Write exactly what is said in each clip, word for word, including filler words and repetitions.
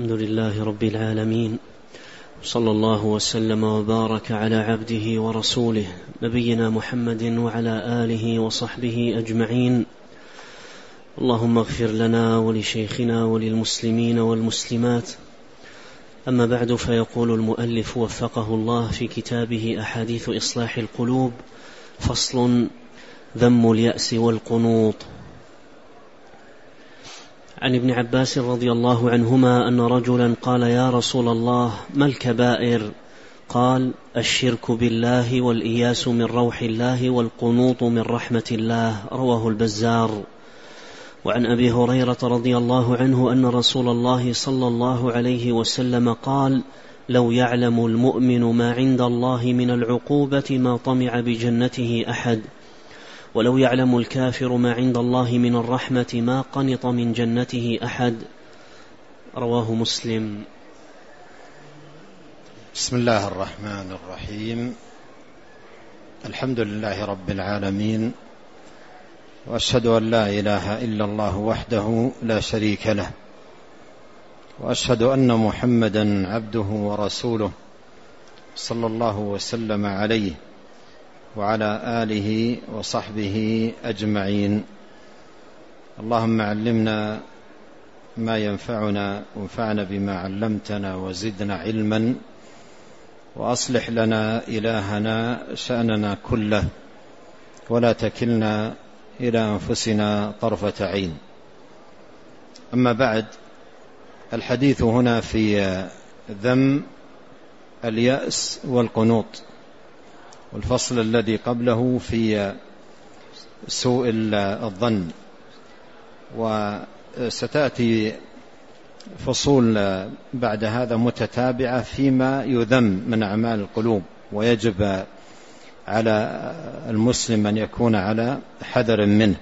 الحمد لله رب العالمين، صلى الله وسلم وبارك على عبده ورسوله نبينا محمد وعلى آله وصحبه أجمعين. اللهم اغفر لنا ولشيخنا وللمسلمين والمسلمات. أما بعد، فيقول المؤلف وفقه الله في كتابه أحاديث إصلاح القلوب: فصل: ذم اليأس والقنوط. عن ابن عباس رضي الله عنهما أن رجلا قال: يا رسول الله، ما الكبائر؟ قال: الشرك بالله، والإياس من روح الله، والقنوط من رحمة الله. رواه البزار. وعن أبي هريرة رضي الله عنه أن رسول الله صلى الله عليه وسلم قال: لو يعلم المؤمن ما عند الله من العقوبة ما طمع بجنته أحد، ولو يعلم الكافر ما عند الله من الرحمة ما قنط من جنته أحد. رواه مسلم. بسم الله الرحمن الرحيم. الحمد لله رب العالمين، وأشهد أن لا إله إلا الله وحده لا شريك له، وأشهد أن محمدا عبده ورسوله صلى الله وسلم عليه وعلى آله وصحبه أجمعين. اللهم علمنا ما ينفعنا، وانفعنا بما علمتنا، وزدنا علما، وأصلح لنا إلهنا شأننا كله، ولا تكلنا إلى أنفسنا طرفة عين. أما بعد، الحديث هنا في ذم اليأس والقنوط، والفصل الذي قبله في سوء الظن، وستأتي فصول بعد هذا متتابعة فيما يذم من أعمال القلوب، ويجب على المسلم أن يكون على حذر منه.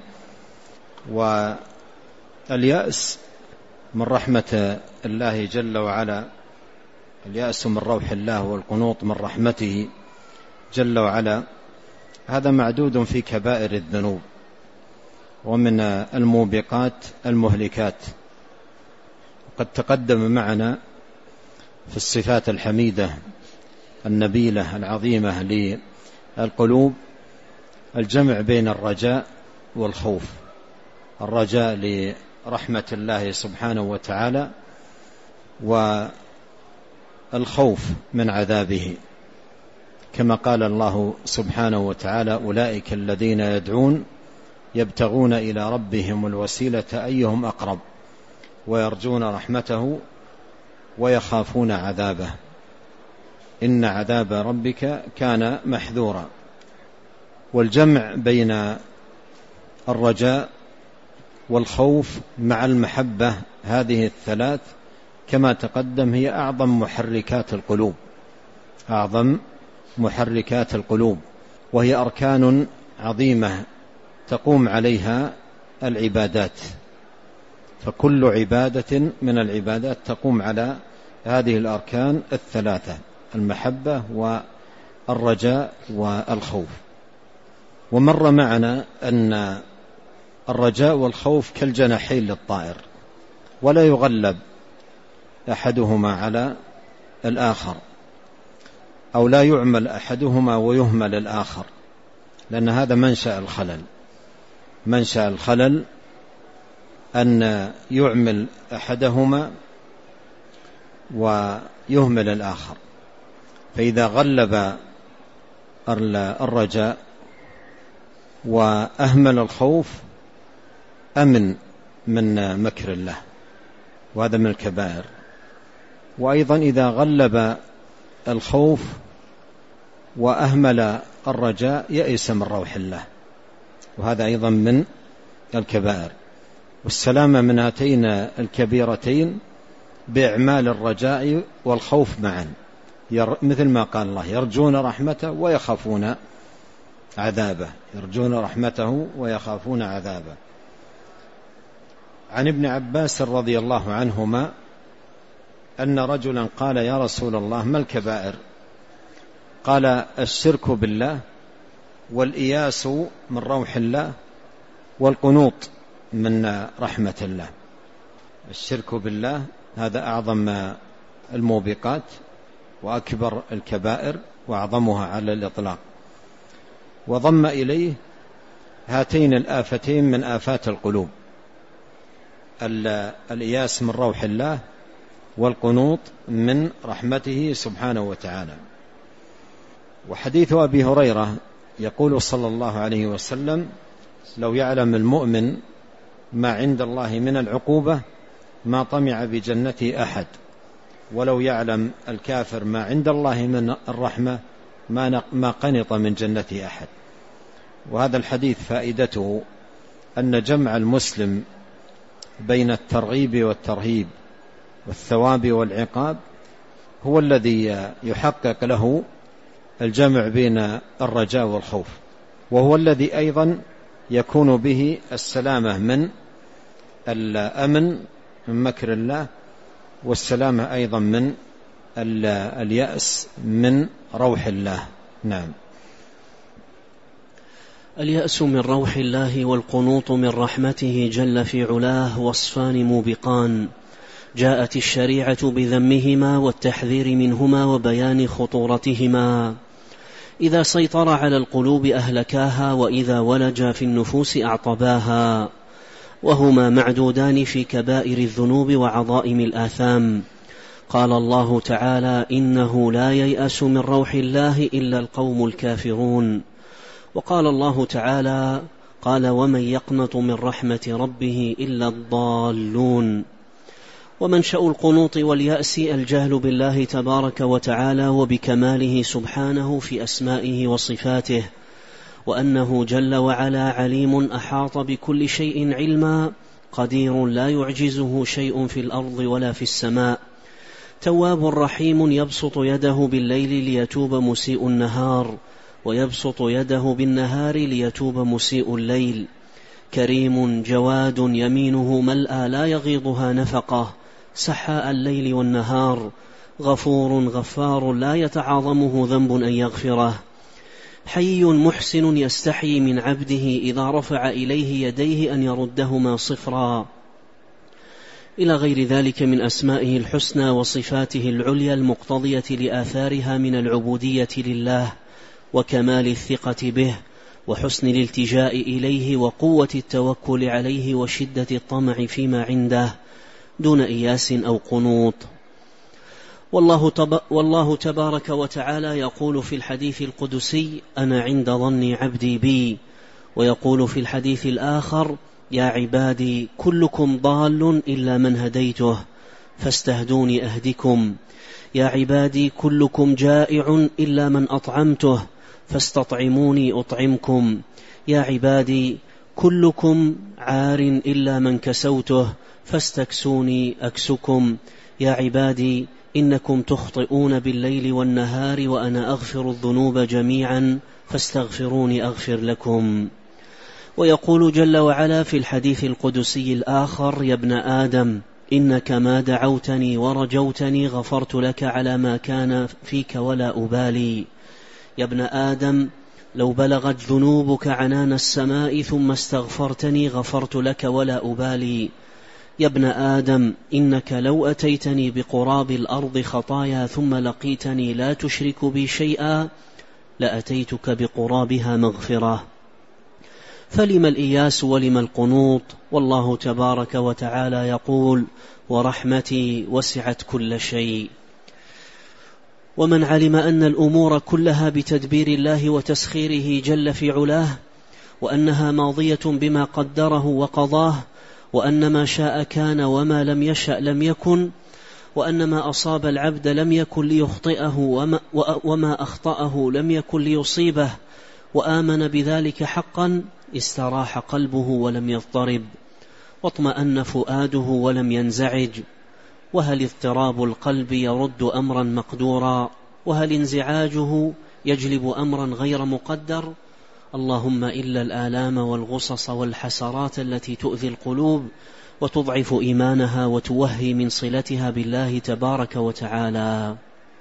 واليأس من رحمة الله جل وعلا، اليأس من روح الله، والقنوط من رحمته جل وعلا. هذا معدود في كبائر الذنوب ومن الموبقات المهلكات. وقد تقدم معنا في الصفات الحميدة النبيلة العظيمة للقلوب الجمع بين الرجاء والخوف: الرجاء لرحمة الله سبحانه وتعالى، والخوف من عذابه، كما قال الله سبحانه وتعالى: أولئك الذين يدعون يبتغون إلى ربهم الوسيلة أيهم أقرب ويرجون رحمته ويخافون عذابه إن عذاب ربك كان محذورا. والجمع بين الرجاء والخوف مع المحبة، هذه الثلاث كما تقدم هي أعظم محركات القلوب، أعظم محركات القلوب، وهي أركان عظيمة تقوم عليها العبادات. فكل عبادة من العبادات تقوم على هذه الأركان الثلاثة: المحبة والرجاء والخوف. ومر معنا أن الرجاء والخوف كالجناحين للطائر، ولا يغلب أحدهما على الآخر، أو لا يعمل أحدهما ويهمل الآخر، لأن هذا منشأ الخلل. منشأ الخلل أن يعمل أحدهما ويهمل الآخر. فإذا غلب الرجاء وأهمل الخوف أمن من مكر الله، وهذا من الكبائر. وأيضا إذا غلب الخوف وأهمل الرجاء يئس من روح الله، وهذا أيضا من الكبائر. والسلامة من هاتين الكبيرتين بإعمال الرجاء والخوف معا، مثل ما قال الله: يرجون رحمته ويخافون عذابه، يرجون رحمته ويخافون عذابه. عن ابن عباس رضي الله عنهما أن رجلا قال: يا رسول الله، ما الكبائر؟ قال: الشرك بالله، والإياس من روح الله، والقنوط من رحمة الله. الشرك بالله هذا أعظم الموبقات وأكبر الكبائر وأعظمها على الإطلاق. وضم إليه هاتين الآفتين من آفات القلوب: الإياس من روح الله والقنوط من رحمته سبحانه وتعالى. وحديث أبي هريرة يقول صلى الله عليه وسلم: لو يعلم المؤمن ما عند الله من العقوبة ما طمع بجنة أحد، ولو يعلم الكافر ما عند الله من الرحمة ما قنط من جنة أحد. وهذا الحديث فائدته أن جمع المسلم بين الترغيب والترهيب والثواب والعقاب هو الذي يحقق له الجمع بين الرجاء والخوف، وهو الذي أيضا يكون به السلامة من الأمن من مكر الله، والسلامة أيضا من اليأس من روح الله. نعم. اليأس من روح الله والقنوط من رحمته جل في علاه وصفان موبقان، جاءت الشريعة بذمهما والتحذير منهما وبيان خطورتهما. إذا سيطر على القلوب أهلكاها، وإذا ولج في النفوس أعطباها، وهما معدودان في كبائر الذنوب وعظائم الآثام. قال الله تعالى: إنه لا ييأس من روح الله إلا القوم الكافرون. وقال الله تعالى: قال: ومن يقنط من رحمة ربه إلا الضالون. ومنشأ القنوط واليأس الجهل بالله تبارك وتعالى وبكماله سبحانه في أسمائه وصفاته، وأنه جل وعلا عليم أحاط بكل شيء علما، قدير لا يعجزه شيء في الأرض ولا في السماء، تواب رحيم يبسط يده بالليل ليتوب مسيء النهار، ويبسط يده بالنهار ليتوب مسيء الليل، كريم جواد يمينه ملأى لا يغيضها نفقه، سحاء الليل والنهار، غفور غفار لا يتعاظمه ذنب أن يغفره، حي محسن يستحي من عبده إذا رفع إليه يديه أن يردهما صفرا، إلى غير ذلك من أسمائه الحسنى وصفاته العليا المقتضية لآثارها من العبودية لله وكمال الثقة به وحسن الالتجاء إليه وقوة التوكل عليه وشدة الطمع فيما عنده دون إياس أو قنوط. والله, تب... والله تبارك وتعالى يقول في الحديث القدسي: أنا عند ظن عبدي بي. ويقول في الحديث الآخر: يا عبادي كلكم ضال إلا من هديته فاستهدوني أهدكم. يا عبادي كلكم جائع إلا من أطعمته فاستطعموني أطعمكم. يا عبادي كلكم عار إلا من كسوته فاستكسوني أكسكم. يا عبادي إنكم تخطئون بالليل والنهار وأنا أغفر الذنوب جميعا فاستغفروني أغفر لكم. ويقول جل وعلا في الحديث القدسي الآخر: يا ابن آدم إنك ما دعوتني ورجوتني غفرت لك على ما كان فيك ولا أبالي. يا ابن آدم لو بلغت ذنوبك عنان السماء ثم استغفرتني غفرت لك ولا أبالي. يا ابن آدم إنك لو أتيتني بقراب الأرض خطايا ثم لقيتني لا تشرك بي شيئا لأتيتك بقرابها مغفرة. فلم الإياس ولم القنوط؟ والله تبارك وتعالى يقول: ورحمتي وسعت كل شيء. ومن علم أن الأمور كلها بتدبير الله وتسخيره جل في علاه، وأنها ماضية بما قدره وقضاه، وأن ما شاء كان وما لم يشأ لم يكن، وأن ما أصاب العبد لم يكن ليخطئه وما, وما أخطأه لم يكن ليصيبه، وآمن بذلك حقا، استراح قلبه ولم يضطرب، واطمأن فؤاده ولم ينزعج. وهل اضطراب القلب يرد أمرا مقدورا؟ وهل انزعاجه يجلب أمرا غير مقدر؟ اللهم إلا الآلام والغصص والحسرات التي تؤذي القلوب وتضعف إيمانها وتوهي من صلتها بالله تبارك وتعالى.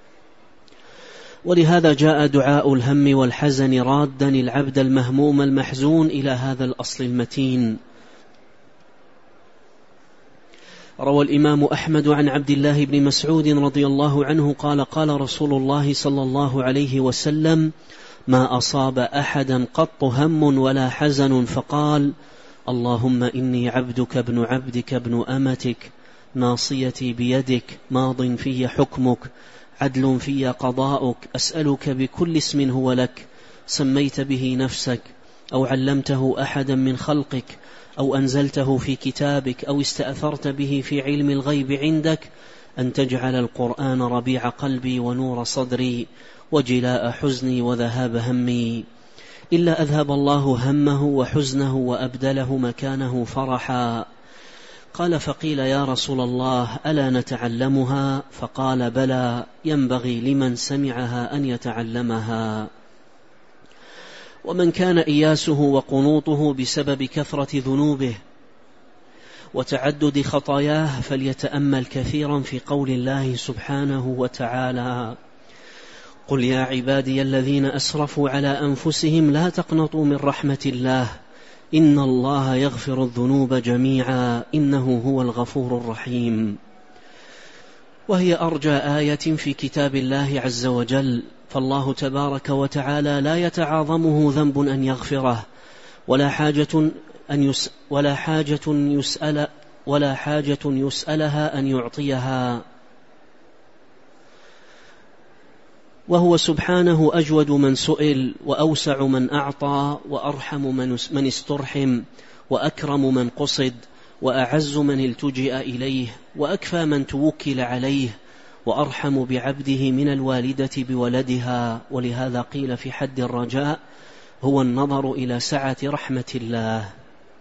ولهذا جاء دعاء الهم والحزن رادا العبد المهموم المحزون إلى هذا الأصل المتين: روى الإمام أحمد عن عبد الله بن مسعود رضي الله عنه قال قال رسول الله صلى الله عليه وسلم: ما أصاب أحدا قط هم ولا حزن فقال: اللهم إني عبدك ابن عبدك ابن أمتك ناصيتي بيدك ماض في حكمك عدل في قضاؤك أسألك بكل اسم هو لك سميت به نفسك أو علمته أحدا من خلقك أو أنزلته في كتابك أو استأثرت به في علم الغيب عندك أن تجعل القرآن ربيع قلبي ونور صدري وجلاء حزني وذهاب همي، إلا أذهب الله همه وحزنه وأبدله مكانه فرحا. قال: فقيل: يا رسول الله ألا نتعلمها؟ فقال: بلى، ينبغي لمن سمعها أن يتعلمها. ومن كان إياسه وقنوطه بسبب كثرة ذنوبه وتعدد خطاياه فليتأمل كثيرا في قول الله سبحانه وتعالى: قل يا عبادي الذين أسرفوا على أنفسهم لا تقنطوا من رحمة الله إن الله يغفر الذنوب جميعا إنه هو الغفور الرحيم. وهي أرجى آية في كتاب الله عز وجل، فالله تبارك وتعالى لا يتعاظمه ذنب أن يغفره ولا حاجة أن يس ولا حاجة يسأل ولا حاجة يسألها أن يعطيها، وهو سبحانه أجود من سئل وأوسع من أعطى وأرحم من استرحم وأكرم من قصد وأعز من التجئ إليه وأكفى من توكل عليه وأرحم بعبده من الوالدة بولدها. ولهذا قيل في حد الرجاء هو النظر إلى سعة رحمة الله.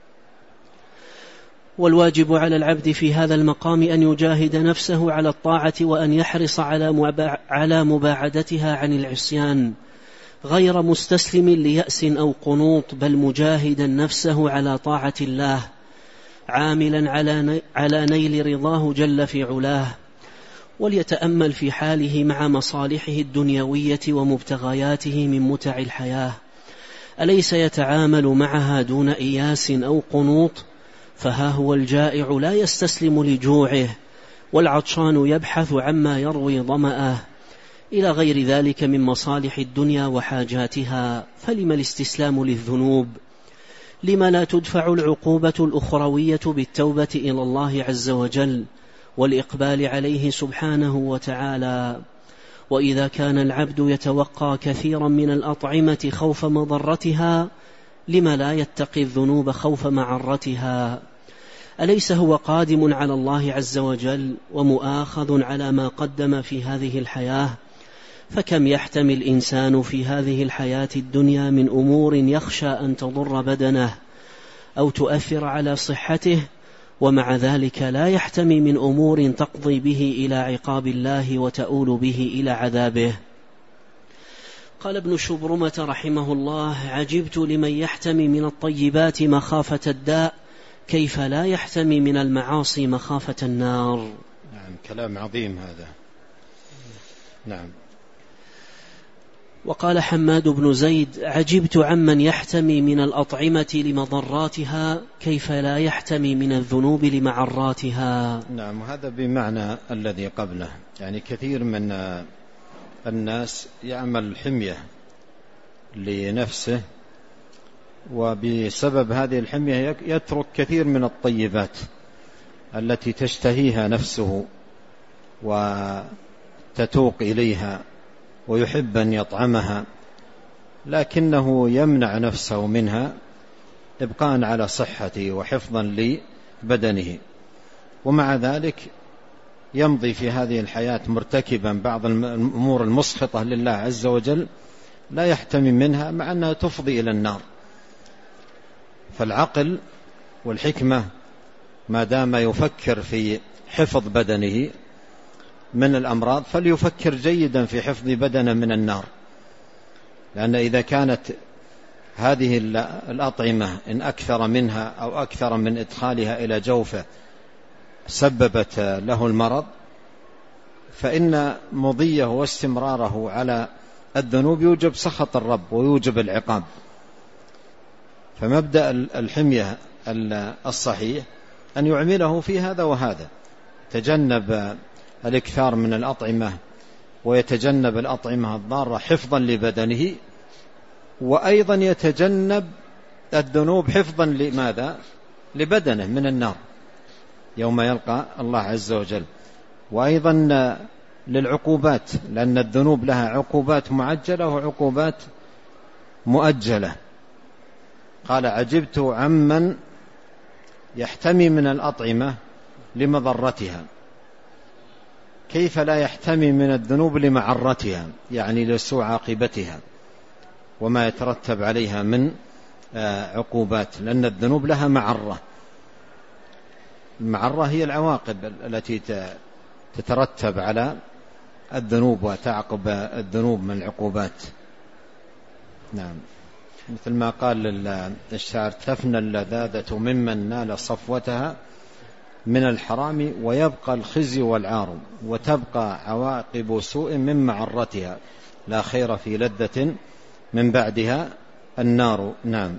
والواجب على العبد في هذا المقام أن يجاهد نفسه على الطاعة وأن يحرص على مباعدتها عن العصيان، غير مستسلم ليأس أو قنوط، بل مجاهدا نفسه على طاعة الله، عاملا على نيل رضاه جل في علاه. وليتأمل في حاله مع مصالحه الدنيوية ومبتغياته من متع الحياة، أليس يتعامل معها دون إياس أو قنوط؟ فها هو الجائع لا يستسلم لجوعه، والعطشان يبحث عما يروي ظمأه، إلى غير ذلك من مصالح الدنيا وحاجاتها. فلما الاستسلام للذنوب؟ لما لا تدفع العقوبة الأخروية بالتوبة إلى الله عز وجل والإقبال عليه سبحانه وتعالى؟ وإذا كان العبد يتوقى كثيرا من الأطعمة خوف مضرتها، لما لا يتقي الذنوب خوف معرتها؟ أليس هو قادم على الله عز وجل ومؤاخذ على ما قدم في هذه الحياة؟ فكم يحتمل الإنسان في هذه الحياة الدنيا من أمور يخشى أن تضر بدنه أو تؤثر على صحته، ومع ذلك لا يحتمي من أمور تقضي به إلى عقاب الله وتؤول به إلى عذابه. قال ابن شبرمة رحمه الله: عجبت لمن يحتمي من الطيبات مخافة الداء كيف لا يحتمي من المعاصي مخافة النار. نعم، كلام عظيم هذا. نعم. وقال حماد بن زيد: عجبت عمن يحتمي من الأطعمة لمضراتها كيف لا يحتمي من الذنوب لمعراتها. نعم، هذا بمعنى الذي قبله، يعني كثير من الناس يعمل حمية لنفسه، وبسبب هذه الحمية يترك كثير من الطيبات التي تشتهيها نفسه وتتوق إليها ويحب أن يطعمها، لكنه يمنع نفسه منها إبقاء على صحته وحفظا لبدنه، ومع ذلك يمضي في هذه الحياة مرتكبا بعض الأمور المسخطة لله عز وجل لا يحتمي منها، مع أنها تفضي إلى النار. فالعقل والحكمة ما دام يفكر في حفظ بدنه من الأمراض فليفكر جيدا في حفظ بدنه من النار، لأن إذا كانت هذه الأطعمة إن أكثر منها أو أكثر من إدخالها إلى جوفه سببت له المرض، فإن مضيه واستمراره على الذنوب يوجب سخط الرب ويوجب العقاب. فمبدأ الحمية الصحيح أن يعمله في هذا وهذا، يتجنب الإكثار من الأطعمة ويتجنب الأطعمة الضارة حفظا لبدنه، وأيضا يتجنب الذنوب حفظا لماذا؟ لبدنه من النار يوم يلقى الله عز وجل، وأيضا للعقوبات، لأن الذنوب لها عقوبات معجلة وعقوبات مؤجلة. قال عجبت عمن يحتمي من الأطعمة لمضرتها، كيف لا يحتمي من الذنوب لمعرتها، يعني لسوء عاقبتها وما يترتب عليها من عقوبات، لأن الذنوب لها معرة. المعرة هي العواقب التي تترتب على الذنوب وتعقب الذنوب من العقوبات. نعم، مثل ما قال الشاعر: تفنى اللذاذة ممن نال صفوتها من الحرام ويبقى الخزي والعار، وتبقى عواقب سوء من معرتها، لا خير في لذة من بعدها النار. نعم.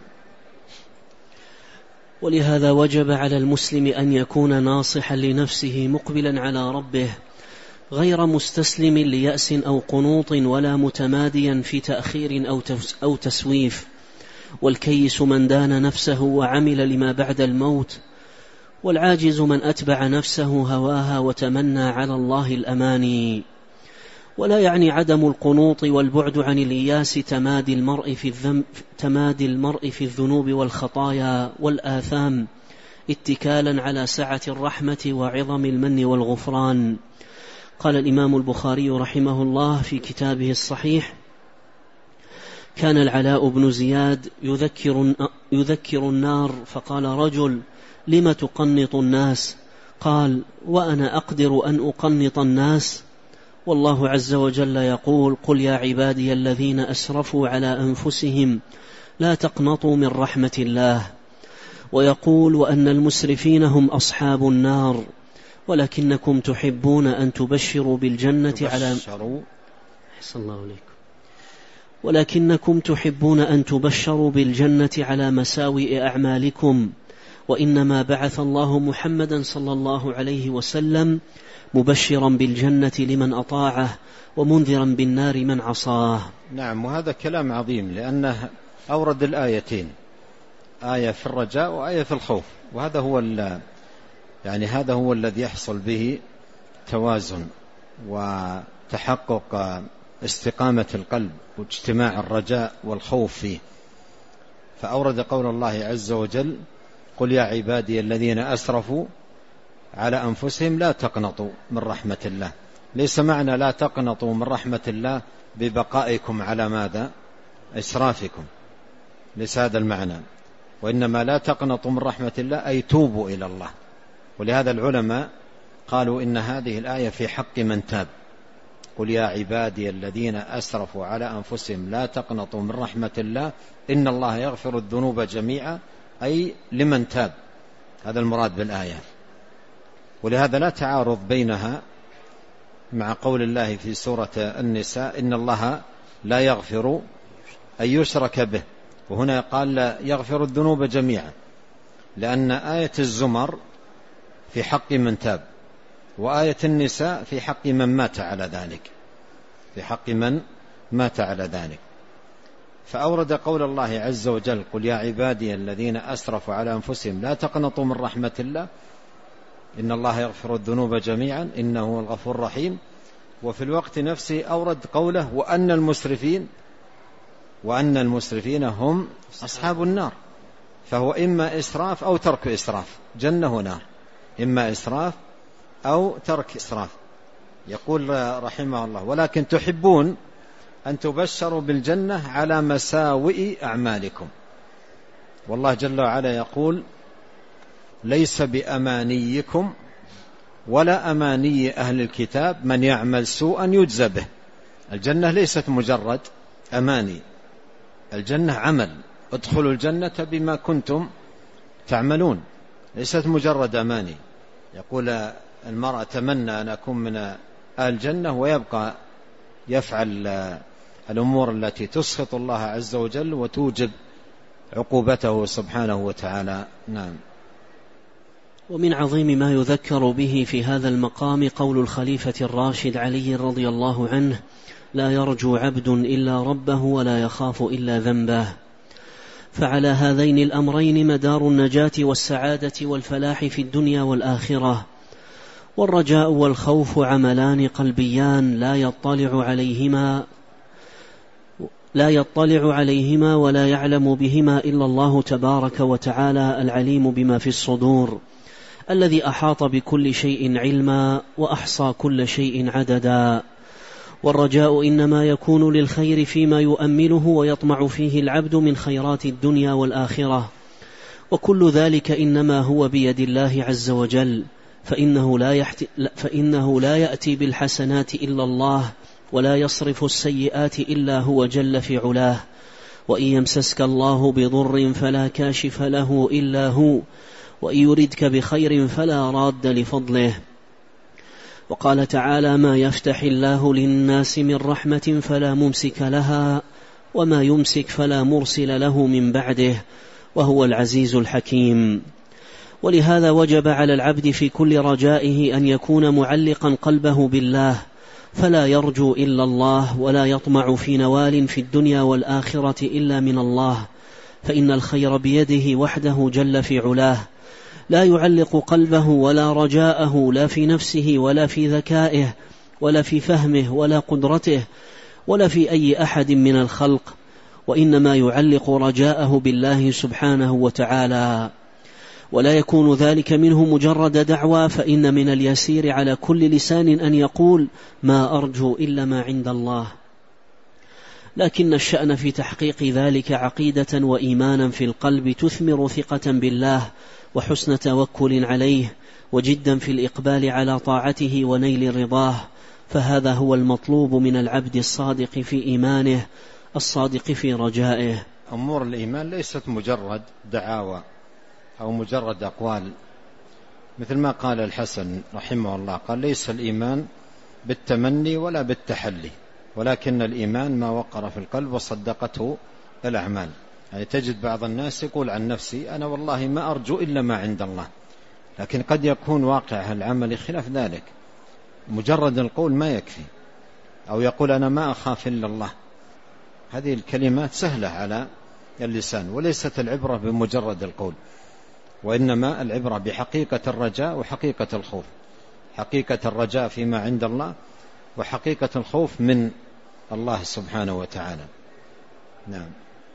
ولهذا وجب على المسلم أن يكون ناصحا لنفسه مقبلا على ربه، غير مستسلم ليأس أو قنوط، ولا متماديا في تأخير أو تسويف. والكيس من دان نفسه وعمل لما بعد الموت، والعاجز من أتبع نفسه هواها وتمنى على الله الأماني. ولا يعني عدم القنوط والبعد عن الإياس تمادي المرء في الذنب تمادي المرء في الذنوب والخطايا والآثام، اتكالا على سعة الرحمة وعظم المن والغفران. قال الإمام البخاري رحمه الله في كتابه الصحيح: كان العلاء بن زياد يذكر, يذكر النار، فقال رجل: لم تقنط الناس؟ قال: وأنا أقدر أن أقنط الناس؟ والله عز وجل يقول: قل يا عبادي الذين أسرفوا على أنفسهم لا تقنطوا من رحمة الله. ويقول: وأن المسرفين هم أصحاب النار، ولكنكم تحبون أن تبشروا بالجنة على حسن الله عليكم ولكنكم تحبون أن تبشروا بالجنة على مساوئ أعمالكم، وإنما بعث الله محمدا صلى الله عليه وسلم مبشرا بالجنة لمن أطاعه ومنذرا بالنار من عصاه. نعم، وهذا كلام عظيم، لأنه أورد الآيتين، آية في الرجاء وآية في الخوف، وهذا هو يعني هذا هو الذي يحصل به توازن وتحقق استقامة القلب واجتماع الرجاء والخوف فيه. فأورد قول الله عز وجل: قل يا عبادي الذين أسرفوا على أنفسهم لا تقنطوا من رحمة الله. ليس معنى لا تقنطوا من رحمة الله ببقائكم على ماذا؟ إسرافكم، ليس هذا المعنى، وإنما لا تقنطوا من رحمة الله أي توبوا إلى الله. ولهذا العلماء قالوا إن هذه الآية في حق من تاب. قل يا عبادي الذين أسرفوا على أنفسهم لا تقنطوا من رحمة الله إن الله يغفر الذنوب جميعا، أي لمن تاب، هذا المراد بالآية. ولهذا لا تعارض بينها مع قول الله في سورة النساء: إن الله لا يغفر أن يشرك به، وهنا قال لا يغفر الذنوب جميعا، لأن آية الزمر في حق من تاب، وآية النساء في حق من مات على ذلك في حق من مات على ذلك. فأورد قول الله عز وجل: قل يا عبادي الذين أسرفوا على أنفسهم لا تقنطوا من رحمة الله إن الله يغفر الذنوب جميعا إنه هو الغفور الرحيم. وفي الوقت نفسه أورد قوله: وأن المسرفين وأن المسرفين هم أصحاب النار. فهو إما إسراف أو ترك إسراف، جنة ونار، إما إسراف أو ترك إسراف. يقول رحمه الله: ولكن تحبون أن تبشروا بالجنة على مساوئ أعمالكم. والله جل وعلا يقول: ليس بأمانيكم ولا أماني أهل الكتاب من يعمل سوءا يجزى به. الجنة ليست مجرد أماني، الجنة عمل، ادخلوا الجنة بما كنتم تعملون، ليست مجرد أماني. يقول المرأة: تمنى أن أكون من أهل الجنة، ويبقى يفعل الأمور التي تسخط الله عز وجل وتوجب عقوبته سبحانه وتعالى. نعم. ومن عظيم ما يذكر به في هذا المقام قول الخليفة الراشد علي رضي الله عنه: لا يرجو عبد إلا ربه ولا يخاف إلا ذنبه. فعلى هذين الأمرين مدار النجاة والسعادة والفلاح في الدنيا والآخرة. والرجاء والخوف عملان قلبيان لا يطلع عليهما لا يطلع عليهما ولا يعلم بهما إلا الله تبارك وتعالى العليم بما في الصدور، الذي أحاط بكل شيء علما وأحصى كل شيء عددا. والرجاء إنما يكون للخير فيما يؤمله ويطمع فيه العبد من خيرات الدنيا والآخرة، وكل ذلك إنما هو بيد الله عز وجل، فإنه لا, يحت... فإنه لا يأتي بالحسنات إلا الله، ولا يصرف السيئات إلا هو جل في علاه. وإن يمسسك الله بضر فلا كاشف له إلا هو، وإن يردك بخير فلا راد لفضله. وقال تعالى: ما يفتح الله للناس من رحمة فلا ممسك لها، وما يمسك فلا مرسل له من بعده، وهو العزيز الحكيم. ولهذا وجب على العبد في كل رجائه أن يكون معلقا قلبه بالله، فلا يرجو إلا الله، ولا يطمع في نوال في الدنيا والآخرة إلا من الله، فإن الخير بيده وحده جل في علاه. لا يعلق قلبه ولا رجاءه لا في نفسه ولا في ذكائه ولا في فهمه ولا قدرته ولا في أي أحد من الخلق، وإنما يعلق رجاءه بالله سبحانه وتعالى. ولا يكون ذلك منه مجرد دعوى، فإن من اليسير على كل لسان أن يقول: ما أرجو إلا ما عند الله. لكن الشأن في تحقيق ذلك عقيدة وإيمانا في القلب تثمر ثقة بالله وحسن توكل عليه، وجدا في الإقبال على طاعته ونيل رضاه. فهذا هو المطلوب من العبد الصادق في إيمانه، الصادق في رجائه. أمور الإيمان ليست مجرد دعاوى أو مجرد أقوال، مثل ما قال الحسن رحمه الله، قال: ليس الإيمان بالتمني ولا بالتحلي، ولكن الإيمان ما وقر في القلب وصدقته الأعمال. يعني تجد بعض الناس يقول عن نفسي: أنا والله ما أرجو إلا ما عند الله، لكن قد يكون واقع العمل خلاف ذلك. مجرد القول ما يكفي، أو يقول: أنا ما أخاف إلا الله. هذه الكلمات سهلة على اللسان، وليست العبرة بمجرد القول، وإنما العبرة بحقيقة الرجاء وحقيقة الخوف، حقيقة الرجاء فيما عند الله، وحقيقة الخوف من الله سبحانه وتعالى. نعم.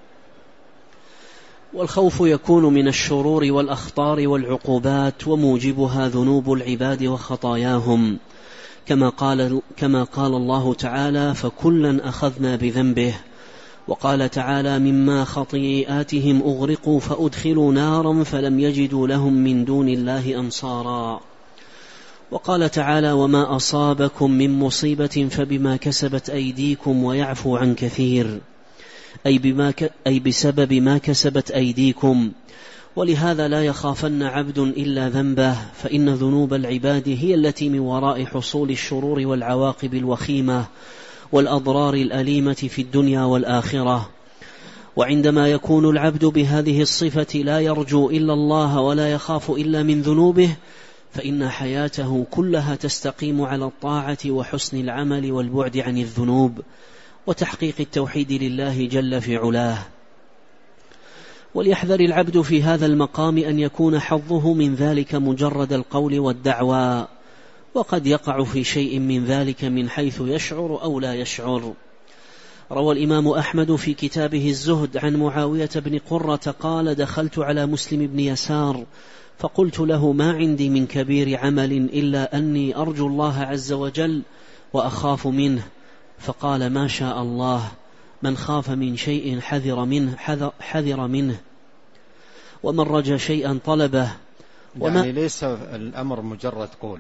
والخوف يكون من الشرور والأخطار والعقوبات، وموجبها ذنوب العباد وخطاياهم، كما قال, كما قال الله تعالى: فكلا أخذنا بذنبه. وقال تعالى: مما خطيئاتهم أغرقوا فأدخلوا نارا فلم يجدوا لهم من دون الله أنصارا. وقال تعالى: وما أصابكم من مصيبة فبما كسبت أيديكم ويعفو عن كثير، أي, بما ك... أي بسبب ما كسبت أيديكم. ولهذا لا يخافن عبد إلا ذنبه، فإن ذنوب العباد هي التي من وراء حصول الشرور والعواقب الوخيمة والأضرار الأليمة في الدنيا والآخرة. وعندما يكون العبد بهذه الصفة لا يرجو إلا الله ولا يخاف إلا من ذنوبه، فإن حياته كلها تستقيم على الطاعة وحسن العمل والبعد عن الذنوب وتحقيق التوحيد لله جل في علاه. وليحذر العبد في هذا المقام أن يكون حظه من ذلك مجرد القول والدعوى، وقد يقع في شيء من ذلك من حيث يشعر أو لا يشعر. روى الإمام أحمد في كتابه الزهد عن معاوية بن قرة قال: دخلت على مسلم بن يسار فقلت له: ما عندي من كبير عمل إلا أني أرجو الله عز وجل وأخاف منه. فقال: ما شاء الله، من خاف من شيء حذر منه, حذر, حذر منه ومن رجى شيئا طلبه. وما يعني ليس الأمر مجرد قول،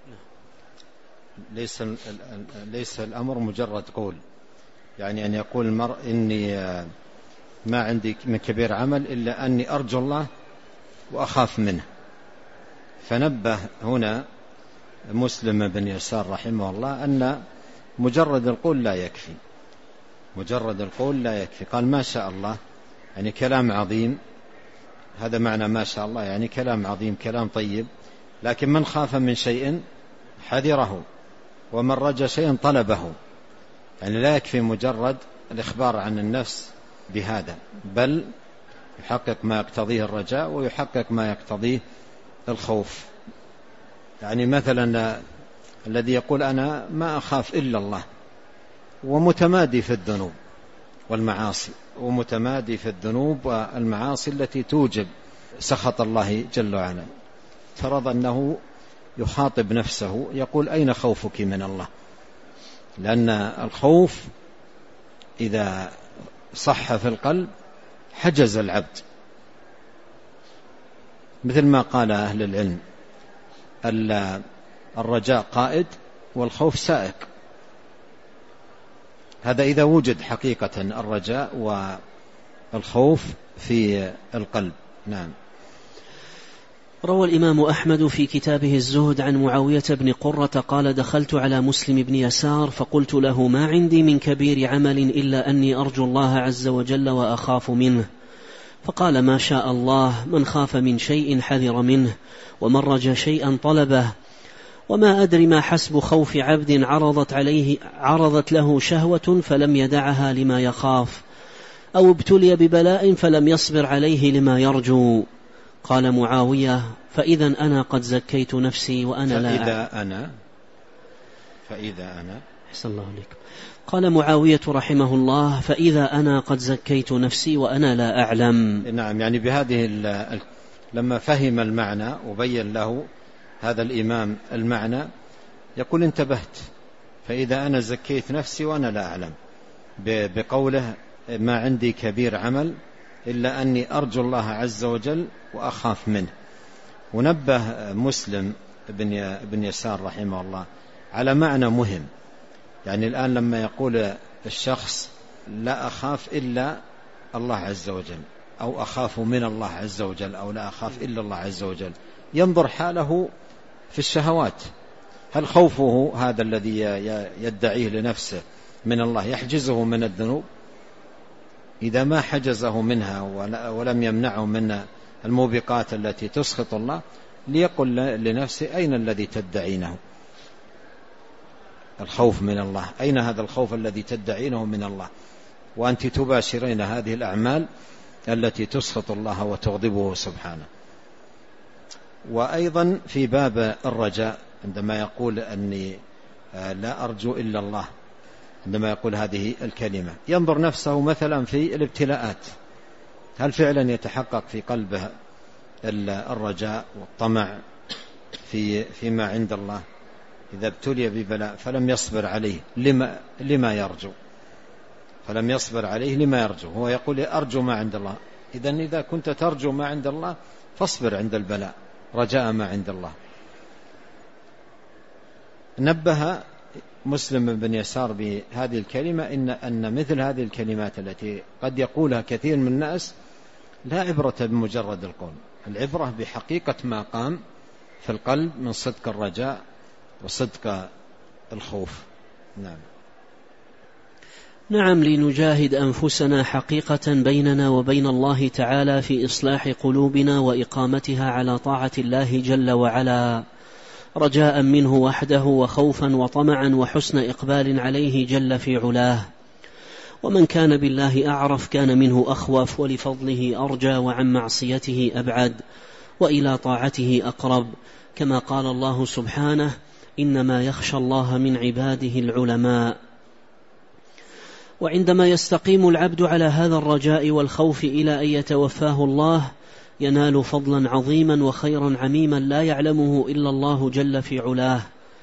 ليس, ليس الأمر مجرد قول، يعني أن يقول المرء: إني ما عندي من كبير عمل إلا أني أرجو الله وأخاف منه. فنبه هنا مسلم بن يسار رحمه الله أن مجرد القول لا يكفي، مجرد القول لا يكفي. قال: ما شاء الله، يعني كلام عظيم، هذا معنى ما شاء الله، يعني كلام عظيم، كلام طيب، لكن من خاف من شيء حذره، ومن رجى شيئا طلبه. يعني لا يكفي مجرد الإخبار عن النفس بهذا، بل يحقق ما يقتضيه الرجاء ويحقق ما يقتضيه الخوف. يعني مثلا الذي يقول أنا ما أخاف إلا الله، ومتمادي في الذنوب والمعاصي، ومتمادي في الذنوب والمعاصي التي توجب سخط الله جل وعلا، فرض أنه يخاطب نفسه يقول أين خوفك من الله؟ لأن الخوف إذا صح في القلب حجز العبد، مثل ما قال أهل العلم الرجاء قائد والخوف سائق. هذا إذا وجد حقيقة الرجاء والخوف في القلب. نعم. روى الإمام أحمد في كتابه الزهد عن معاوية بن قرة قال: دخلت على مسلم بن يسار فقلت له: ما عندي من كبير عمل إلا أني أرجو الله عز وجل وأخاف منه. فقال: ما شاء الله، من خاف من شيء حذر منه، ومن رجى شيئا طلبه. وما أدري ما حسب خوف عبد عرضت عليه عرضت له شهوة فلم يدعها لما يخاف، أو ابتلي ببلاء فلم يصبر عليه لما يرجو. قال معاوية: فإذا أنا قد زكيت نفسي وأنا لا أعلم. فإذا أنا فإذا أنا أحسن الله عليك. قال معاوية رحمه الله: فإذا أنا قد زكيت نفسي وأنا لا أعلم. نعم. يعني بهذه لما فهم المعنى وبين له هذا الإمام المعنى يقول: انتبهت، فإذا أنا زكيت نفسي وأنا لا أعلم، بقوله: ما عندي كبير عمل إلا أني أرجو الله عز وجل وأخاف منه. ونبه مسلم بن يسار رحمه الله على معنى مهم. يعني الآن لما يقول الشخص لا أخاف إلا الله عز وجل، أو أخاف من الله عز وجل، أو لا أخاف إلا الله عز وجل، ينظر حاله في الشهوات. هل خوفه هذا الذي يدعيه لنفسه من الله يحجزه من الذنوب؟ إذا ما حجزه منها ولم يمنعه من الموبقات التي تسخط الله، ليقل لنفسه: أين الذي تدعينه الخوف من الله؟ أين هذا الخوف الذي تدعينه من الله وأنت تباشرين هذه الأعمال التي تسخط الله وتغضبه سبحانه؟ وأيضا في باب الرجاء عندما يقول أني لا أرجو إلا الله، عندما يقول هذه الكلمة ينظر نفسه مثلا في الابتلاءات، هل فعلا يتحقق في قلبه الرجاء والطمع في فيما عند الله؟ إذا ابتلي ببلاء فلم يصبر عليه لما, لما يرجو فلم يصبر عليه لما يرجو هو يقول: أرجو ما عند الله. إذن إذا كنت ترجو ما عند الله فاصبر عند البلاء رجاء ما عند الله. نبه مسلم بن يسار بهذه الكلمة إن, أن مثل هذه الكلمات التي قد يقولها كثير من الناس لا عبرة بمجرد القول، العبرة بحقيقة ما قام في القلب من صدق الرجاء وصدق الخوف. نعم. نعم، لنجاهد أنفسنا حقيقة بيننا وبين الله تعالى في إصلاح قلوبنا وإقامتها على طاعة الله جل وعلا، رجاء منه وحده وخوفا وطمعا وحسن إقبال عليه جل في علاه. ومن كان بالله أعرف كان منه أخوف، ولفضله أرجى، وعن معصيته أبعد، وإلى طاعته أقرب، كما قال الله سبحانه: إنما يخشى الله من عباده العلماء. وعندما يستقيم العبد على هذا الرجاء والخوف إلى أن يتوفاه الله ينال فضلا عظيما وخيرا عميما لا يعلمه إلا الله جل في علاه.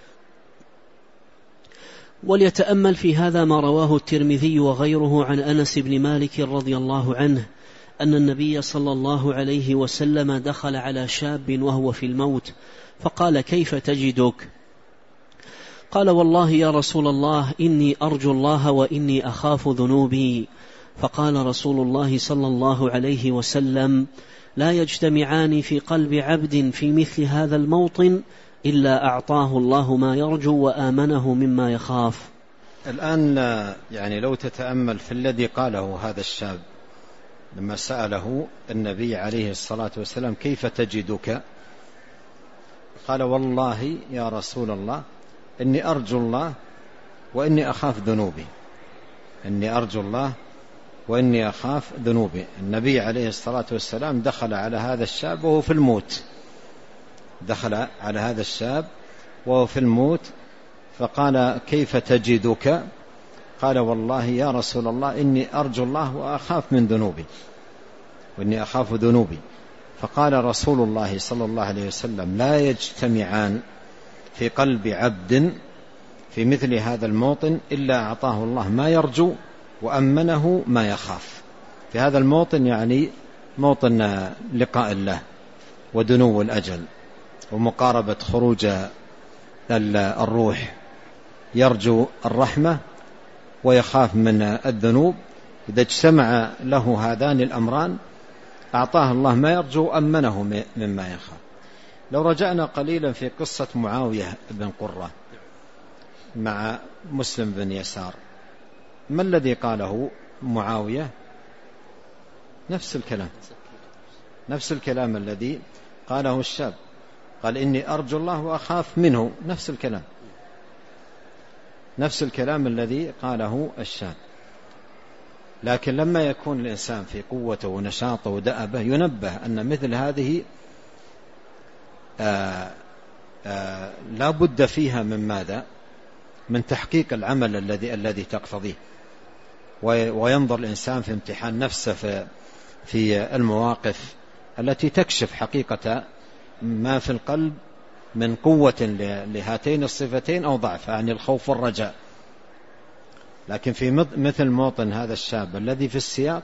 وليتأمل في هذا ما رواه الترمذي وغيره عن أنس بن مالك رضي الله عنه أن النبي صلى الله عليه وسلم دخل على شاب وهو في الموت فقال: كيف تجدك؟ قال: والله يا رسول الله إني أرجو الله وإني أخاف ذنوبي. فقال رسول الله صلى الله عليه وسلم: لا يجتمعان في قلب عبد في مثل هذا الموطن إلا أعطاه الله ما يرجو وآمنه مما يخاف. الآن يعني لو تتأمل في الذي قاله هذا الشاب لما سأله النبي عليه الصلاة والسلام: كيف تجدك؟ قال والله يا رسول الله إني أرجو الله وإني أخاف ذنوبي، إني أرجو الله وإني أخاف ذنوبي. النبي عليه الصلاة والسلام دخل على هذا الشاب وهو في الموت، دخل على هذا الشاب وهو في الموت فقال كيف تجدك؟ قال والله يا رسول الله إني أرجو الله وأخاف من ذنوبي، وإني أخاف ذنوبي. فقال رسول الله صلى الله عليه وسلم لا يجتمعان في قلب عبد في مثل هذا الموطن إلا أعطاه الله ما يرجو وأمنه ما يخاف. في هذا الموطن يعني موطن لقاء الله ودنو الأجل ومقاربة خروج الروح، يرجو الرحمة ويخاف من الذنوب. إذا اجتمع له هذان الأمران أعطاه الله ما يرجو وأمنه مما يخاف. لو رجعنا قليلا في قصة معاوية بن قرة مع مسلم بن يسار، ما الذي قاله معاوية؟ نفس الكلام، نفس الكلام الذي قاله الشاب، قال إني أرجو الله وأخاف منه، نفس الكلام، نفس الكلام الذي قاله الشاب. لكن لما يكون الإنسان في قوته ونشاطه ودأبه ينبه أن مثل هذه آآ آآ لا بد فيها من ماذا؟ من تحقيق العمل الذي الذي تقتضيه، وينظر الإنسان في امتحان نفسه في, في المواقف التي تكشف حقيقة ما في القلب من قوة لهاتين الصفتين أو ضعف، يعني الخوف والرجاء. لكن في مثل موطن هذا الشاب الذي في السياق،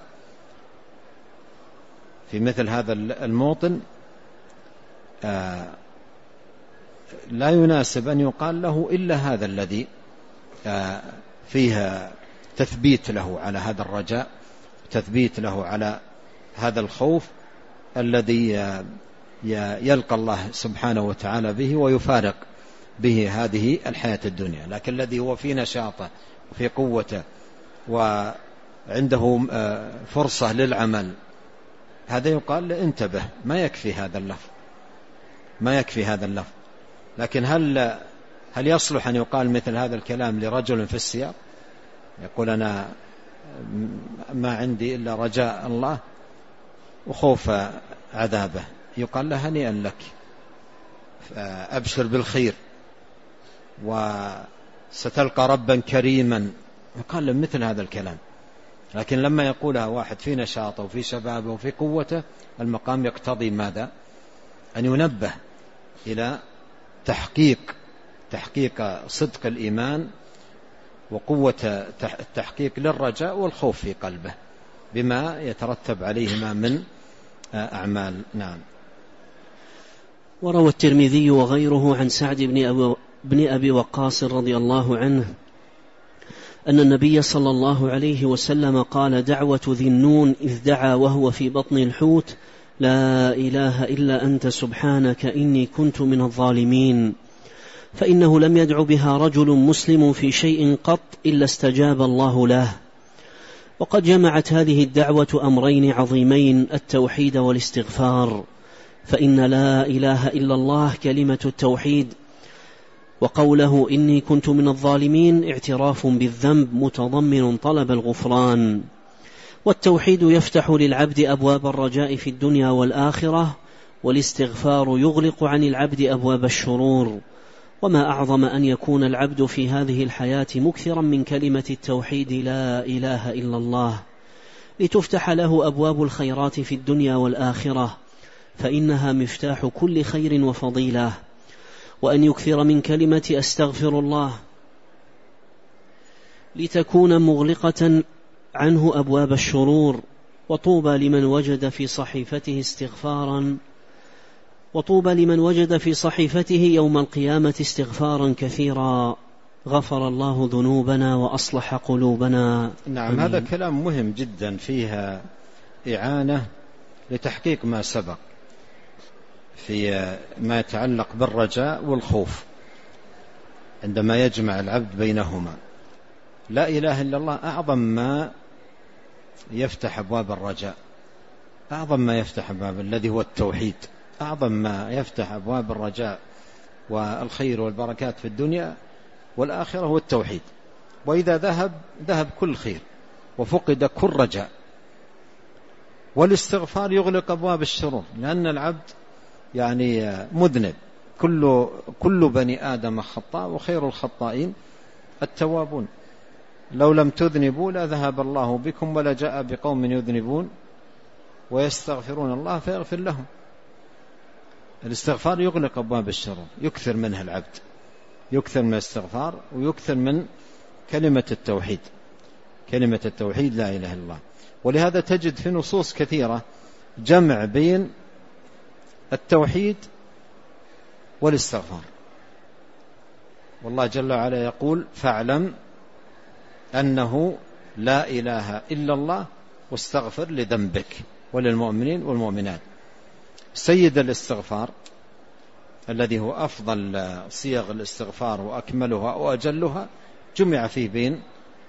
في مثل هذا الموطن آه لا يناسب أن يقال له إلا هذا الذي آه فيه تثبيت له على هذا الرجاء، تثبيت له على هذا الخوف الذي آه يلقى الله سبحانه وتعالى به ويفارق به هذه الحياة الدنيا. لكن الذي هو في نشاطه وفي قوته وعنده فرصة للعمل، هذا يقال انتبه، ما يكفي هذا اللفظ، ما يكفي هذا اللفظ. لكن هل هل يصلح أن يقال مثل هذا الكلام لرجل في السياق يقول أنا ما عندي إلا رجاء الله وخوف عذابه؟ يقال له هنيئا لك، أبشر بالخير وستلقى ربا كريما، يقال له مثل هذا الكلام. لكن لما يقولها واحد في نشاطه وفي شبابه وفي قوته، المقام يقتضي ماذا؟ أن ينبه إلى تحقيق تحقيق صدق الإيمان وقوة التحقيق للرجاء والخوف في قلبه بما يترتب عليهما من أعمال. نعم. وروى الترمذي وغيره عن سعد بن أبي, بن أبي وقاص رضي الله عنه أن النبي صلى الله عليه وسلم قال دعوة ذي النون إذ دعا وهو في بطن الحوت لا إله إلا أنت سبحانك إني كنت من الظالمين، فإنه لم يدع بها رجل مسلم في شيء قط إلا استجاب الله له. وقد جمعت هذه الدعوة أمرين عظيمين، التوحيد والاستغفار، فإن لا إله إلا الله كلمة التوحيد، وقوله إني كنت من الظالمين اعتراف بالذنب متضمن طلب الغفران. والتوحيد يفتح للعبد أبواب الرجاء في الدنيا والآخرة، والاستغفار يغلق عن العبد أبواب الشرور. وما أعظم أن يكون العبد في هذه الحياة مكثرا من كلمة التوحيد لا إله إلا الله، لتفتح له أبواب الخيرات في الدنيا والآخرة، فإنها مفتاح كل خير وفضيلة. وأن يكثر من كلمة أستغفر الله لتكون مغلقة عنه أبواب الشرور. وطوبى لمن وجد في صحيفته استغفارا وطوبى لمن وجد في صحيفته يوم القيامة استغفارا كثيرا غفر الله ذنوبنا وأصلح قلوبنا. نعم. أمين. هذا كلام مهم جدا، فيها إعانة لتحقيق ما سبق في ما يتعلق بالرجاء والخوف عندما يجمع العبد بينهما. لا إله إلا الله أعظم ما يفتح أبواب الرجاء، أعظم ما يفتح أبواب الذي هو التوحيد، أعظم ما يفتح أبواب الرجاء والخير والبركات في الدنيا والآخرة هو التوحيد، وإذا ذهب ذهب كل خير وفقد كل رجاء. والاستغفار يغلق أبواب الشرور، لأن العبد يعني مذنب، كل, كل بني آدم خطاء وخير الخطائين التوابون. لو لم تذنبوا لا ذهب الله بكم ولا جاء بقوم يذنبون ويستغفرون الله فيغفر لهم. الاستغفار يغلق أبواب الشرور، يكثر منها العبد، يكثر من الاستغفار ويكثر من كلمة التوحيد، كلمة التوحيد لا إله إلا الله. ولهذا تجد في نصوص كثيرة جمع بين التوحيد والاستغفار. والله جل وعلا يقول فاعلم أنه لا إله إلا الله واستغفر لذنبك وللمؤمنين والمؤمنات. سيد الاستغفار الذي هو أفضل صيغ الاستغفار وأكملها وأجلها جمع فيه بين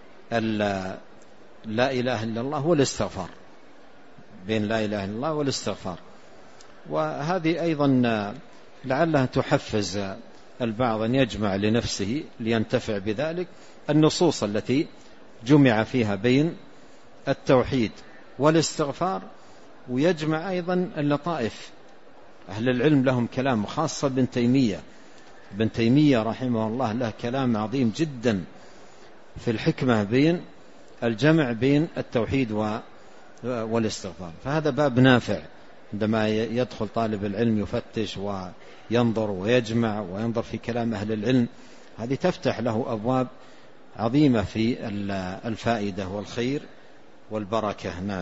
لا إله إلا الله والاستغفار، بين لا إله إلا الله والاستغفار. وهذه أيضا لعلها تحفز البعض أن يجمع لنفسه لينتفع بذلك النصوص التي جمع فيها بين التوحيد والاستغفار، ويجمع أيضا اللطائف. أهل العلم لهم كلام، خاصة ابن تيمية ابن تيمية رحمه الله له كلام عظيم جدا في الحكمة بين الجمع بين التوحيد والاستغفار. فهذا باب نافع عندما يدخل طالب العلم يفتش وينظر ويجمع وينظر في كلام أهل العلم، هذه تفتح له أبواب عظيمة في الفائدة والخير والبركة. نعم.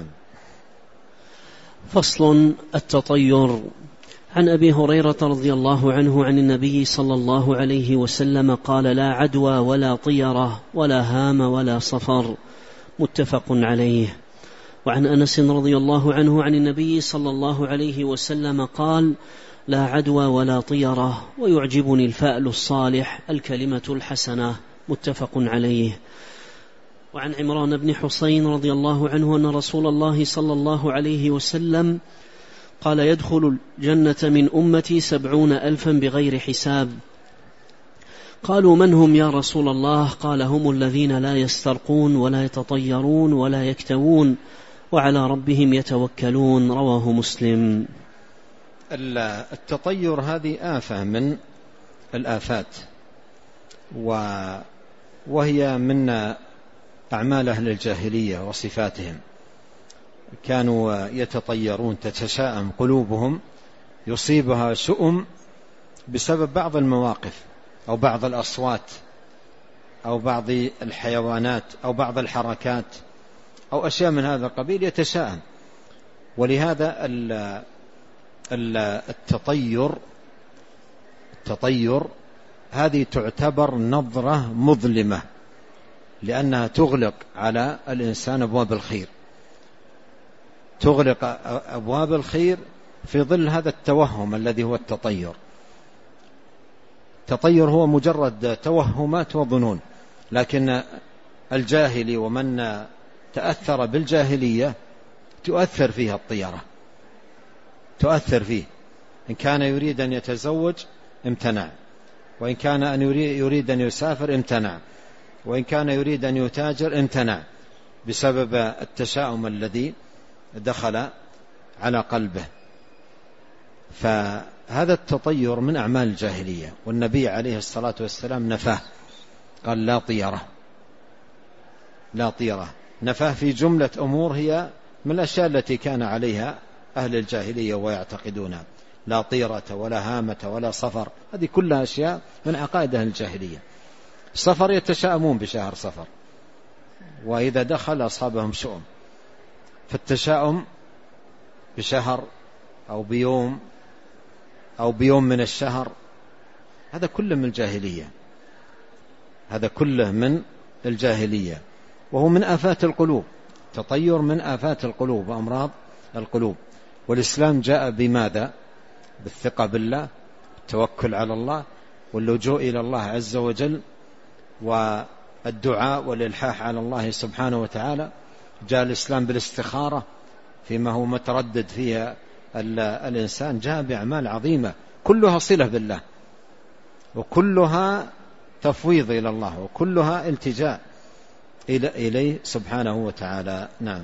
فصل: التطير. عن أبي هريرة رضي الله عنه عن النبي صلى الله عليه وسلم قال: لا عدوى ولا طيرة ولا هام ولا صفر، متفق عليه. وعن أنس رضي الله عنه عن النبي صلى الله عليه وسلم قال: لا عدوى ولا طيرة، ويعجبني الفأل الصالح الكلمة الحسنة، متفق عليه. وعن عمران بن حسين رضي الله عنه أن رسول الله صلى الله عليه وسلم قال: يدخل الجنة من أمتي سبعون ألفا بغير حساب. قالوا: من هم يا رسول الله؟ قال: هم الذين لا يسترقون ولا يتطيرون ولا يكتوون وعلى ربهم يتوكلون. رواه مسلم. التطير هذه آفة من الآفات، وهي من أعمال أهل الجاهلية وصفاتهم. كانوا يتطيرون، تتشاءم قلوبهم، يصيبها شؤم بسبب بعض المواقف أو بعض الأصوات أو بعض الحيوانات أو بعض الحركات أو أشياء من هذا القبيل، يتشاءم. ولهذا التطير التطير هذه تعتبر نظرة مظلمة، لأنها تغلق على الإنسان أبواب الخير، تغلق أبواب الخير في ظل هذا التوهم الذي هو التطير. التطير هو مجرد توهمات وظنون، لكن الجاهلي ومن تأثر بالجاهلية تؤثر فيها الطيرة، تؤثر فيه. إن كان يريد أن يتزوج امتنع، وإن كان أن يريد أن يسافر امتنع، وإن كان يريد أن يتاجر امتنع، بسبب التشاؤم الذي دخل على قلبه. فهذا التطير من أعمال الجاهلية، والنبي عليه الصلاة والسلام نفاه، قال: لا طيرة، لا طيرة. نفاه في جملة أمور هي من الأشياء التي كان عليها أهل الجاهلية ويعتقدونها. لا طيرة ولا هامة ولا صفر، هذه كلها أشياء من عقائد أهل الجاهلية. صفر يتشاءمون بشهر صفر، وإذا دخل أصابهم شؤم. فالتشاؤم بشهر أو بيوم أو بيوم من الشهر هذا كله من الجاهلية، هذا كله من الجاهلية، وهو من آفات القلوب. تطير من آفات القلوب وأمراض القلوب. والإسلام جاء بماذا؟ بالثقة بالله، التوكل على الله، واللجوء إلى الله عز وجل، والدعاء والإلحاح على الله سبحانه وتعالى. جاء الإسلام بالاستخارة فيما هو متردد فيها الإنسان. جاء بأعمال عظيمة كلها صلة بالله، وكلها تفويض إلى الله، وكلها التجاء إليه سبحانه وتعالى. نعم.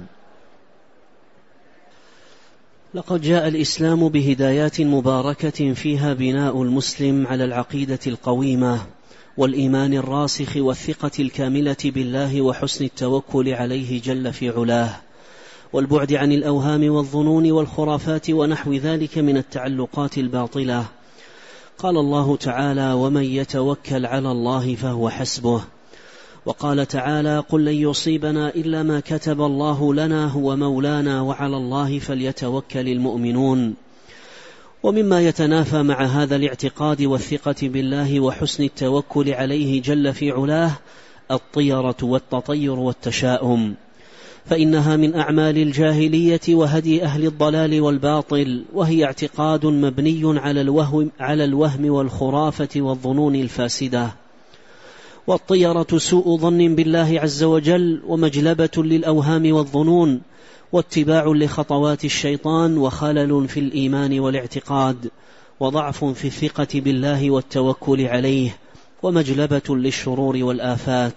لقد جاء الإسلام بهدايات مباركة فيها بناء المسلم على العقيدة القويمة والإيمان الراسخ والثقة الكاملة بالله وحسن التوكل عليه جل في علاه، والبعد عن الأوهام والظنون والخرافات ونحو ذلك من التعلقات الباطلة. قال الله تعالى: ومن يتوكل على الله فهو حسبه. وقال تعالى: قل لن يصيبنا إلا ما كتب الله لنا هو مولانا وعلى الله فليتوكل المؤمنون. ومما يتنافى مع هذا الاعتقاد والثقة بالله وحسن التوكل عليه جل في علاه الطيرة والتطير والتشاؤم، فإنها من أعمال الجاهلية وهدي أهل الضلال والباطل، وهي اعتقاد مبني على الوهم, على الوهم والخرافة والظنون الفاسدة. والطيرة سوء ظن بالله عز وجل ومجلبة للأوهام والظنون، واتباع لخطوات الشيطان، وخلل في الإيمان والاعتقاد، وضعف في الثقة بالله والتوكل عليه، ومجلبة للشرور والآفات.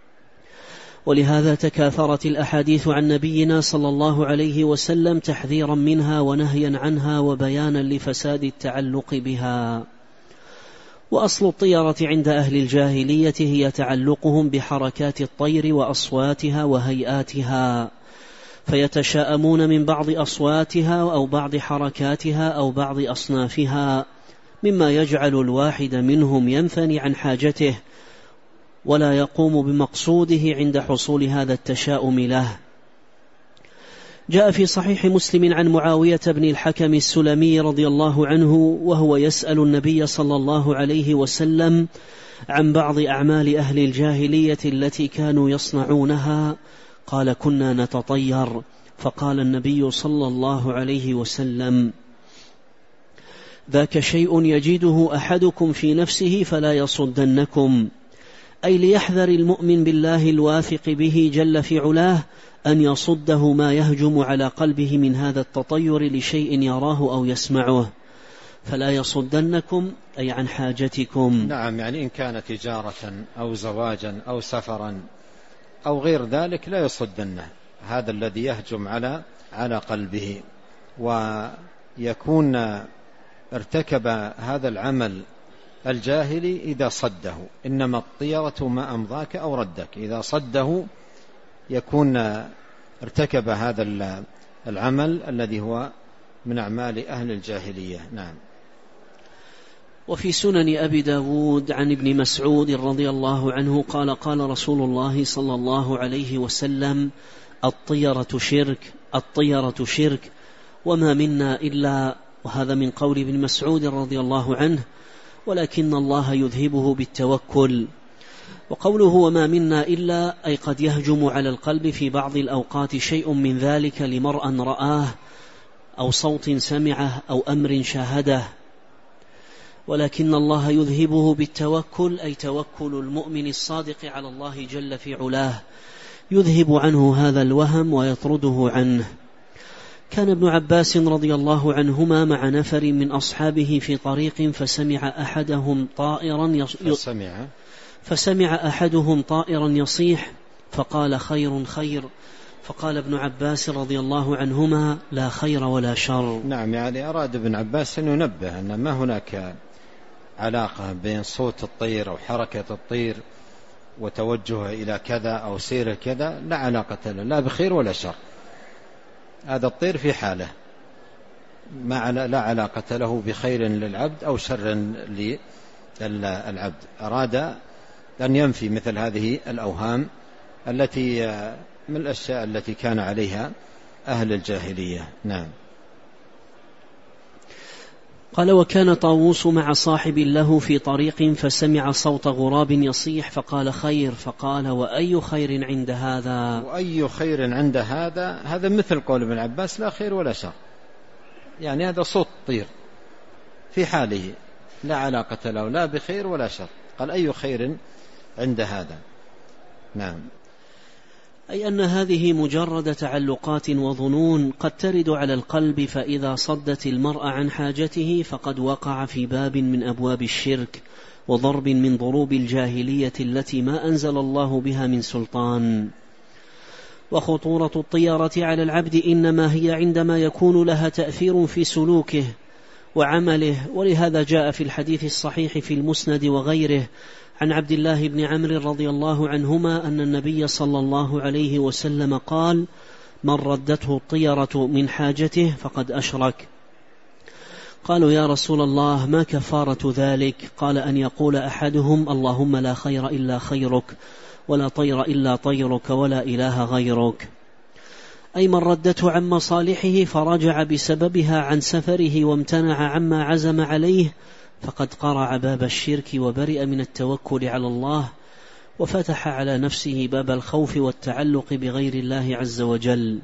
ولهذا تكاثرت الأحاديث عن نبينا صلى الله عليه وسلم تحذيرا منها ونهيا عنها وبيانا لفساد التعلق بها. وأصل الطيرة عند أهل الجاهلية هي تعلقهم بحركات الطير وأصواتها وهيئاتها، فيتشاءمون من بعض أصواتها أو بعض حركاتها أو بعض أصنافها، مما يجعل الواحد منهم ينثني عن حاجته ولا يقوم بمقصوده عند حصول هذا التشاؤم له. جاء في صحيح مسلم عن معاوية بن الحكم السلمي رضي الله عنه وهو يسأل النبي صلى الله عليه وسلم عن بعض أعمال أهل الجاهلية التي كانوا يصنعونها، قال: كنا نتطير. فقال النبي صلى الله عليه وسلم: ذاك شيء يجده أحدكم في نفسه فلا يصدنكم، أي ليحذر المؤمن بالله الواثق به جل في علاه أن يصده ما يهجم على قلبه من هذا التطير لشيء يراه أو يسمعه، فلا يصدنكم أي عن حاجتكم. نعم، يعني إن كانت تجارة أو زواجا أو سفرا أو غير ذلك لا يصدنه هذا الذي يهجم على على قلبه، ويكون ارتكب هذا العمل الجاهلي إذا صده. إنما الطيرة ما أمضاك أو ردك، إذا صده يكون ارتكب هذا العمل الذي هو من أعمال أهل الجاهلية. نعم. وفي سنن أبي داود عن ابن مسعود رضي الله عنه قال: قال رسول الله صلى الله عليه وسلم: الطيرة شرك، الطيرة شرك، وما منا إلا، وهذا من قول ابن مسعود رضي الله عنه، ولكن الله يذهبه بالتوكل. وقوله وما منا إلا أي قد يهجم على القلب في بعض الأوقات شيء من ذلك لمرأى رآه أو صوت سمعه أو أمر شاهده، ولكن الله يذهبه بالتوكل أي توكل المؤمن الصادق على الله جل في علاه، يذهب عنه هذا الوهم ويطرده عنه. كان ابن عباس رضي الله عنهما مع نفر من أصحابه في طريق فسمع أحدهم طائرا يص... فسمع فسمع أحدهم طائرا يصيح فقال: خير خير. فقال ابن عباس رضي الله عنهما: لا خير ولا شر. نعم، يعني أراد ابن عباس أن ينبه أن ما هناك علاقة بين صوت الطير أو حركة الطير وتوجهه إلى كذا أو سير كذا، لا علاقة له، لا بخير ولا شر. هذا الطير في حاله، ما لا علاقة له بخير للعبد أو شر للعبد. أراد أن ينفي مثل هذه الأوهام التي من الأشياء التي كان عليها أهل الجاهلية. نعم. قال: وكان طاووس مع صاحب له في طريق فسمع صوت غراب يصيح فقال: خير. فقال: وأي خير عند هذا؟ وأي خير عند هذا؟ هذا مثل قول ابن عباس: لا خير ولا شر، يعني هذا صوت طير في حاله لا علاقة له لا بخير ولا شر. قال: أي خير عند هذا؟ نعم. أي أن هذه مجرد تعلقات وظنون قد ترد على القلب، فإذا صدت المرء عن حاجته فقد وقع في باب من أبواب الشرك وضرب من ضروب الجاهلية التي ما أنزل الله بها من سلطان. وخطورة الطيرة على العبد إنما هي عندما يكون لها تأثير في سلوكه وعمله، ولهذا جاء في الحديث الصحيح في المسند وغيره عن عبد الله بن عمرو رضي الله عنهما أن النبي صلى الله عليه وسلم قال: من ردته الطيرة من حاجته فقد أشرك. قالوا: يا رسول الله ما كفارة ذلك؟ قال: أن يقول أحدهم: اللهم لا خير إلا خيرك، ولا طير إلا طيرك، ولا إله غيرك. أي من ردته عن مصالحه فرجع بسببها عن سفره وامتنع عما عزم عليه فقد قرع باب الشرك وبرئ من التوكل على الله، وفتح على نفسه باب الخوف والتعلق بغير الله عز وجل.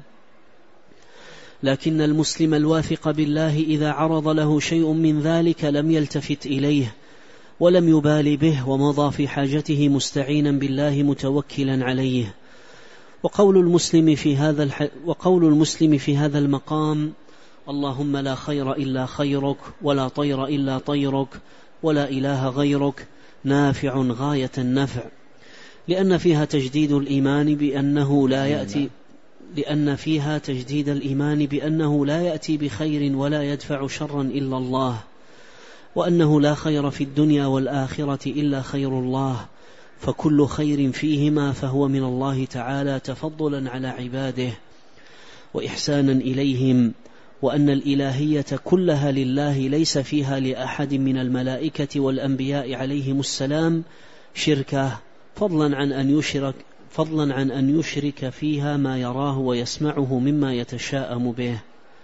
لكن المسلم الواثق بالله إذا عرض له شيء من ذلك لم يلتفت إليه ولم يبال به، ومضى في حاجته مستعينا بالله متوكلا عليه. وقول المسلم في هذا الح... وقول المسلم في هذا المقام: اللهم لا خير إلا خيرك، ولا طير إلا طيرك، ولا إله غيرك، نافع غاية النفع، لأن فيها تجديد الإيمان بأنه لا يأتي لأن فيها تجديد الإيمان بأنه لا يأتي بخير ولا يدفع شرا إلا الله، وأنه لا خير في الدنيا والآخرة إلا خير الله، فكل خير فيهما فهو من الله تعالى تفضلا على عباده وإحسانا إليهم، وأن الإلهية كلها لله ليس فيها لأحد من الملائكة والأنبياء عليهم السلام شركة، فضلا عن أن يشرك فضلا عن أن يشرك فيها ما يراه ويسمعه مما يتشاءم به.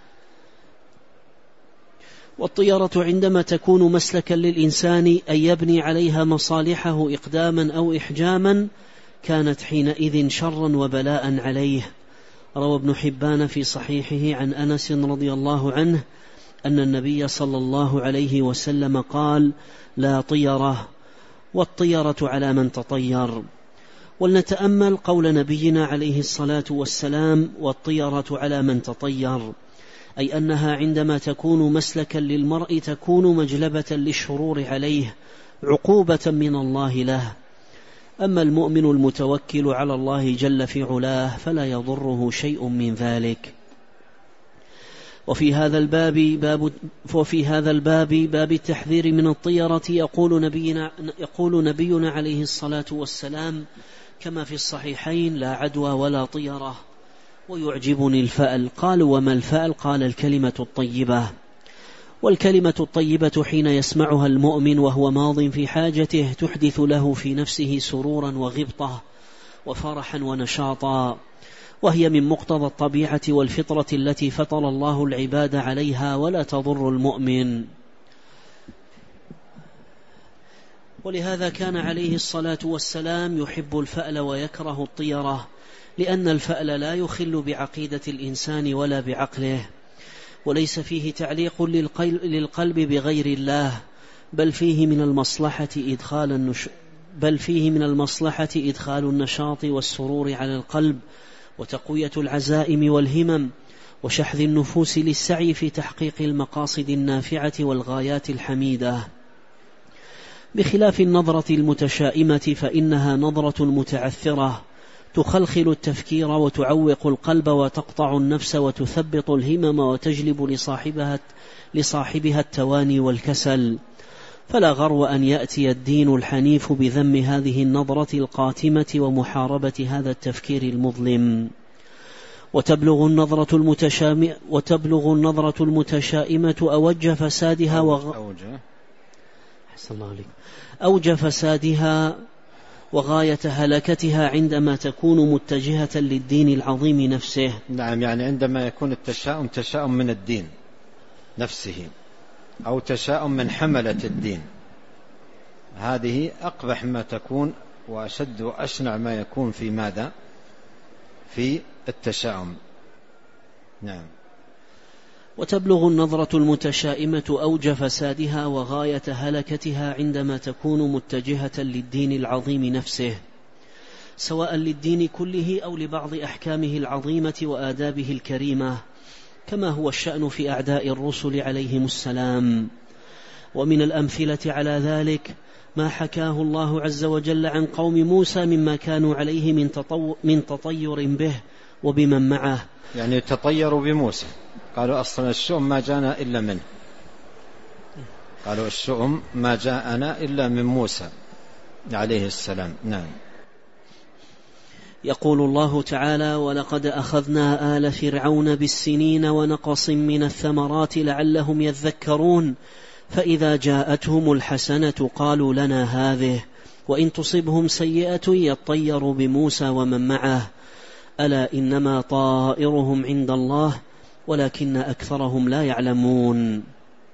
والطيرة عندما تكون مسلكا للإنسان أن يبني عليها مصالحه إقداما أو إحجاما كانت حينئذ شرا وبلاء عليه. روى ابن حبان في صحيحه عن أنس رضي الله عنه أن النبي صلى الله عليه وسلم قال: لا طيرة، والطيرة على من تطير. ولنتأمل قول نبينا عليه الصلاة والسلام: والطيرة على من تطير، أي أنها عندما تكون مسلكا للمرء تكون مجلبة للشرور عليه، عقوبة من الله له. أما المؤمن المتوكل على الله جل في علاه فلا يضره شيء من ذلك. وفي هذا الباب باب وفي هذا الباب باب التحذير من الطيرة يقول نبينا يقول نبينا عليه الصلاة والسلام كما في الصحيحين: لا عدوى ولا طيرة، ويعجبني الفأل. قالوا: وما الفأل؟ قال: الكلمة الطيبة. والكلمة الطيبة حين يسمعها المؤمن وهو ماض في حاجته تحدث له في نفسه سرورا وغبطة وفرحا ونشاطا، وهي من مقتضى الطبيعة والفطرة التي فطر الله العباد عليها، ولا تضر المؤمن. ولهذا كان عليه الصلاة والسلام يحب الفأل ويكره الطيرة، لأن الفأل لا يخل بعقيدة الإنسان ولا بعقله، وليس فيه تعليق للقلب بغير الله، بل فيه من المصلحة إدخال النش... بل فيه من المصلحة إدخال النشاط والسرور على القلب، وتقوية العزائم والهمم، وشحذ النفوس للسعي في تحقيق المقاصد النافعة والغايات الحميدة، بخلاف النظرة المتشائمة فإنها نظرة متعثرة تخلخل التفكير وتعوق القلب وتقطع النفس وتثبط الهمم وتجلب لصاحبها, لصاحبها التواني والكسل. فلا غرو أن يأتي الدين الحنيف بذم هذه النظرة القاتمة ومحاربة هذا التفكير المظلم. وتبلغ النظرة المتشائمة وتبلغ النظرة المتشائمة أوج فسادها وغ... أوجه. أوج فسادها وغاية هلكتها عندما تكون متجهة للدين العظيم نفسه. نعم، يعني عندما يكون التشاؤم تشاؤم من الدين نفسه أو تشاؤم من حملة الدين، هذه أقبح ما تكون وأشد وأشنع ما يكون في ماذا؟ في التشاؤم. نعم. وتبلغ النظرة المتشائمة أوج فسادها وغاية هلكتها عندما تكون متجهة للدين العظيم نفسه، سواء للدين كله أو لبعض أحكامه العظيمة وآدابه الكريمة، كما هو الشأن في أعداء الرسل عليهم السلام. ومن الأمثلة على ذلك ما حكاه الله عز وجل عن قوم موسى مما كانوا عليه من, تطو من تطير به وبمن معه، يعني تطيروا بموسى، قالوا أصلا الشؤم ما جاءنا إلا منه، قالوا الشؤم ما جاءنا إلا من موسى عليه السلام. نعم. يقول الله تعالى: ولقد أخذنا آل فرعون بالسنين ونقص من الثمرات لعلهم يذكرون فإذا جاءتهم الحسنة قالوا لنا هذه وإن تصبهم سيئة يطيروا بموسى ومن معه ألا إنما طائرهم عند الله ولكن أكثرهم لا يعلمون.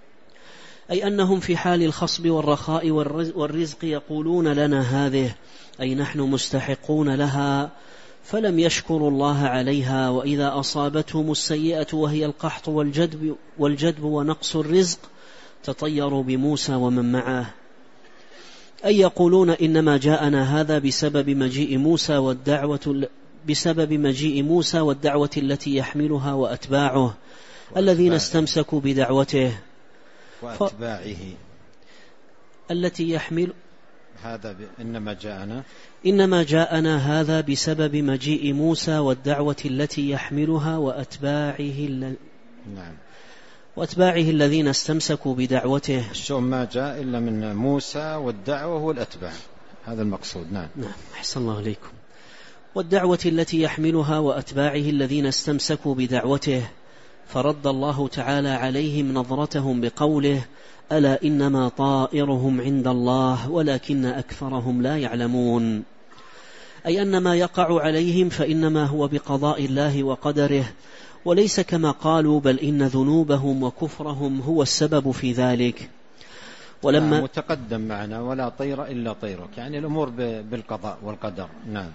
أي أنهم في حال الخصب والرخاء والرزق يقولون لنا هذه، أي نحن مستحقون لها، فلم يشكروا الله عليها، وإذا أصابتهم السيئة وهي القحط والجدب, والجدب ونقص الرزق تطيروا بموسى ومن معه. أي يقولون إنما جاءنا هذا بسبب مجيء موسى والدعوة بسبب مجيء موسى والدعوة التي يحملها وأتباعه وأتباعه. الذين استمسكوا بدعوته وأتباعه ف... التي يحمل هذا ب... إنما جاءنا إنما جاءنا هذا بسبب مجيء موسى والدعوة التي يحملها وأتباعه ال... نعم. وأتباعه الذين استمسكوا بدعوته. الشؤم ما جاء إلا من موسى والدعوة والأتباع، هذا المقصود. نعم. نعم. أحسن الله عليكم. والدعوة التي يحملها وأتباعه الذين استمسكوا بدعوته، فرد الله تعالى عليهم نظرتهم بقوله: ألا إنما طائرهم عند الله ولكن أكثرهم لا يعلمون. أي أن ما يقع عليهم فإنما هو بقضاء الله وقدره، وليس كما قالوا، بل إن ذنوبهم وكفرهم هو السبب في ذلك. ولما متقدم معنا ولا طير إلا طيرك، يعني الأمور بالقضاء والقدر. نعم.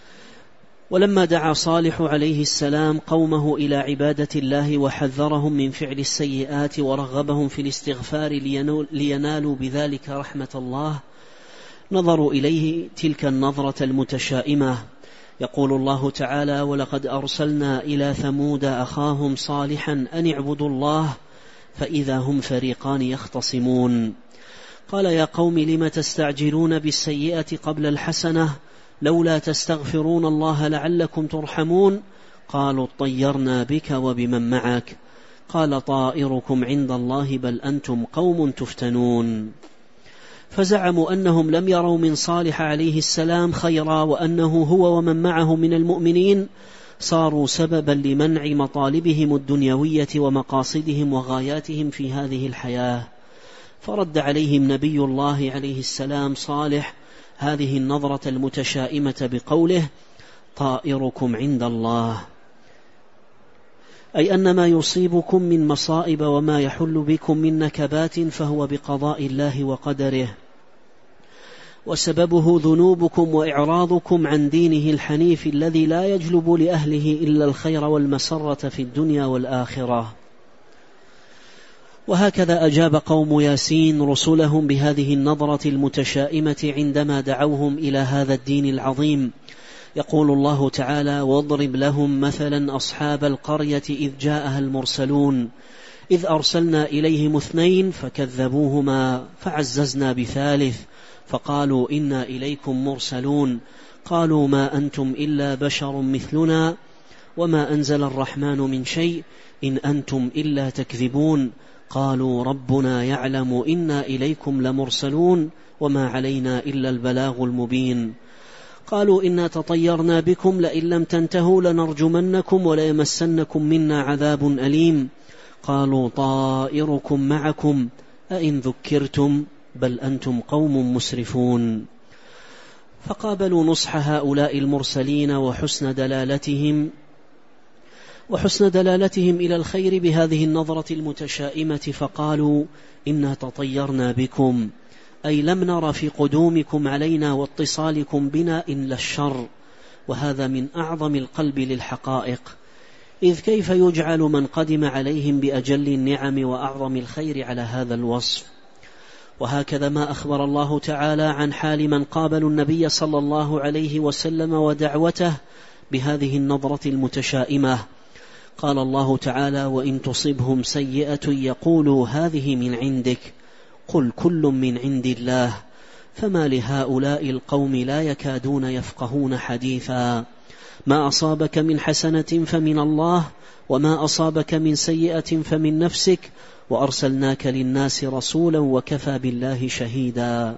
ولما دعا صالح عليه السلام قومه إلى عبادة الله وحذرهم من فعل السيئات ورغبهم في الاستغفار لينالوا بذلك رحمة الله، نظروا إليه تلك النظرة المتشائمة. يقول الله تعالى: ولقد أرسلنا إلى ثمود أخاهم صالحا أن اعبدوا الله فإذا هم فريقان يختصمون. قال: يا قوم لم تستعجلون بالسيئة قبل الحسنة لولا تستغفرون الله لعلكم ترحمون. قالوا: اطيرنا بك وبمن معك. قال: طائركم عند الله بل أنتم قوم تفتنون. فزعموا أنهم لم يروا من صالح عليه السلام خيرا، وأنه هو ومن معه من المؤمنين صاروا سببا لمنع مطالبهم الدنيوية ومقاصدهم وغاياتهم في هذه الحياة. فرد عليهم نبي الله عليه السلام صالح هذه النظرة المتشائمة بقوله: طائركم عند الله، أي أن ما يصيبكم من مصائب وما يحل بكم من نكبات فهو بقضاء الله وقدره، وسببه ذنوبكم وإعراضكم عن دينه الحنيف الذي لا يجلب لأهله إلا الخير والمسرة في الدنيا والآخرة. وهكذا أجاب قوم ياسين رسلهم بهذه النظرة المتشائمة عندما دعوهم إلى هذا الدين العظيم. يقول الله تعالى: واضرب لهم مثلا أصحاب القرية إذ جاءها المرسلون إذ أرسلنا إليهم اثنين فكذبوهما فعززنا بثالث فقالوا إنا إليكم مرسلون قالوا ما أنتم إلا بشر مثلنا وما أنزل الرحمن من شيء إن أنتم إلا تكذبون قالوا ربنا يعلم إنا إليكم لمرسلون وما علينا إلا البلاغ المبين قالوا إنا تطيرنا بكم لئن لم تنتهوا لنرجمنكم وليمسنكم منا عذاب أليم قالوا طائركم معكم أئن ذكرتم بل أنتم قوم مسرفون. فقابلوا نصح هؤلاء المرسلين وحسن دلالتهم وحسن دلالتهم إلى الخير بهذه النظرة المتشائمة فقالوا إنا تطيرنا بكم أي لم نر في قدومكم علينا واتصالكم بنا إلا الشر، وهذا من أعظم القلب للحقائق، إذ كيف يجعل من قدم عليهم بأجل النعم وأعظم الخير على هذا الوصف. وهكذا ما أخبر الله تعالى عن حال من قابلوا النبي صلى الله عليه وسلم ودعوته بهذه النظرة المتشائمة. قال الله تعالى: وإن تصبهم سيئة يقولوا هذه من عندك قل كل من عند الله فما لهؤلاء القوم لا يكادون يفقهون حديثا ما أصابك من حسنة فمن الله وما أصابك من سيئة فمن نفسك وأرسلناك للناس رسولا وكفى بالله شهيدا.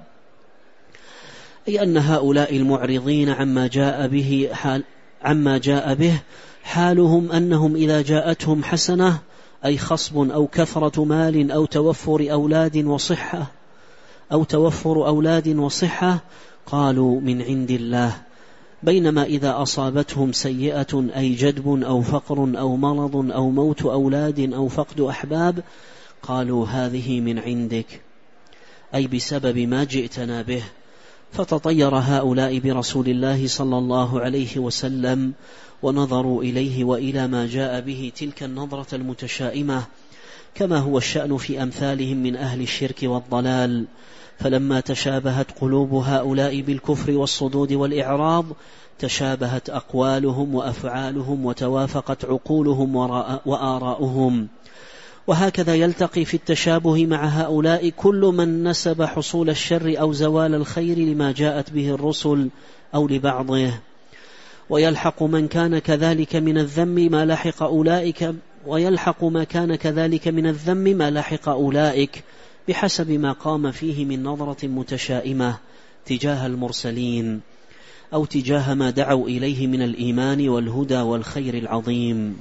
أي أن هؤلاء المعرضين عما جاء به حال عما جاء به حالهم أنهم إذا جاءتهم حسنة أي خصب أو كثرة مال أو توفر أولاد وصحة أو توفر أولاد وصحة قالوا من عند الله، بينما إذا أصابتهم سيئة أي جدب أو فقر أو مرض أو موت أولاد أو فقد أحباب قالوا هذه من عندك، أي بسبب ما جئتنا به. فتطير هؤلاء برسول الله صلى الله عليه وسلم ونظروا إليه وإلى ما جاء به تلك النظرة المتشائمة، كما هو الشأن في أمثالهم من أهل الشرك والضلال. فلما تشابهت قلوب هؤلاء بالكفر والصدود والإعراض تشابهت أقوالهم وأفعالهم وتوافقت عقولهم وآراؤهم. وهكذا يلتقي في التشابه مع هؤلاء كل من نسب حصول الشر أو زوال الخير لما جاءت به الرسل أو لبعضه، ويلحق من كان كذلك من الذم ما لحق أولئك ويلحق ما كان كذلك من الذم ما لحق أولئك بحسب ما قام فيه من نظرة متشائمة تجاه المرسلين أو تجاه ما دعوا إليه من الإيمان والهدى والخير العظيم.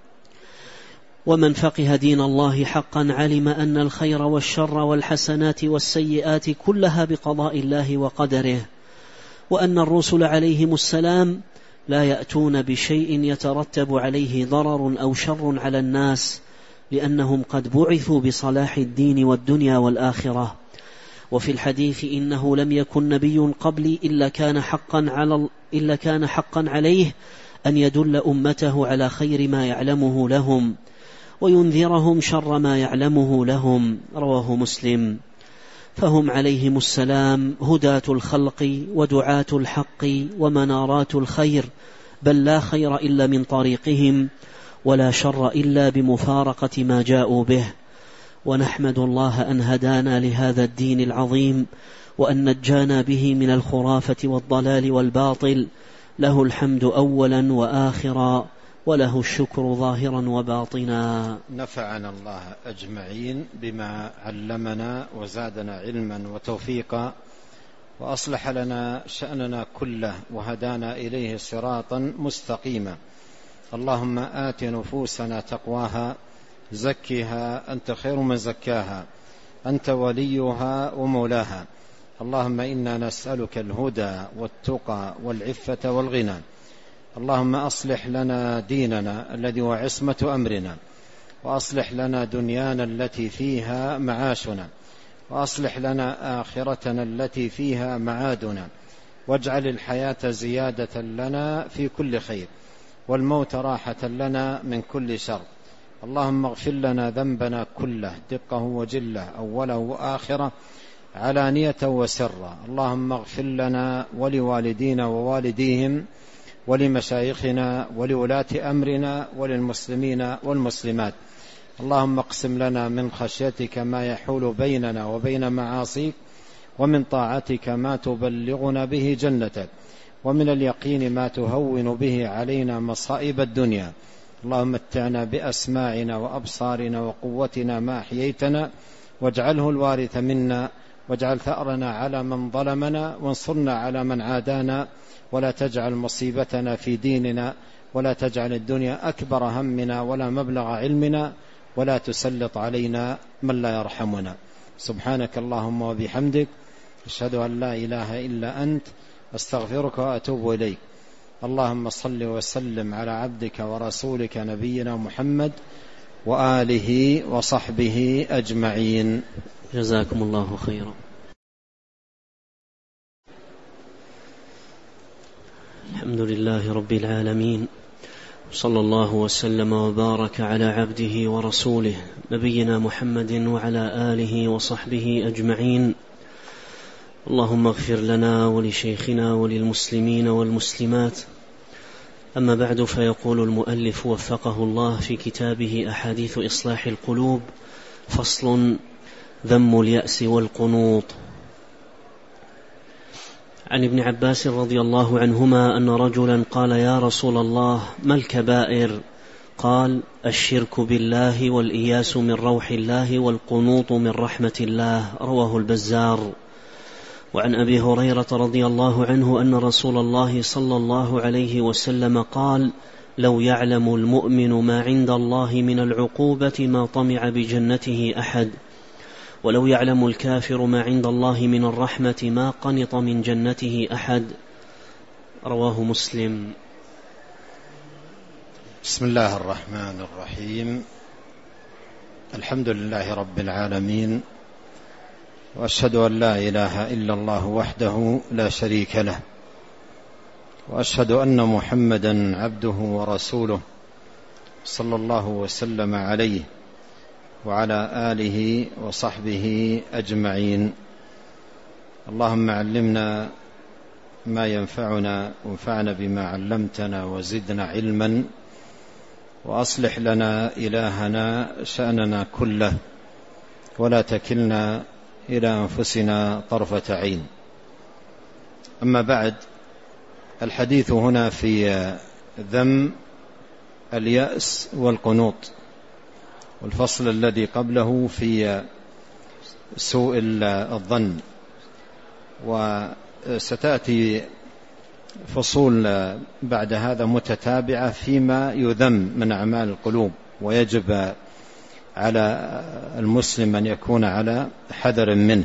ومن فقه دين الله حقا علم أن الخير والشر والحسنات والسيئات كلها بقضاء الله وقدره، وأن الرسل عليهم السلام لا يأتون بشيء يترتب عليه ضرر أو شر على الناس، لأنهم قد بعثوا بصلاح الدين والدنيا والآخرة. وفي الحديث إنه لم يكن نبي قبلي إلا كان حقا على إلا كان حقا عليه أن يدل أمته على خير ما يعلمه لهم وينذرهم شر ما يعلمه لهم، رواه مسلم. فهم عليهم السلام هداة الخلق ودعاة الحق ومنارات الخير، بل لا خير إلا من طريقهم ولا شر إلا بمفارقة ما جاءوا به. ونحمد الله أن هدانا لهذا الدين العظيم وأن نجانا به من الخرافة والضلال والباطل، له الحمد أولا وآخرا وله الشكر ظاهرا وباطنا. نفعنا الله أجمعين بما علمنا وزادنا علما وتوفيقا وأصلح لنا شأننا كله وهدانا إليه صراطا مستقيما. اللهم آت نفوسنا تقواها زكها أنت خير من زكاها أنت وليها ومولاها. اللهم إنا نسألك الهدى والتقى والعفة والغنى. اللهم أصلح لنا ديننا الذي هو عصمة أمرنا، وأصلح لنا دنيانا التي فيها معاشنا، وأصلح لنا آخرتنا التي فيها معادنا، واجعل الحياة زيادة لنا في كل خير والموت راحة لنا من كل شر. اللهم اغفر لنا ذنبنا كله دقه وجله أوله وآخره علانية وسرا. اللهم اغفر لنا ولوالدينا ووالديهم ولمشايخنا ولولاة أمرنا وللمسلمين والمسلمات. اللهم اقسم لنا من خشيتك ما يحول بيننا وبين معاصيك، ومن طاعتك ما تبلغنا به جنتك، ومن اليقين ما تهون به علينا مصائب الدنيا. اللهم متعنا بأسماعنا وأبصارنا وقوتنا ما أحييتنا، واجعله الوارث منا، واجعل ثأرنا على من ظلمنا، وانصرنا على من عادانا، ولا تجعل مصيبتنا في ديننا، ولا تجعل الدنيا أكبر همنا ولا مبلغ علمنا، ولا تسلط علينا من لا يرحمنا. سبحانك اللهم وبحمدك، أشهد أن لا إله إلا أنت، أستغفرك وأتوب إليك. اللهم صل وسلم على عبدك ورسولك نبينا محمد وآله وصحبه أجمعين. جزاكم الله خيرا. الحمد لله رب العالمين، صلى الله وسلم وبارك على عبده ورسوله نبينا محمد وعلى آله وصحبه أجمعين. اللهم اغفر لنا ولشيخنا وللمسلمين والمسلمات. أما بعد، فيقول المؤلف وفقه الله في كتابه أحاديث إصلاح القلوب: فصل: ذم اليأس والقنوط. عن ابن عباس رضي الله عنهما أن رجلا قال: يا رسول الله، ما الكبائر؟ قال: الشرك بالله والإياس من روح الله والقنوط من رحمة الله. رواه البزار. وعن أبي هريرة رضي الله عنه أن رسول الله صلى الله عليه وسلم قال: لو يعلم المؤمن ما عند الله من العقوبة ما طمع بجنته أحد، ولو يعلم الكافر ما عند الله من الرحمة ما قنط من جنته أحد. رواه مسلم. بسم الله الرحمن الرحيم. الحمد لله رب العالمين، وأشهد أن لا إله إلا الله وحده لا شريك له، وأشهد أن محمدا عبده ورسوله صلى الله وسلم عليه وعلى آله وصحبه أجمعين. اللهم علمنا ما ينفعنا وانفعنا بما علمتنا وزدنا علما، وأصلح لنا إلهنا شأننا كله، ولا تكلنا إلى أنفسنا طرفة عين. أما بعد، الحديث هنا في ذم اليأس والقنوط، والفصل الذي قبله في سوء الظن، وستأتي فصول بعد هذا متتابعة فيما يذم من أعمال القلوب، ويجب على المسلم أن يكون على حذر منه.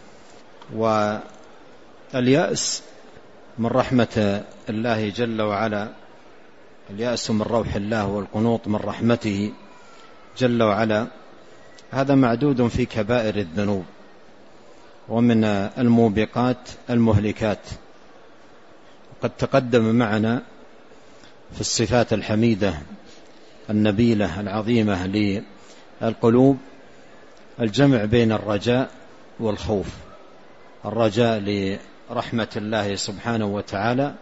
واليأس من رحمة الله جل وعلا، اليأس من روح الله والقنوط من رحمته جل وعلا، هذا معدود في كبائر الذنوب ومن الموبقات المهلكات. قد تقدم معنا في الصفات الحميدة النبيلة العظيمة للقلوب الجمع بين الرجاء والخوف. الرجاء لرحمة الله سبحانه وتعالى،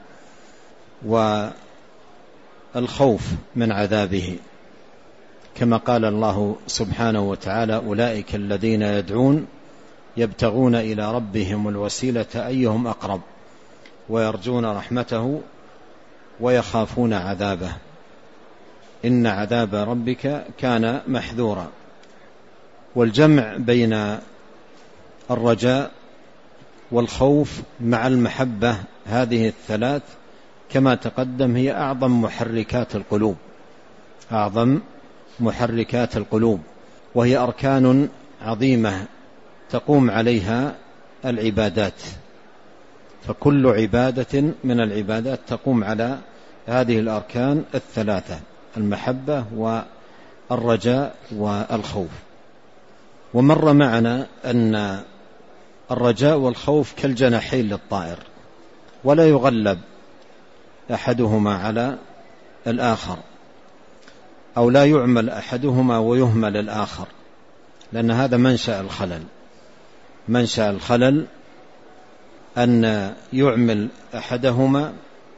والخوف من عذابه، كما قال الله سبحانه وتعالى: أولئك الذين يدعون يبتغون إلى ربهم الوسيلة أيهم أقرب ويرجون رحمته ويخافون عذابه إن عذاب ربك كان محذورا. والجمع بين الرجاء والخوف مع المحبة، هذه الثلاث كما تقدم هي أعظم محركات القلوب، أعظم محركات القلوب، وهي أركان عظيمة تقوم عليها العبادات. فكل عبادة من العبادات تقوم على هذه الأركان الثلاثة: المحبة والرجاء والخوف. ومر معنا أن الرجاء والخوف كالجناحين للطائر، ولا يغلب أحدهما على الآخر، أو لا يعمل أحدهما ويهمل الآخر، لأن هذا منشأ الخلل. منشأ الخلل أن يعمل أحدهما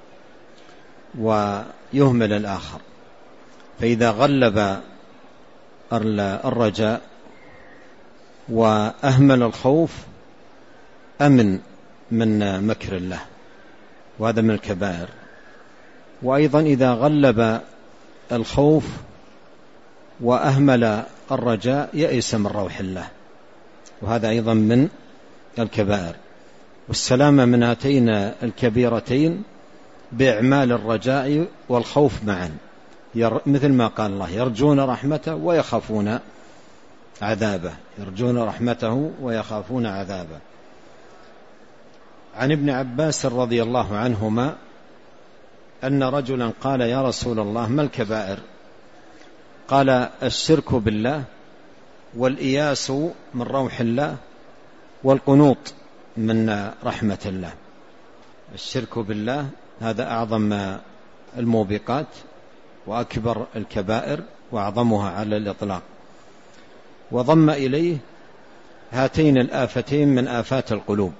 ويهمل الآخر. فإذا غلب الرجاء وأهمل الخوف أمن من مكر الله، وهذا من الكبائر. وأيضا إذا غلب الخوف وأهمل الرجاء يئس من روح الله، وهذا أيضا من الكبائر. والسلامة من هاتين الكبيرتين بإعمال الرجاء والخوف معا، مثل ما قال الله: يرجون رحمته ويخافون عذابه، يرجون رحمته ويخافون عذابه. عن ابن عباس رضي الله عنهما أن رجلا قال: يا رسول الله، ما الكبائر؟ قال: الشرك بالله والإياس من روح الله والقنوط من رحمة الله. الشرك بالله هذا أعظم الموبقات وأكبر الكبائر وأعظمها على الإطلاق، وضم إليه هاتين الآفتين من آفات القلوب: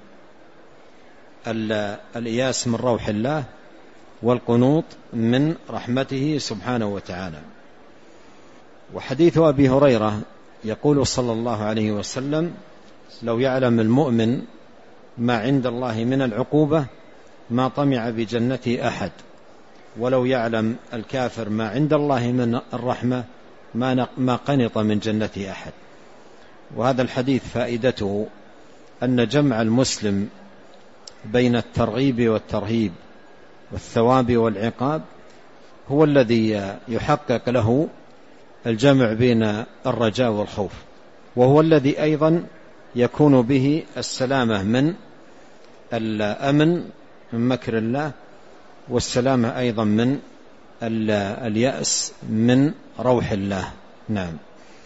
الإياس من روح الله والقنوط من رحمته سبحانه وتعالى. وحديث أبي هريرة يقول صلى الله عليه وسلم: لو يعلم المؤمن ما عند الله من العقوبة ما طمع بجنة أحد، ولو يعلم الكافر ما عند الله من الرحمة ما قنط من جنة أحد. وهذا الحديث فائدته أن جمع المسلم بين الترغيب والترهيب والثواب والعقاب هو الذي يحقق له الجمع بين الرجاء والخوف، وهو الذي أيضا يكون به السلامة من الأمن من مكر الله، والسلامة أيضا من اليأس من روح الله. نعم.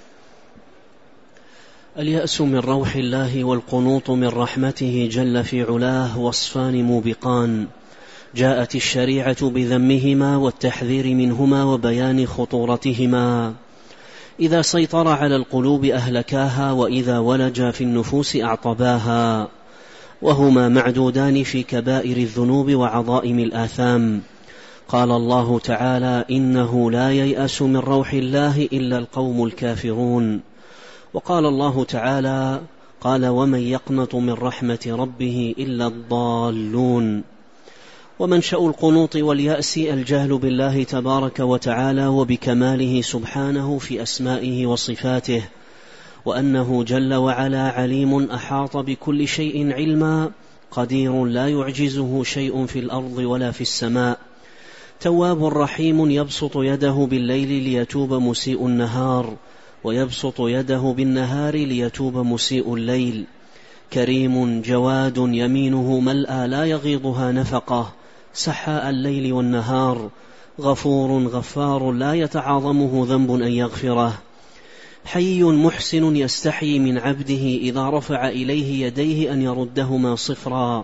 اليأس من روح الله والقنوط من رحمته جل في علاه وصفان موبقان، جاءت الشريعة بذمهما والتحذير منهما وبيان خطورتهما. إذا سيطر على القلوب أهلكاها، وإذا ولج في النفوس أعطباها، وهما معدودان في كبائر الذنوب وعظائم الآثام. قال الله تعالى: إنه لا ييأس من روح الله إلا القوم الكافرون. وقال الله تعالى: قال: ومن يقنط من رحمة ربه إلا الضالون. ومنشأ القنوط واليأس الجهل بالله تبارك وتعالى وبكماله سبحانه في أسمائه وصفاته، وأنه جل وعلا عليم أحاط بكل شيء علما، قدير لا يعجزه شيء في الأرض ولا في السماء، تواب رحيم يبسط يده بالليل ليتوب مسيء النهار، ويبسط يده بالنهار ليتوب مسيء الليل، كريم جواد يمينه ملأى لا يغيضها نفقه سحاء الليل والنهار، غفور غفار لا يتعاظمه ذنب أن يغفره، حي محسن يستحي من عبده إذا رفع إليه يديه أن يردهما صفرا،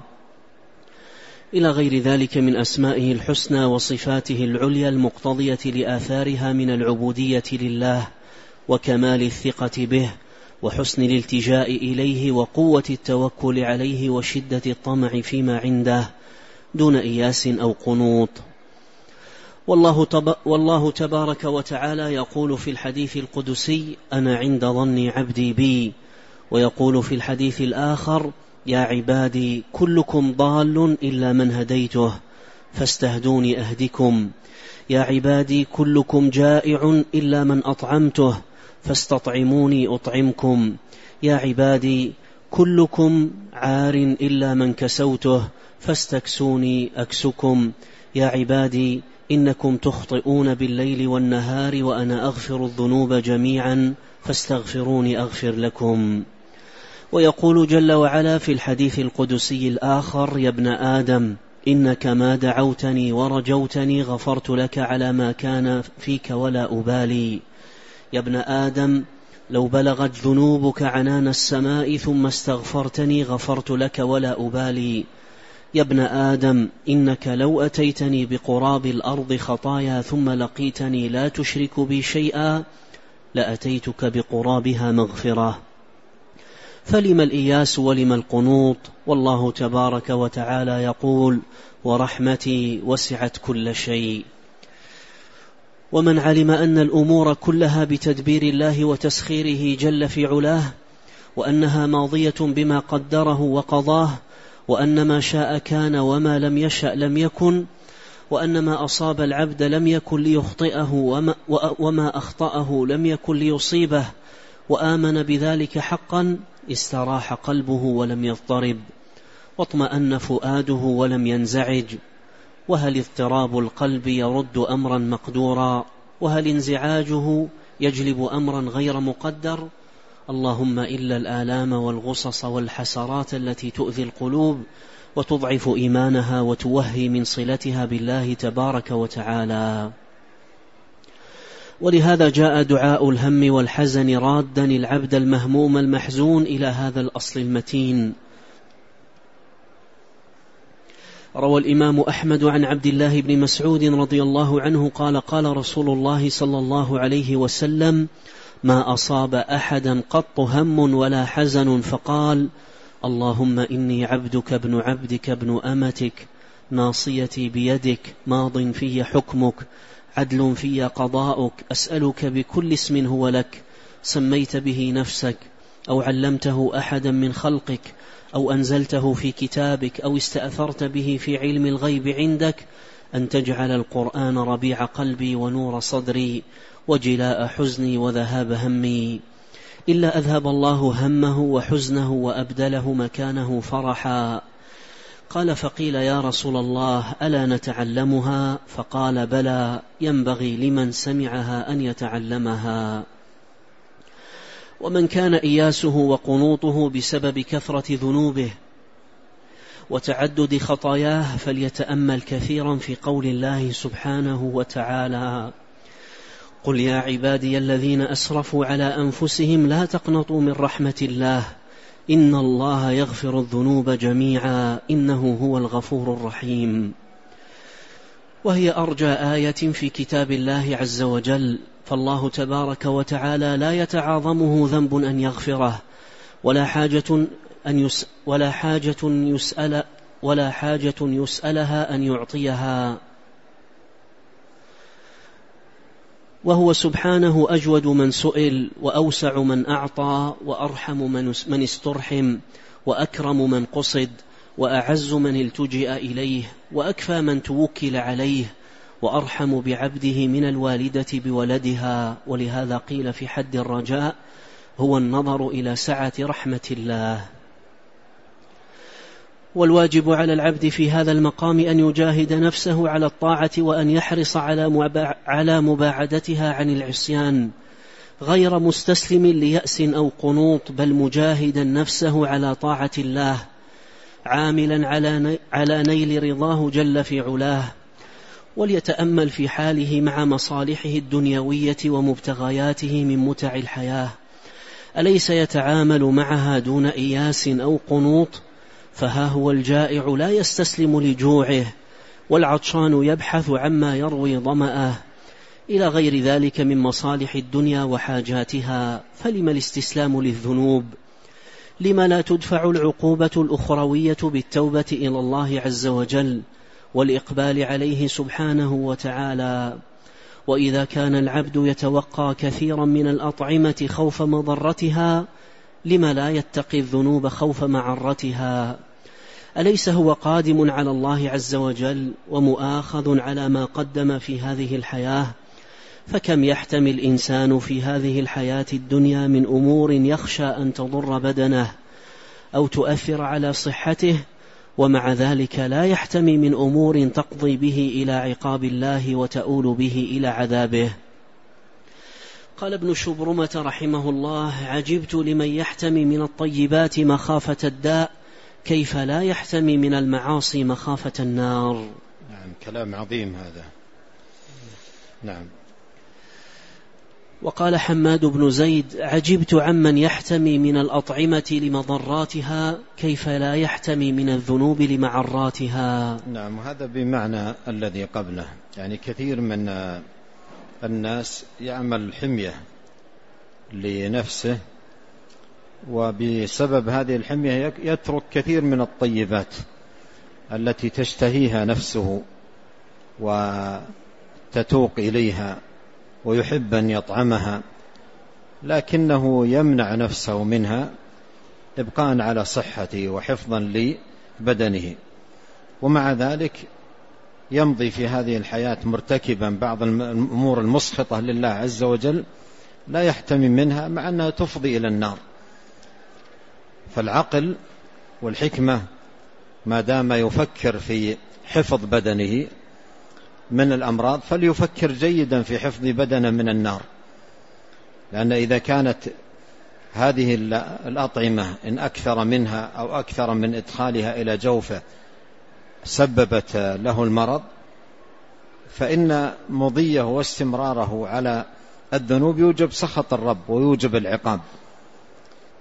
إلى غير ذلك من أسمائه الحسنى وصفاته العليا المقتضية لآثارها من العبودية لله وكمال الثقة به وحسن الالتجاء إليه وقوة التوكل عليه وشدة الطمع فيما عنده دون إياس أو قنوط. والله, تب... والله تبارك وتعالى يقول في الحديث القدسي: أنا عند ظن عبدي بي. ويقول في الحديث الآخر: يا عبادي كلكم ضال إلا من هديته فاستهدوني أهدكم. يا عبادي كلكم جائع إلا من أطعمته فاستطعموني أطعمكم. يا عبادي كلكم عار إلا من كسوته فاستكسوني أكسكم. يا عبادي إنكم تخطئون بالليل والنهار وأنا أغفر الذنوب جميعا فاستغفروني أغفر لكم. ويقول جل وعلا في الحديث القدسي الآخر: يا ابن آدم إنك ما دعوتني ورجوتني غفرت لك على ما كان فيك ولا أبالي. يا ابن آدم لو بلغت ذنوبك عنان السماء ثم استغفرتني غفرت لك ولا أبالي. يا ابن آدم إنك لو أتيتني بقراب الأرض خطايا ثم لقيتني لا تشرك بي شيئا لأتيتك بقرابها مغفرة. فلم الإياس ولم القنوط؟ والله تبارك وتعالى يقول: ورحمتي وسعت كل شيء. ومن علم أن الأمور كلها بتدبير الله وتسخيره جل في علاه، وأنها ماضية بما قدره وقضاه، وأن ما شاء كان وما لم يشأ لم يكن، وأن ما أصاب العبد لم يكن ليخطئه وما, وما أخطأه لم يكن ليصيبه، وآمن بذلك حقا، استراح قلبه ولم يضطرب، واطمأن فؤاده ولم ينزعج. وهل اضطراب القلب يرد أمرا مقدورا؟ وهل انزعاجه يجلب أمرا غير مقدر؟ اللهم إلا الآلام والغصص والحسرات التي تؤذي القلوب وتضعف إيمانها وتوهي من صلتها بالله تبارك وتعالى. ولهذا جاء دعاء الهم والحزن رادا العبد المهموم المحزون إلى هذا الأصل المتين: روى الإمام أحمد عن عبد الله بن مسعود رضي الله عنه قال قال رسول الله صلى الله عليه وسلم: ما أصاب أحدا قط هم ولا حزن فقال: اللهم إني عبدك ابن عبدك ابن أمتك ناصيتي بيدك ماض في حكمك عدل في قضاؤك أسألك بكل اسم هو لك سميت به نفسك أو علمته أحدا من خلقك أو أنزلته في كتابك أو استأثرت به في علم الغيب عندك أن تجعل القرآن ربيع قلبي ونور صدري وجلاء حزني وذهاب همي، إلا أذهب الله همه وحزنه وأبدله مكانه فرحا. قال: فقيل: يا رسول الله ألا نتعلمها؟ فقال: بلى، ينبغي لمن سمعها أن يتعلمها. ومن كان إياسه وقنوطه بسبب كثرة ذنوبه وتعدد خطاياه فليتأمل كثيرا في قول الله سبحانه وتعالى: قل يا عبادي الذين أسرفوا على أنفسهم لا تقنطوا من رحمة الله إن الله يغفر الذنوب جميعا إنه هو الغفور الرحيم. وهي أرجى آية في كتاب الله عز وجل، فالله تبارك وتعالى لا يتعاظمه ذنب أن يغفره ولا حاجة أن يس ولا حاجة يسأل ولا حاجة يسألها أن يعطيها، وهو سبحانه أجود من سئل وأوسع من أعطى وأرحم من استرحم وأكرم من قصد وأعز من التجئ إليه وأكفى من توكل عليه وأرحم بعبده من الوالدة بولدها. ولهذا قيل في حد الرجاء هو النظر إلى سعة رحمة الله. والواجب على العبد في هذا المقام أن يجاهد نفسه على الطاعة وأن يحرص على مباعدتها عن العصيان، غير مستسلم ليأس أو قنوط، بل مجاهدا نفسه على طاعة الله، عاملا على نيل رضاه جل في علاه. وليتأمل في حاله مع مصالحه الدنيوية ومبتغياته من متع الحياة، أليس يتعامل معها دون إياس أو قنوط؟ فها هو الجائع لا يستسلم لجوعه، والعطشان يبحث عما يروي ظمأه، إلى غير ذلك من مصالح الدنيا وحاجاتها. فلما الاستسلام للذنوب؟ لما لا تدفع العقوبة الأخروية بالتوبة إلى الله عز وجل والإقبال عليه سبحانه وتعالى؟ وإذا كان العبد يتوقى كثيرا من الأطعمة خوف مضرتها، لما لا يتقي الذنوب خوف معرتها؟ أليس هو قادم على الله عز وجل ومؤاخذ على ما قدم في هذه الحياة؟ فكم يحتمل الإنسان في هذه الحياة الدنيا من أمور يخشى أن تضر بدنه أو تؤثر على صحته، ومع ذلك لا يحتمي من أمور تقضي به إلى عقاب الله وتؤول به إلى عذابه. قال ابن شبرمة رحمه الله: عجبت لمن يحتمي من الطيبات مخافة الداء كيف لا يحتمي من المعاصي مخافة النار. نعم، كلام عظيم هذا. نعم. وقال حماد بن زيد: عجبت عمن يحتمي من الأطعمة لمضراتها كيف لا يحتمي من الذنوب لمعراتها. نعم، هذا بمعنى الذي قبله، يعني كثير من الناس يعمل حمية لنفسه، وبسبب هذه الحمية يترك كثير من الطيبات التي تشتهيها نفسه وتتوق إليها ويحب أن يطعمها، لكنه يمنع نفسه منها إبقاء على صحته وحفظا لبدنه، ومع ذلك يمضي في هذه الحياة مرتكبا بعض الأمور المسخطة لله عز وجل لا يحتمي منها، مع أنها تفضي إلى النار. فالعقل والحكمة ما دام يفكر في حفظ بدنه من الأمراض فليفكر جيدا في حفظ بدنه من النار، لأن إذا كانت هذه الأطعمة إن أكثر منها أو أكثر من إدخالها إلى جوفه سببت له المرض، فإن مضيه واستمراره على الذنوب يوجب سخط الرب ويوجب العقاب.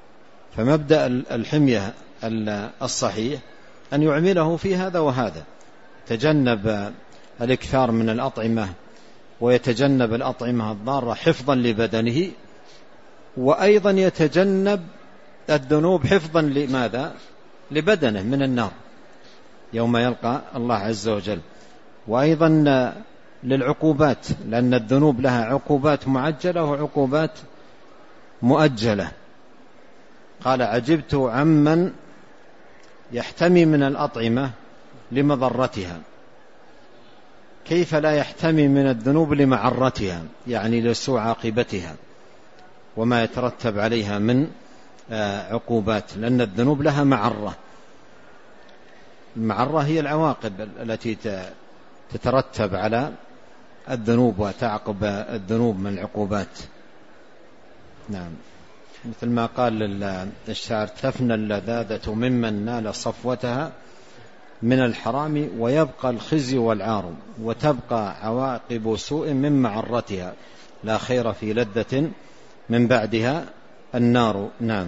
فمبدأ الحمية الصحيح أن يعمله في هذا وهذا، يتجنب الإكثار من الأطعمة ويتجنب الأطعمة الضارة حفظا لبدنه، وأيضا يتجنب الذنوب حفظا لماذا؟ لبدنه من النار يوم يلقى الله عز وجل، وأيضا للعقوبات، لأن الذنوب لها عقوبات معجلة وعقوبات مؤجلة. قال عجبت عمن يحتمي من الأطعمة لمضرتها، كيف لا يحتمي من الذنوب لمعرتها، يعني لسوء عاقبتها وما يترتب عليها من عقوبات، لأن الذنوب لها معرة. المعرة هي العواقب التي تترتب على الذنوب وتعقب الذنوب من العقوبات. نعم، مثل ما قال الشاعر: تفنى اللذاذة ممن نال صفوتها من الحرام ويبقى الخزي والعار، وتبقى عواقب سوء من معرتها، لا خير في لذة من بعدها النار. نعم.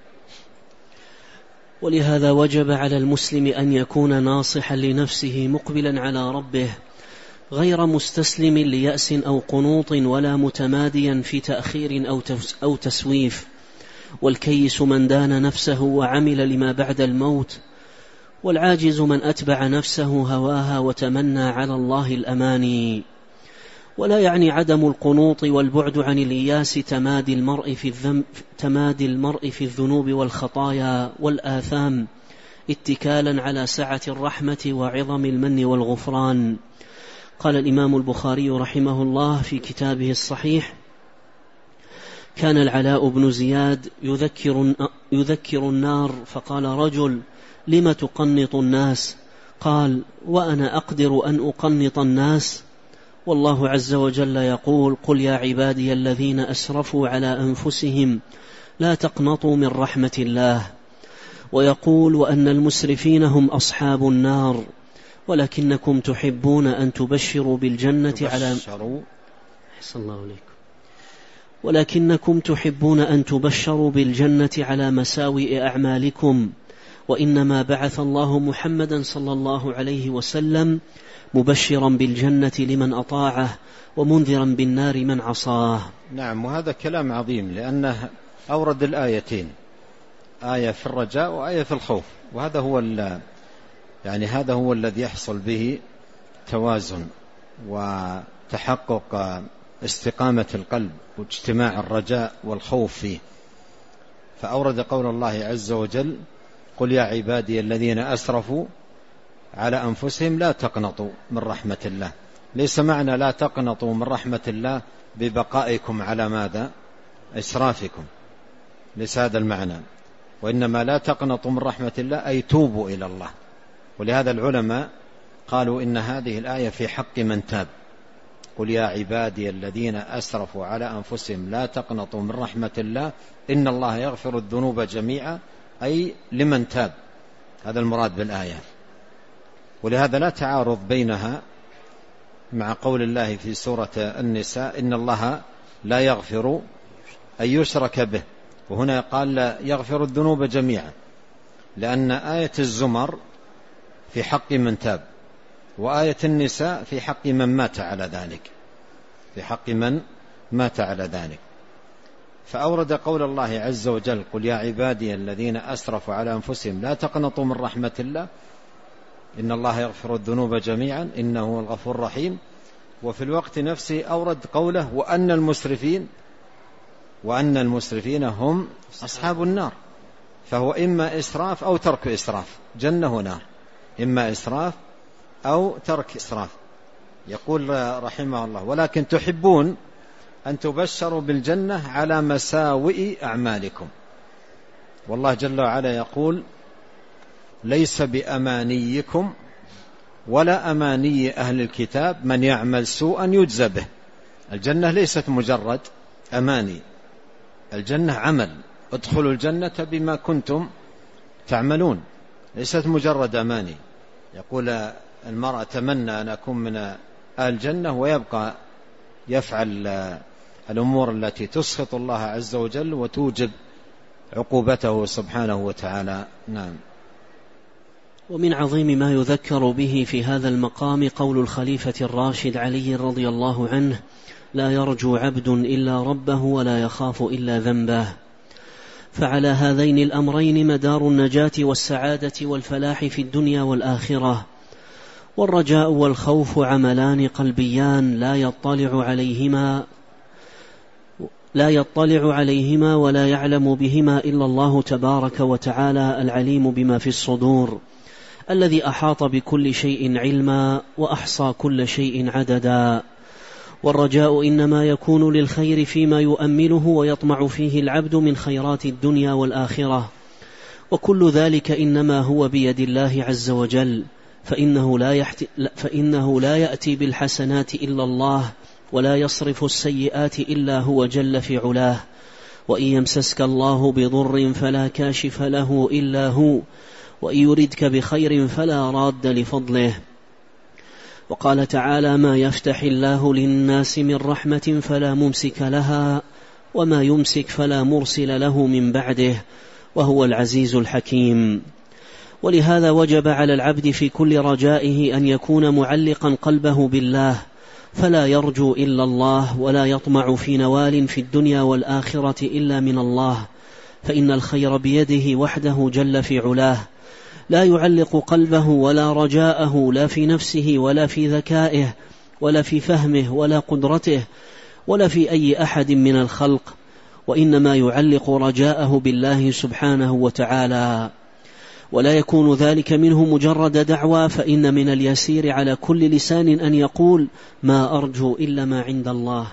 ولهذا وجب على المسلم أن يكون ناصحا لنفسه مقبلا على ربه، غير مستسلم ليأس أو قنوط، ولا متماديا في تأخير أو تسويف. والكيس من دان نفسه وعمل لما بعد الموت، والعاجز من أتبع نفسه هواها وتمنى على الله الأماني. ولا يعني عدم القنوط والبعد عن الإياس تمادي المرء في الذنب تمادي المرء في الذنوب والخطايا والآثام، اتكالا على سعة الرحمة وعظم المن والغفران. قال الإمام البخاري رحمه الله في كتابه الصحيح: كان العلاء بن زياد يذكر, يذكر النار، فقال رجل: لم تقنط الناس؟ قال: وأنا أقدر أن أقنط الناس؟ والله عز وجل يقول: قل يا عبادي الذين أسرفوا على أنفسهم لا تقنطوا من رحمة الله. ويقول: وأن المسرفين هم أصحاب النار، ولكنكم تحبون أن تبشروا بالجنة على أحسن الله عليكم ولكنكم تحبون أن تبشروا بالجنة على مساوئ أعمالكم، وإنما بعث الله محمدا صلى الله عليه وسلم مبشرا بالجنة لمن أطاعه ومنذرا بالنار من عصاه. نعم، وهذا كلام عظيم، لأنه أورد الآيتين، آية في الرجاء وآية في الخوف، وهذا هو يعني هذا هو الذي يحصل به توازن وتحقق استقامة القلب واجتماع الرجاء والخوف فيه. فأورد قول الله عز وجل: قل يا عبادي الذين أسرفوا على أنفسهم لا تقنطوا من رحمة الله. ليس معنى لا تقنطوا من رحمة الله ببقائكم على ماذا؟ إسرافكم، ليس هذا المعنى، وإنما لا تقنطوا من رحمة الله أي توبوا إلى الله. ولهذا العلماء قالوا إن هذه الآية في حق من تاب. قل يا عبادي الذين أسرفوا على أنفسهم لا تقنطوا من رحمة الله إن الله يغفر الذنوب جميعا، أي لمن تاب، هذا المراد بالآية. ولهذا لا تعارض بينها مع قول الله في سورة النساء: إن الله لا يغفر أن يشرك به، وهنا قال لا يغفر الذنوب جميعا، لأن آية الزمر في حق من تاب، وآية النساء في حق من مات على ذلك في حق من مات على ذلك. فأورد قول الله عز وجل: قل يا عبادي الذين أسرفوا على أنفسهم لا تقنطوا من رحمة الله إن الله يغفر الذنوب جميعا إنه هو الغفور الرحيم. وفي الوقت نفسه أورد قوله: وأن المسرفين وأن المسرفين هم أصحاب النار. فهو إما إسراف أو ترك إسراف، جنة ونار، إما إسراف أو ترك إسراف. يقول رحمه الله: ولكن تحبون أن تبشروا بالجنة على مساوئ أعمالكم. والله جل وعلا يقول: ليس بأمانيكم ولا أماني أهل الكتاب من يعمل سوءا يجزى به. الجنة ليست مجرد أماني، الجنة عمل، ادخلوا الجنة بما كنتم تعملون، ليست مجرد أماني. يقول المرأة: تمنى أن أكون من أهل الجنة، ويبقى يفعل الأمور التي تسخط الله عز وجل وتوجب عقوبته سبحانه وتعالى. نعم. ومن عظيم ما يذكر به في هذا المقام قول الخليفة الراشد علي رضي الله عنه: لا يرجو عبد إلا ربه ولا يخاف إلا ذنبه. فعلى هذين الأمرين مدار النجاة والسعادة والفلاح في الدنيا والآخرة. والرجاء والخوف عملان قلبيان لا يطلع عليهما لا يطلع عليهما ولا يعلم بهما إلا الله تبارك وتعالى العليم بما في الصدور، الذي أحاط بكل شيء علما وأحصى كل شيء عددا. والرجاء إنما يكون للخير فيما يؤمله ويطمع فيه العبد من خيرات الدنيا والآخرة، وكل ذلك إنما هو بيد الله عز وجل، فإنه لا, يحت... فإنه لا يأتي بالحسنات إلا الله، ولا يصرف السيئات إلا هو جل في علاه. وإن يمسسك الله بضر فلا كاشف له إلا هو، وإن يردك بخير فلا راد لفضله. وقال تعالى: ما يفتح الله للناس من رحمة فلا ممسك لها، وما يمسك فلا مرسل له من بعده، وهو العزيز الحكيم. ولهذا وجب على العبد في كل رجائه أن يكون معلقا قلبه بالله، فلا يرجو إلا الله، ولا يطمع في نوال في الدنيا والآخرة إلا من الله، فإن الخير بيده وحده جل في علاه. لا يعلق قلبه ولا رجاءه لا في نفسه ولا في ذكائه ولا في فهمه ولا قدرته ولا في أي أحد من الخلق، وإنما يعلق رجاءه بالله سبحانه وتعالى. ولا يكون ذلك منه مجرد دعوى، فإن من اليسير على كل لسان أن يقول: ما أرجو إلا ما عند الله.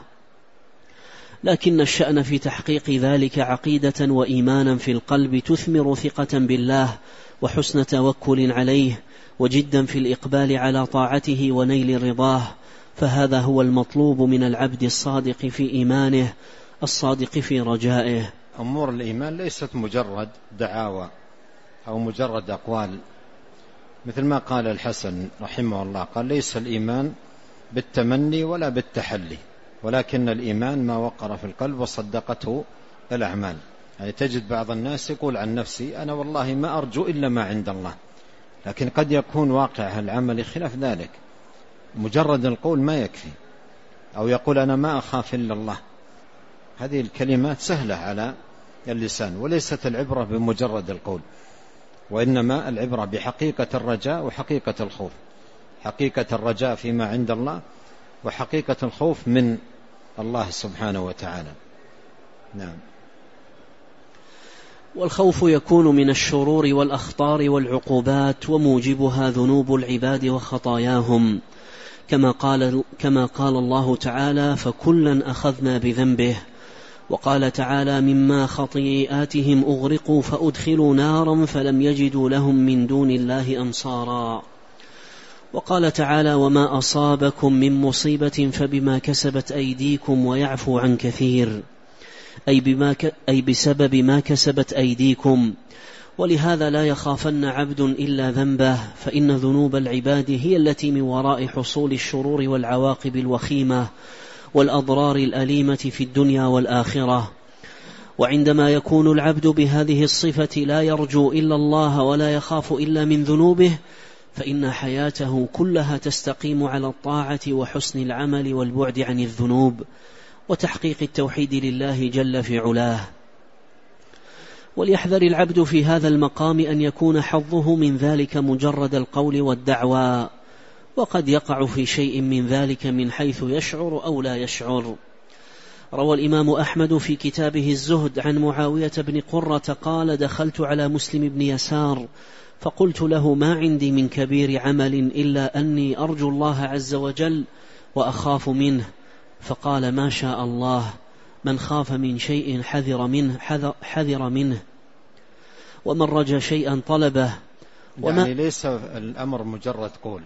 لكن الشأن في تحقيق ذلك عقيدة وإيمانا في القلب تثمر ثقة بالله وحسن توكل عليه، وجدا في الإقبال على طاعته ونيل رضاه. فهذا هو المطلوب من العبد الصادق في إيمانه، الصادق في رجائه. أمور الإيمان ليست مجرد دعاوى أو مجرد أقوال، مثل ما قال الحسن رحمه الله، قال: ليس الإيمان بالتمني ولا بالتحلي، ولكن الإيمان ما وقر في القلب وصدقته الأعمال. يعني تجد بعض الناس يقول عن نفسي: أنا والله ما أرجو إلا ما عند الله، لكن قد يكون واقع العمل خلاف ذلك. مجرد القول ما يكفي، أو يقول: أنا ما أخاف إلا الله. هذه الكلمات سهلة على اللسان، وليست العبرة بمجرد القول، وإنما العبرة بحقيقة الرجاء وحقيقة الخوف، حقيقة الرجاء فيما عند الله، وحقيقة الخوف من الله سبحانه وتعالى. نعم. والخوف يكون من الشرور والأخطار والعقوبات، وموجبها ذنوب العباد وخطاياهم، كما قال, كما قال الله تعالى: فكلا أخذنا بذنبه. وقال تعالى: مما خطيئاتهم أغرقوا فأدخلوا نارا فلم يجدوا لهم من دون الله أنصارا. وقال تعالى: وما أصابكم من مصيبة فبما كسبت أيديكم ويعفو عن كثير، أي, بما ك... أي بسبب ما كسبت أيديكم. ولهذا لا يخافن عبد إلا ذنبه، فإن ذنوب العباد هي التي من وراء حصول الشرور والعواقب الوخيمة والأضرار الأليمة في الدنيا والآخرة. وعندما يكون العبد بهذه الصفة لا يرجو إلا الله ولا يخاف إلا من ذنوبه، فإن حياته كلها تستقيم على الطاعة وحسن العمل والبعد عن الذنوب وتحقيق التوحيد لله جل في علاه. وليحذر العبد في هذا المقام أن يكون حظه من ذلك مجرد القول والدعوى، وقد يقع في شيء من ذلك من حيث يشعر أو لا يشعر. روى الإمام أحمد في كتابه الزهد عن معاوية بن قرة قال: دخلت على مسلم بن يسار فقلت له: ما عندي من كبير عمل إلا أني أرجو الله عز وجل وأخاف منه. فقال: ما شاء الله، من خاف من شيء حذر منه, حذر, حذر منه ومن رجى شيئا طلبه. يعني ليس الأمر مجرد قول،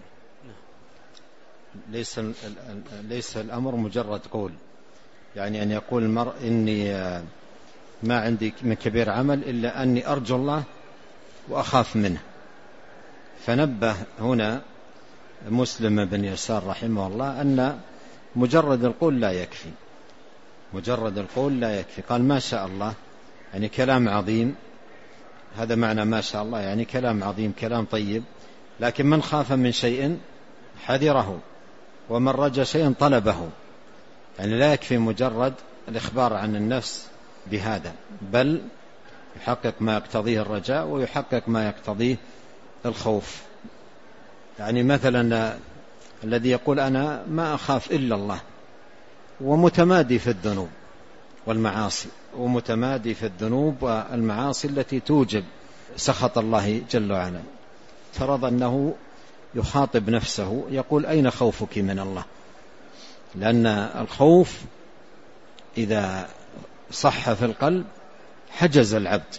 ليس, ليس الأمر مجرد قول، يعني أن يقول المرء: إني ما عندي من كبير عمل إلا أني أرجو الله وأخاف منه. فنبه هنا مسلم بن يسار رحمه الله أن مجرد القول لا يكفي، مجرد القول لا يكفي. قال: ما شاء الله، يعني كلام عظيم، هذا معنى ما شاء الله، يعني كلام عظيم، كلام طيب. لكن من خاف من شيء حذره، ومن رجى شيء طلبه. يعني لا يكفي مجرد الإخبار عن النفس بهذا، بل يحقق ما يقتضيه الرجاء ويحقق ما يقتضيه الخوف. يعني مثلا الذي يقول أنا ما أخاف إلا الله، ومتمادي في الذنوب والمعاصي، ومتمادي في الذنوب والمعاصي التي توجب سخط الله جل وعلا، فرض أنه يخاطب نفسه يقول أين خوفك من الله؟ لأن الخوف إذا صح في القلب حجز العبد،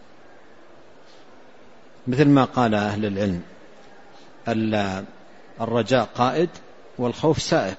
مثل ما قال أهل العلم الرجاء قائد والخوف سائق.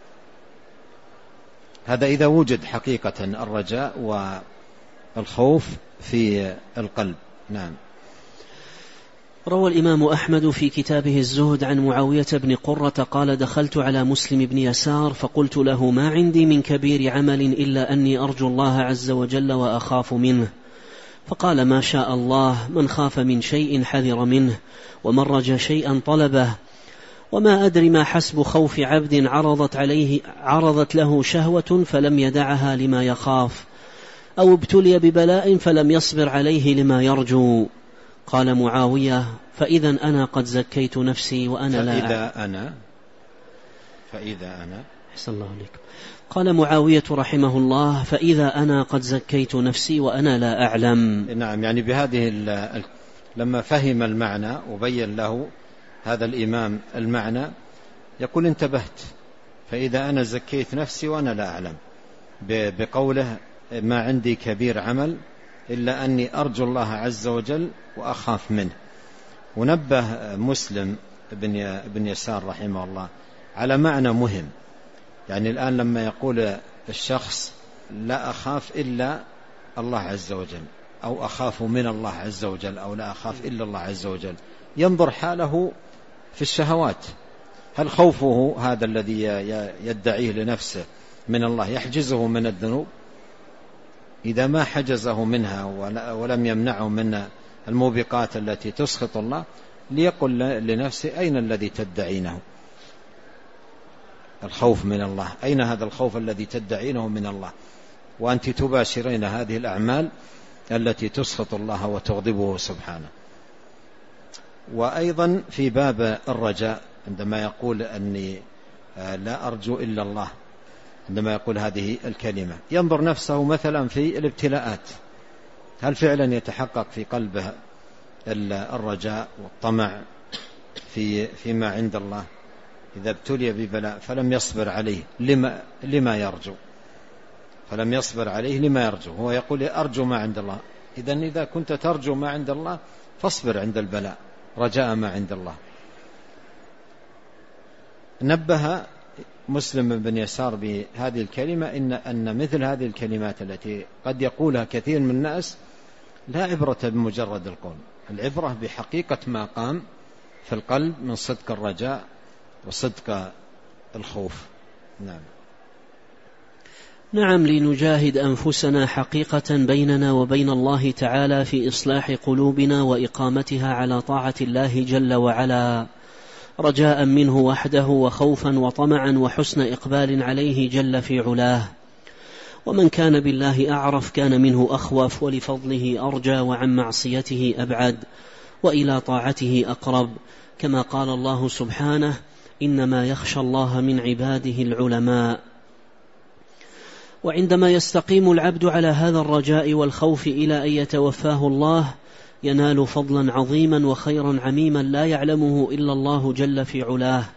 هذا إذا وجد حقيقة الرجاء والخوف في القلب. نعم. روى الإمام أحمد في كتابه الزهد عن معاوية بن قرة قال دخلت على مسلم بن يسار فقلت له ما عندي من كبير عمل إلا أني أرجو الله عز وجل وأخاف منه، فقال ما شاء الله، من خاف من شيء حذر منه، ومن رجى شيئا طلبه، وما أدري ما حسب خوف عبد عرضت عليه عرضت له شهوة فلم يدعها لما يخاف، أو ابتلي ببلاء فلم يصبر عليه لما يرجو. قال معاوية فإذا أنا قد زكيت نفسي وأنا لا فإذا أعلم. أنا فإذا أنا أحسن الله عليك. قال معاوية رحمه الله فإذا أنا قد زكيت نفسي وأنا لا أعلم. نعم، يعني بهذه لما فهم المعنى وبين له هذا الإمام المعنى يقول انتبهت، فإذا أنا زكيت نفسي وأنا لا أعلم، بقوله ما عندي كبير عمل إلا أني أرجو الله عز وجل وأخاف منه. ونبه مسلم بن يسار رحمه الله على معنى مهم. يعني الآن لما يقول الشخص لا أخاف إلا الله عز وجل، أو أخاف من الله عز وجل، أو لا أخاف إلا الله عز وجل، ينظر حاله في الشهوات. هل خوفه هذا الذي يدعيه لنفسه من الله يحجزه من الذنوب؟ إذا ما حجزه منها ولم يمنعه من الموبقات التي تسخط الله، ليقل لنفسه أين الذي تدعينه الخوف من الله؟ أين هذا الخوف الذي تدعينه من الله وأنت تباشرين هذه الأعمال التي تسخط الله وتغضبه سبحانه؟ وأيضا في باب الرجاء عندما يقول أني لا أرجو إلا الله، عندما يقول هذه الكلمة ينظر نفسه مثلا في الابتلاءات، هل فعلا يتحقق في قلبه الرجاء والطمع في فيما عند الله؟ إذا ابتلي ببلاء فلم يصبر عليه لما, لما يرجو فلم يصبر عليه لما يرجو هو يقول أرجو ما عند الله. إذن إذا كنت ترجو ما عند الله فاصبر عند البلاء رجاء ما عند الله. نبه مسلم بن يسار بهذه الكلمة إن, أن مثل هذه الكلمات التي قد يقولها كثير من الناس لا عبرة بمجرد القول، العبرة بحقيقة ما قام في القلب من صدق الرجاء وصدق الخوف. نعم. نعم، لنجاهد أنفسنا حقيقة بيننا وبين الله تعالى في إصلاح قلوبنا وإقامتها على طاعة الله جل وعلا، رجاء منه وحده وخوفا وطمعا وحسن إقبال عليه جل في علاه. ومن كان بالله أعرف كان منه أخوف، ولفضله أرجى، وعن معصيته أبعد، وإلى طاعته أقرب، كما قال الله سبحانه إنما يخشى الله من عباده العلماء. وعندما يستقيم العبد على هذا الرجاء والخوف إلى أن يتوفاه الله ينال فضلا عظيما وخيرا عميما لا يعلمه إلا الله جل في علاه.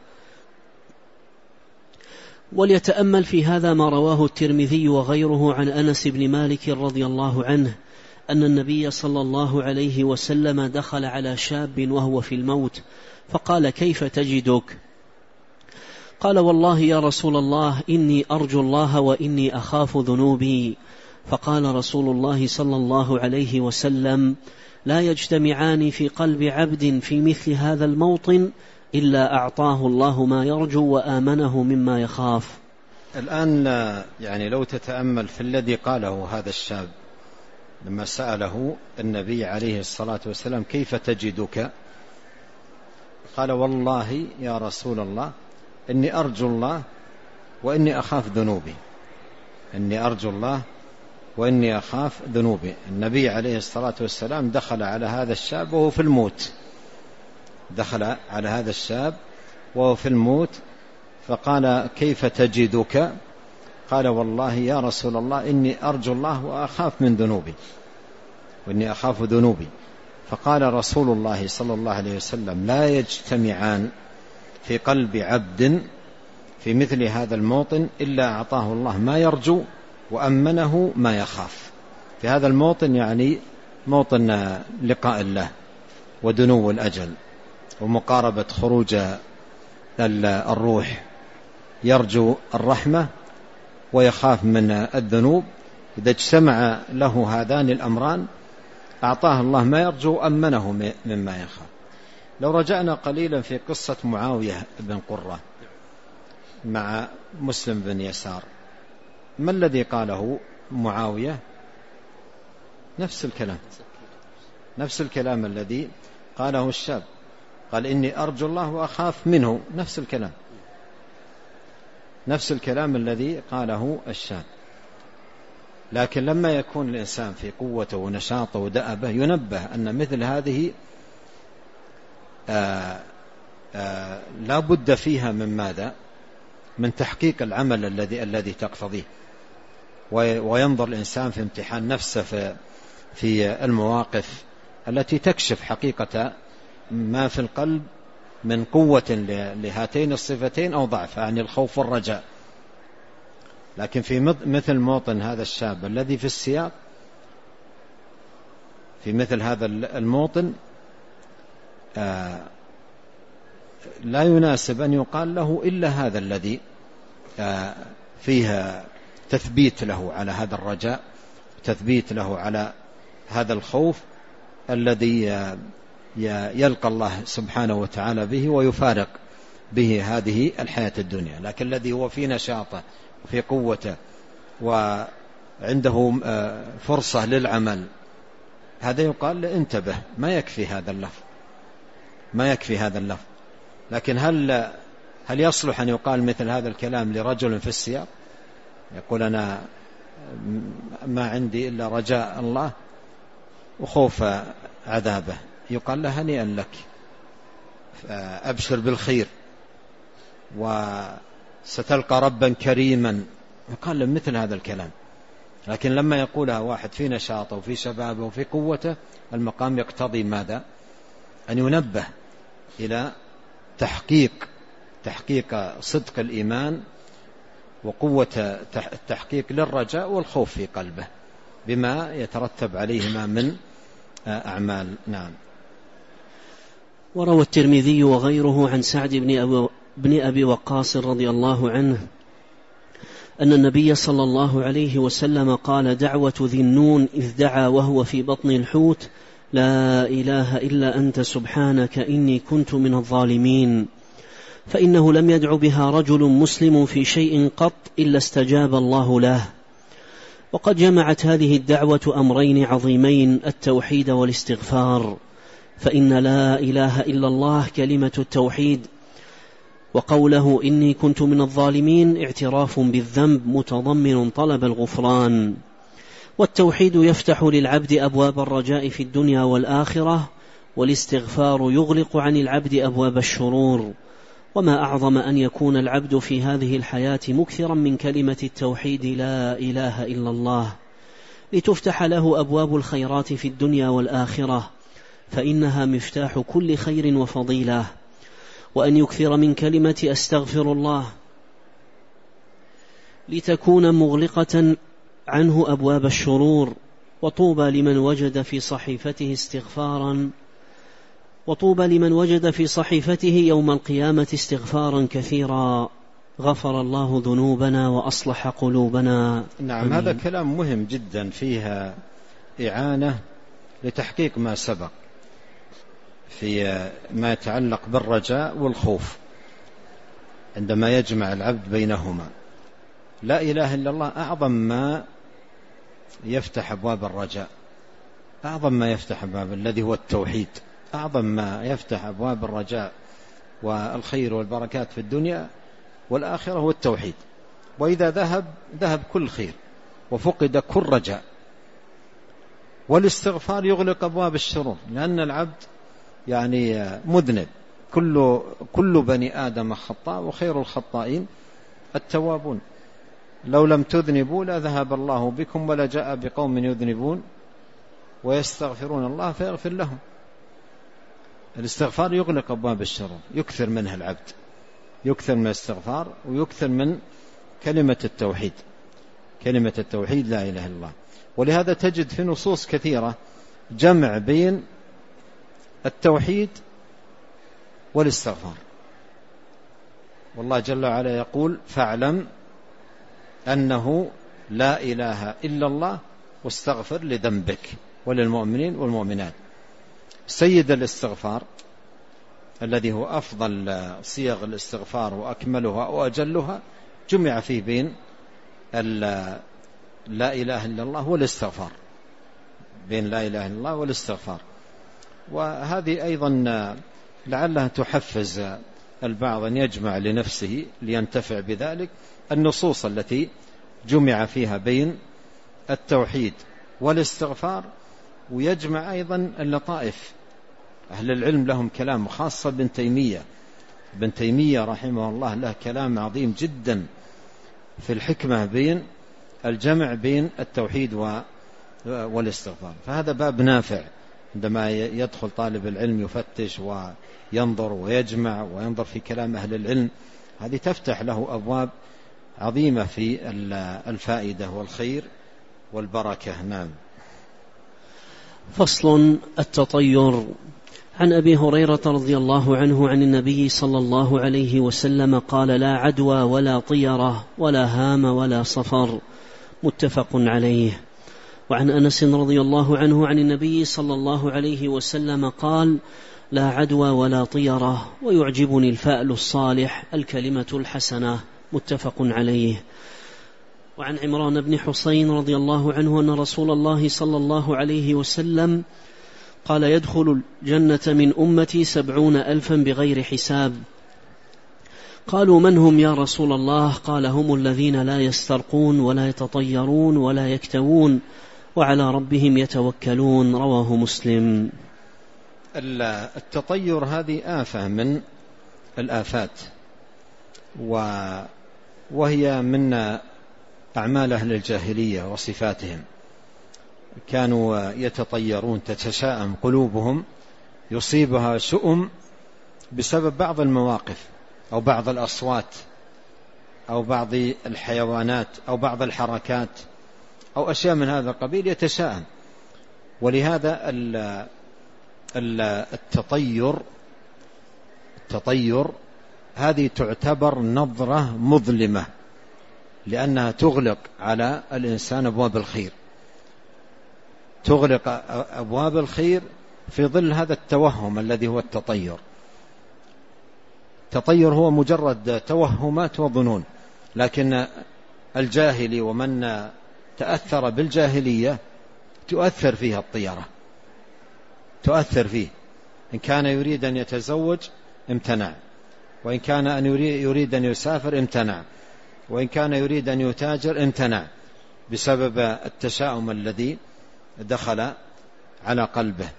وليتأمل في هذا ما رواه الترمذي وغيره عن أنس بن مالك رضي الله عنه أن النبي صلى الله عليه وسلم دخل على شاب وهو في الموت فقال كيف تجدك؟ قال والله يا رسول الله إني أرجو الله وإني أخاف ذنوبي. فقال رسول الله صلى الله عليه وسلم لا يجتمعان في قلب عبد في مثل هذا الموطن إلا أعطاه الله ما يرجو وآمنه مما يخاف. الآن يعني لو تتأمل في الذي قاله هذا الشاب لما سأله النبي عليه الصلاة والسلام كيف تجدك؟ قال والله يا رسول الله إني أرجو الله وإني أخاف ذنوبي، إني أرجو الله وإني أخاف ذنوبي. النبي عليه الصلاة والسلام دخل على هذا الشاب وهو في الموت، دخل على هذا الشاب وهو في الموت، فقال كيف تجدك؟ قال والله يا رسول الله إني أرجو الله وأخاف من ذنوبي، وإني أخاف ذنوبي. فقال رسول الله صلى الله عليه وسلم لا يجتمعان في قلب عبد في مثل هذا الموطن إلا أعطاه الله ما يرجو وأمنه ما يخاف. في هذا الموطن يعني موطن لقاء الله ودنو الأجل ومقاربة خروج الروح، يرجو الرحمة ويخاف من الذنوب. إذا اجتمع له هذان الأمران أعطاه الله ما يرجو وأمنه مما يخاف. لو رجعنا قليلا في قصة معاوية بن قرة مع مسلم بن يسار، ما الذي قاله معاوية؟ نفس الكلام، نفس الكلام الذي قاله الشاب، قال إني أرجو الله وأخاف منه، نفس الكلام، نفس الكلام الذي قاله الشاب. لكن لما يكون الإنسان في قوته ونشاطه ودأبه ينبه أن مثل هذه آآ آآ لا بد فيها من ماذا؟ من تحقيق العمل الذي الذي تقتضيه، وينظر الإنسان في امتحان نفسه في, في المواقف التي تكشف حقيقة ما في القلب من قوة لهاتين الصفتين أو ضعف، يعني الخوف والرجاء. لكن في مثل موطن هذا الشاب الذي في السياق، في مثل هذا الموطن آه لا يناسب أن يقال له إلا هذا الذي آه فيه تثبيت له على هذا الرجاء، تثبيت له على هذا الخوف الذي آه يلقى الله سبحانه وتعالى به ويفارق به هذه الحياة الدنيا. لكن الذي هو في نشاطه وفي قوته وعنده فرصة للعمل، هذا يقال انتبه، ما يكفي هذا اللفظ، ما يكفي هذا اللفظ. لكن هل هل يصلح أن يقال مثل هذا الكلام لرجل في السياق يقول أنا ما عندي إلا رجاء الله وخوف عذابه؟ يقال له هنيئا لك، أبشر بالخير وستلقى ربا كريما، يقال له مثل هذا الكلام. لكن لما يقولها واحد في نشاطه وفي شبابه وفي قوته، المقام يقتضي ماذا؟ أن ينبه إلى تحقيق تحقيق صدق الإيمان وقوة التحقيق للرجاء والخوف في قلبه بما يترتب عليهما من أعمال. نعم. وروى الترمذي وغيره عن سعد بن أبي, بن أبي وقاص رضي الله عنه أن النبي صلى الله عليه وسلم قال دعوة ذي النون إذ دعا وهو في بطن الحوت لا إله إلا أنت سبحانك إني كنت من الظالمين، فإنه لم يدع بها رجل مسلم في شيء قط إلا استجاب الله له. وقد جمعت هذه الدعوة أمرين عظيمين، التوحيد والاستغفار، فإن لا إله إلا الله كلمة التوحيد، وقوله إني كنت من الظالمين اعتراف بالذنب متضمن طلب الغفران. والتوحيد يفتح للعبد أبواب الرجاء في الدنيا والآخرة، والاستغفار يغلق عن العبد أبواب الشرور. وما أعظم أن يكون العبد في هذه الحياة مكثرا من كلمة التوحيد لا إله إلا الله، لتفتح له أبواب الخيرات في الدنيا والآخرة، فإنها مفتاح كل خير وفضيلة. وأن يكثر من كلمة أستغفر الله لتكون مغلقة عنه أبواب الشرور. وطوبى لمن وجد في صحيفته استغفارا وطوبى لمن وجد في صحيفته يوم القيامة استغفارا كثيرا غفر الله ذنوبنا وأصلح قلوبنا. نعم. أمين. هذا كلام مهم جدا، فيها إعانة لتحقيق ما سبق في ما يتعلق بالرجاء والخوف عندما يجمع العبد بينهما. لا إله إلا الله أعظم ما يفتح أبواب الرجاء أعظم ما يفتح باب الذي هو التوحيد، أعظم ما يفتح أبواب الرجاء والخير والبركات في الدنيا والآخرة هو التوحيد. وإذا ذهب ذهب كل خير وفقد كل رجاء. والاستغفار يغلق أبواب الشرور، لأن العبد يعني مذنب، كل كل بني آدم خطاء وخير الخطائين التوابون. لو لم تذنبوا لذهب الله بكم ولا جاء بقوم يذنبون ويستغفرون الله فيغفر لهم. الاستغفار يغلق أبواب الشرور، يكثر منها العبد، يكثر من الاستغفار ويكثر من كلمة التوحيد، كلمة التوحيد لا إله إلا الله. ولهذا تجد في نصوص كثيرة جمع بين التوحيد والاستغفار. والله جل وعلا يقول: فاعلم أنه لا إله إلا الله واستغفر لذنبك وللمؤمنين والمؤمنات. سيد الاستغفار الذي هو أفضل صيغ الاستغفار وأكملها وأجلها جمع فيه بين لا إله إلا الله والاستغفار، بين لا إله إلا الله والاستغفار. وهذه أيضا لعلها تحفز البعض أن يجمع لنفسه لينتفع بذلك النصوص التي جمع فيها بين التوحيد والاستغفار، ويجمع أيضا اللطائف. أهل العلم لهم كلام، خاصة ابن تيمية ابن تيمية رحمه الله له كلام عظيم جدا في الحكمة بين الجمع بين التوحيد والاستغفار. فهذا باب نافع عندما يدخل طالب العلم يفتش وينظر ويجمع وينظر في كلام أهل العلم، هذه تفتح له أبواب عظيمة في الفائدة والخير والبركة. نعم. فصل: التطير. عن أبي هريرة رضي الله عنه عن النبي صلى الله عليه وسلم قال: لا عدوى ولا طيرة ولا هام ولا صفر، متفق عليه. وعن أنس رضي الله عنه عن النبي صلى الله عليه وسلم قال: لا عدوى ولا طيرة، ويعجبني الفأل الصالح الكلمة الحسنة، متفق عليه. وعن عمران بن حسين رضي الله عنه أن رسول الله صلى الله عليه وسلم قال: يدخل الجنة من أمتي سبعون ألفا بغير حساب. قالوا: من هم يا رسول الله؟ قال: هم الذين لا يسترقون ولا يتطيرون ولا يكتوون وعلى ربهم يتوكلون. رواه مسلم. التطير هذه آفة من الآفات، وهي من أعمال أهل الجاهلية وصفاتهم. كانوا يتطيرون، تتشاءم قلوبهم، يصيبها شؤم بسبب بعض المواقف أو بعض الأصوات أو بعض الحيوانات أو بعض الحركات أو أشياء من هذا القبيل، يتشاءم. ولهذا التطير التطير هذه تعتبر نظرة مظلمة، لأنها تغلق على الإنسان أبواب الخير، تغلق أبواب الخير في ظل هذا التوهم الذي هو التطير. التطير هو مجرد توهمات وظنون، لكن الجاهلي ومن تأثر بالجاهلية تؤثر فيها الطيرة، تؤثر فيه. إن كان يريد أن يتزوج امتنع، وإن كان أن يريد أن يسافر امتنع، وإن كان يريد أن يتاجر امتنع، بسبب التشاؤم الذي دخل على قلبه.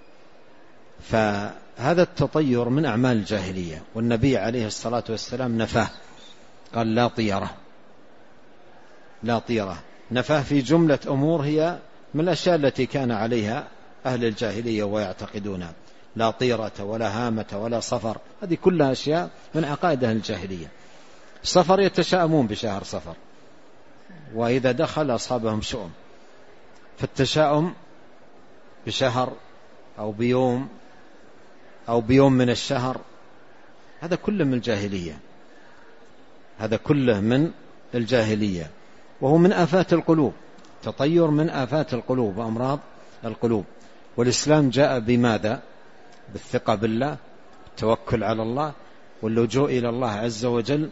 فهذا التطير من أعمال الجاهلية، والنبي عليه الصلاة والسلام نفاه، قال: لا طيرة، لا طيرة. نفاه في جملة أمور هي من الأشياء التي كان عليها أهل الجاهلية ويعتقدونها: لا طيرة ولا هامة ولا صفر. هذه كلها أشياء من عقائد أهل الجاهلية. صفر يتشاءمون بشهر صفر، وإذا دخل أصابهم شؤم. فالتشاؤم بشهر أو بيوم أو بيوم من الشهر هذا كله من الجاهلية، هذا كله من الجاهلية، وهو من آفات القلوب. تطير من آفات القلوب وأمراض القلوب. والإسلام جاء بماذا؟ بالثقة بالله، التوكل على الله، واللجوء إلى الله عز وجل،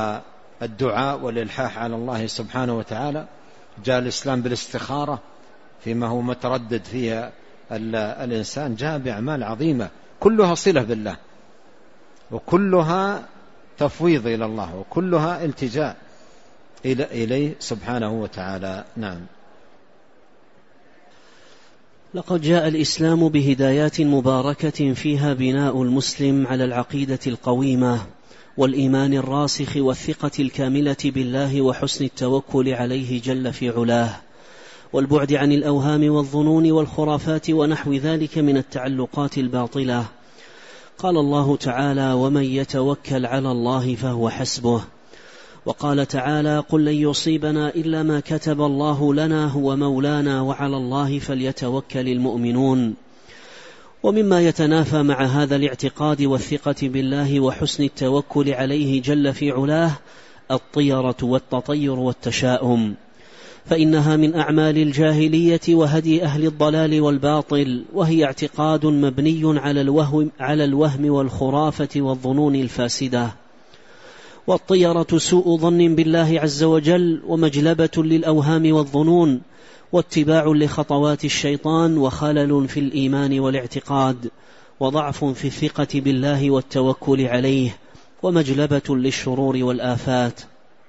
والدعاء والإلحاح على الله سبحانه وتعالى. جاء الإسلام بالاستخارة، فيما هو متردد فيها الإنسان، جاء بأعمال عظيمة كلها صلة بالله، وكلها تفويض إلى الله، وكلها التجاء إليه سبحانه وتعالى. نعم. لقد جاء الإسلام بهدايات مباركة فيها بناء المسلم على العقيدة القويمة والإيمان الراسخ والثقة الكاملة بالله وحسن التوكل عليه جل في علاه، والبعد عن الأوهام والظنون والخرافات ونحو ذلك من التعلقات الباطلة. قال الله تعالى: ومن يتوكل على الله فهو حسبه. وقال تعالى: قل لن يصيبنا إلا ما كتب الله لنا هو مولانا وعلى الله فليتوكل المؤمنون. ومما يتنافى مع هذا الاعتقاد والثقة بالله وحسن التوكل عليه جل في علاه الطيرة والتطير والتشاؤم، فإنها من أعمال الجاهلية وهدي أهل الضلال والباطل، وهي اعتقاد مبني على الوهم, على الوهم والخرافة والظنون الفاسدة. والطيرة سوء ظن بالله عز وجل ومجلبة للأوهام والظنون، واتباع لخطوات الشيطان، وخلل في الإيمان والاعتقاد، وضعف في الثقة بالله والتوكل عليه، ومجلبة للشرور والآفات.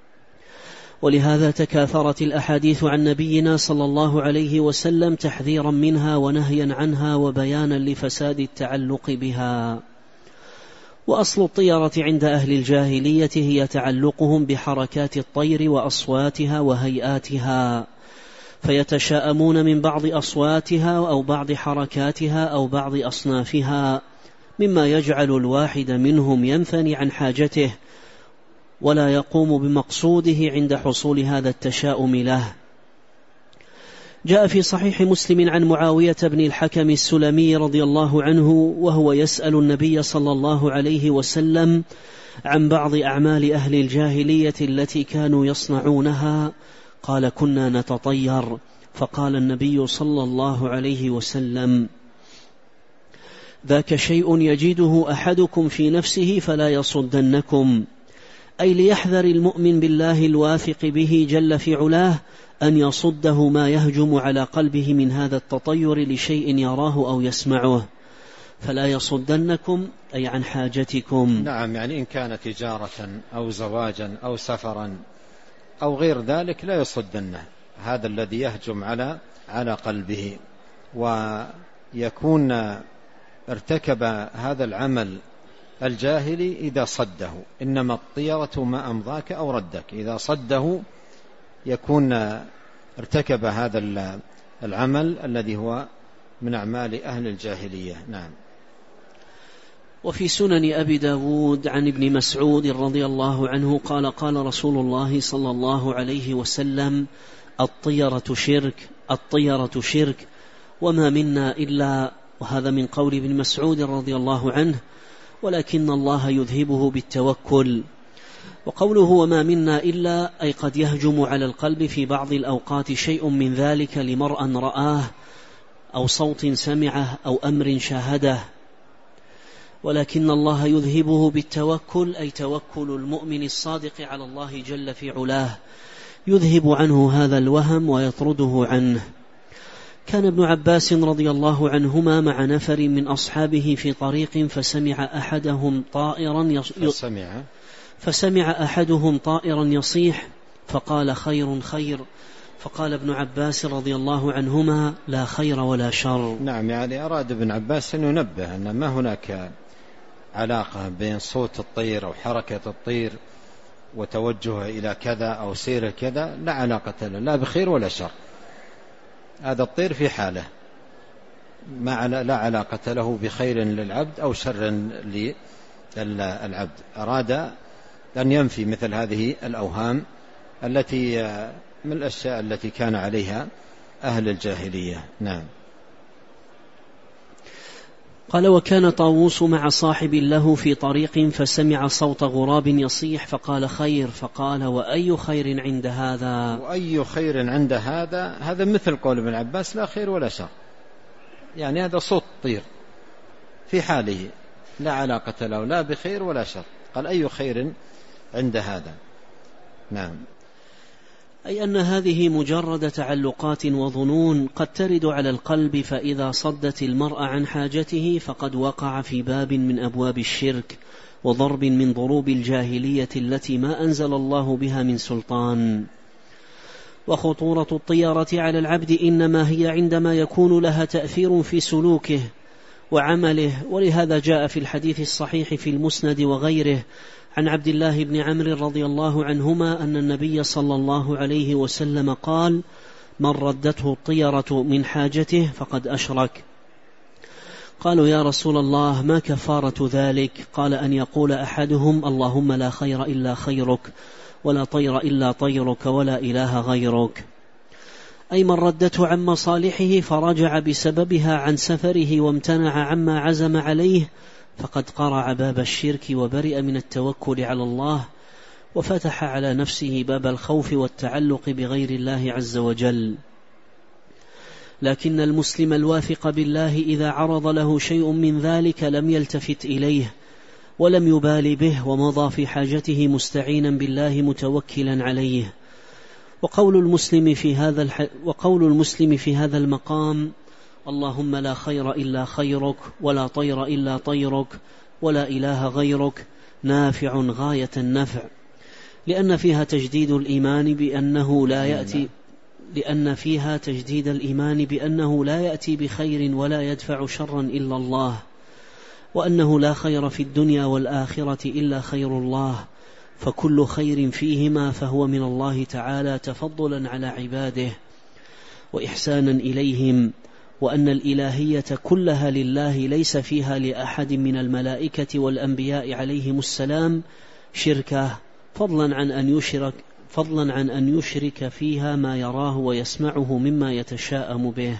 ولهذا تكاثرت الأحاديث عن نبينا صلى الله عليه وسلم تحذيرا منها ونهيا عنها وبيانا لفساد التعلق بها. وأصل الطيرة عند أهل الجاهلية هي تعلقهم بحركات الطير وأصواتها وهيئاتها، فيتشاءمون من بعض أصواتها أو بعض حركاتها أو بعض أصنافها، مما يجعل الواحد منهم ينثني عن حاجته ولا يقوم بمقصوده عند حصول هذا التشاؤم له. جاء في صحيح مسلم عن معاوية بن الحكم السلمي رضي الله عنه وهو يسأل النبي صلى الله عليه وسلم عن بعض أعمال أهل الجاهلية التي كانوا يصنعونها، قال: كنا نتطير. فقال النبي صلى الله عليه وسلم: ذاك شيء يجده أحدكم في نفسه فلا يصدنكم، أي ليحذر المؤمن بالله الواثق به جل في علاه أن يصده ما يهجم على قلبه من هذا التطير لشيء يراه أو يسمعه، فلا يصدنكم أي عن حاجتكم. نعم، يعني إن كانت تجارة أو زواجا أو سفرا أو غير ذلك لا يصدنه هذا الذي يهجم على على قلبه، ويكون ارتكب هذا العمل الجاهلي إذا صده. إنما الطيرة ما أمضاك أو ردك، إذا صده يكون ارتكب هذا العمل الذي هو من أعمال أهل الجاهلية. نعم. وفي سنن أبي داود عن ابن مسعود رضي الله عنه قال: قال رسول الله صلى الله عليه وسلم: الطيرة شرك، الطيرة شرك، وما منا إلا، وهذا من قول ابن مسعود رضي الله عنه، ولكن الله يذهبه بالتوكل. وقوله وما منا إلا أي قد يهجم على القلب في بعض الأوقات شيء من ذلك لمرأى رآه أو صوت سمعه أو أمر شاهده، ولكن الله يذهبه بالتوكل أي توكل المؤمن الصادق على الله جل في علاه، يذهب عنه هذا الوهم ويطرده عنه. كان ابن عباس رضي الله عنهما مع نفر من أصحابه في طريق فسمع أحدهم طائرا يص... فسمع فسمع أحدهم طائرا يصيح فقال: خير خير. فقال ابن عباس رضي الله عنهما: لا خير ولا شر. نعم، يعني أراد ابن عباس أن ينبه أن ما هناك علاقة بين صوت الطير أو حركة الطير وتوجهه إلى كذا أو سيره كذا، لا علاقة له، لا بخير ولا شر. هذا الطير في حاله، ما لا علاقة له بخير للعبد أو شر للعبد. أراد أن ينفي مثل هذه الأوهام التي من الأشياء التي كان عليها أهل الجاهلية. نعم. قال: وكان طاووس مع صاحب له في طريق فسمع صوت غراب يصيح فقال: خير. فقال: وأي خير عند هذا؟ وأي خير عند هذا، هذا مثل قول ابن عباس: لا خير ولا شر، يعني هذا صوت طير في حاله لا علاقة له لا بخير ولا شر. قال: أي خير عند هذا. نعم. أي أن هذه مجرد تعلقات وظنون قد ترد على القلب، فإذا صدت المرء عن حاجته فقد وقع في باب من أبواب الشرك وضرب من ضروب الجاهلية التي ما أنزل الله بها من سلطان. وخطورة الطيرة على العبد إنما هي عندما يكون لها تأثير في سلوكه وعمله، ولهذا جاء في الحديث الصحيح في المسند وغيره عن عبد الله بن عمرو رضي الله عنهما أن النبي صلى الله عليه وسلم قال: من ردته الطيرة من حاجته فقد أشرك. قالوا: يا رسول الله ما كفارة ذلك؟ قال: أن يقول أحدهم: اللهم لا خير إلا خيرك، ولا طير إلا طيرك، ولا إله غيرك. أي من ردته عن مصالحه فرجع بسببها عن سفره وامتنع عما عزم عليه فقد قرع باب الشرك وبرئ من التوكل على الله، وفتح على نفسه باب الخوف والتعلق بغير الله عز وجل. لكن المسلم الواثق بالله إذا عرض له شيء من ذلك لم يلتفت إليه ولم يبال به، ومضى في حاجته مستعينا بالله متوكلا عليه. وقول المسلم في هذا الح... وقول المسلم في هذا المقام: اللهم لا خير إلا خيرك، ولا طير إلا طيرك، ولا إله غيرك، نافع غاية النفع، لأن فيها تجديد الإيمان بأنه لا يأتي لأن فيها تجديد الإيمان بأنه لا يأتي بخير ولا يدفع شرا إلا الله، وأنه لا خير في الدنيا والآخرة إلا خير الله، فكل خير فيهما فهو من الله تعالى تفضلا على عباده وإحسانا إليهم، وأن الإلهية كلها لله ليس فيها لأحد من الملائكة والأنبياء عليهم السلام شركة، فضلا عن أن يشرك فضلا عن أن يشرك فيها ما يراه ويسمعه مما يتشاءم به.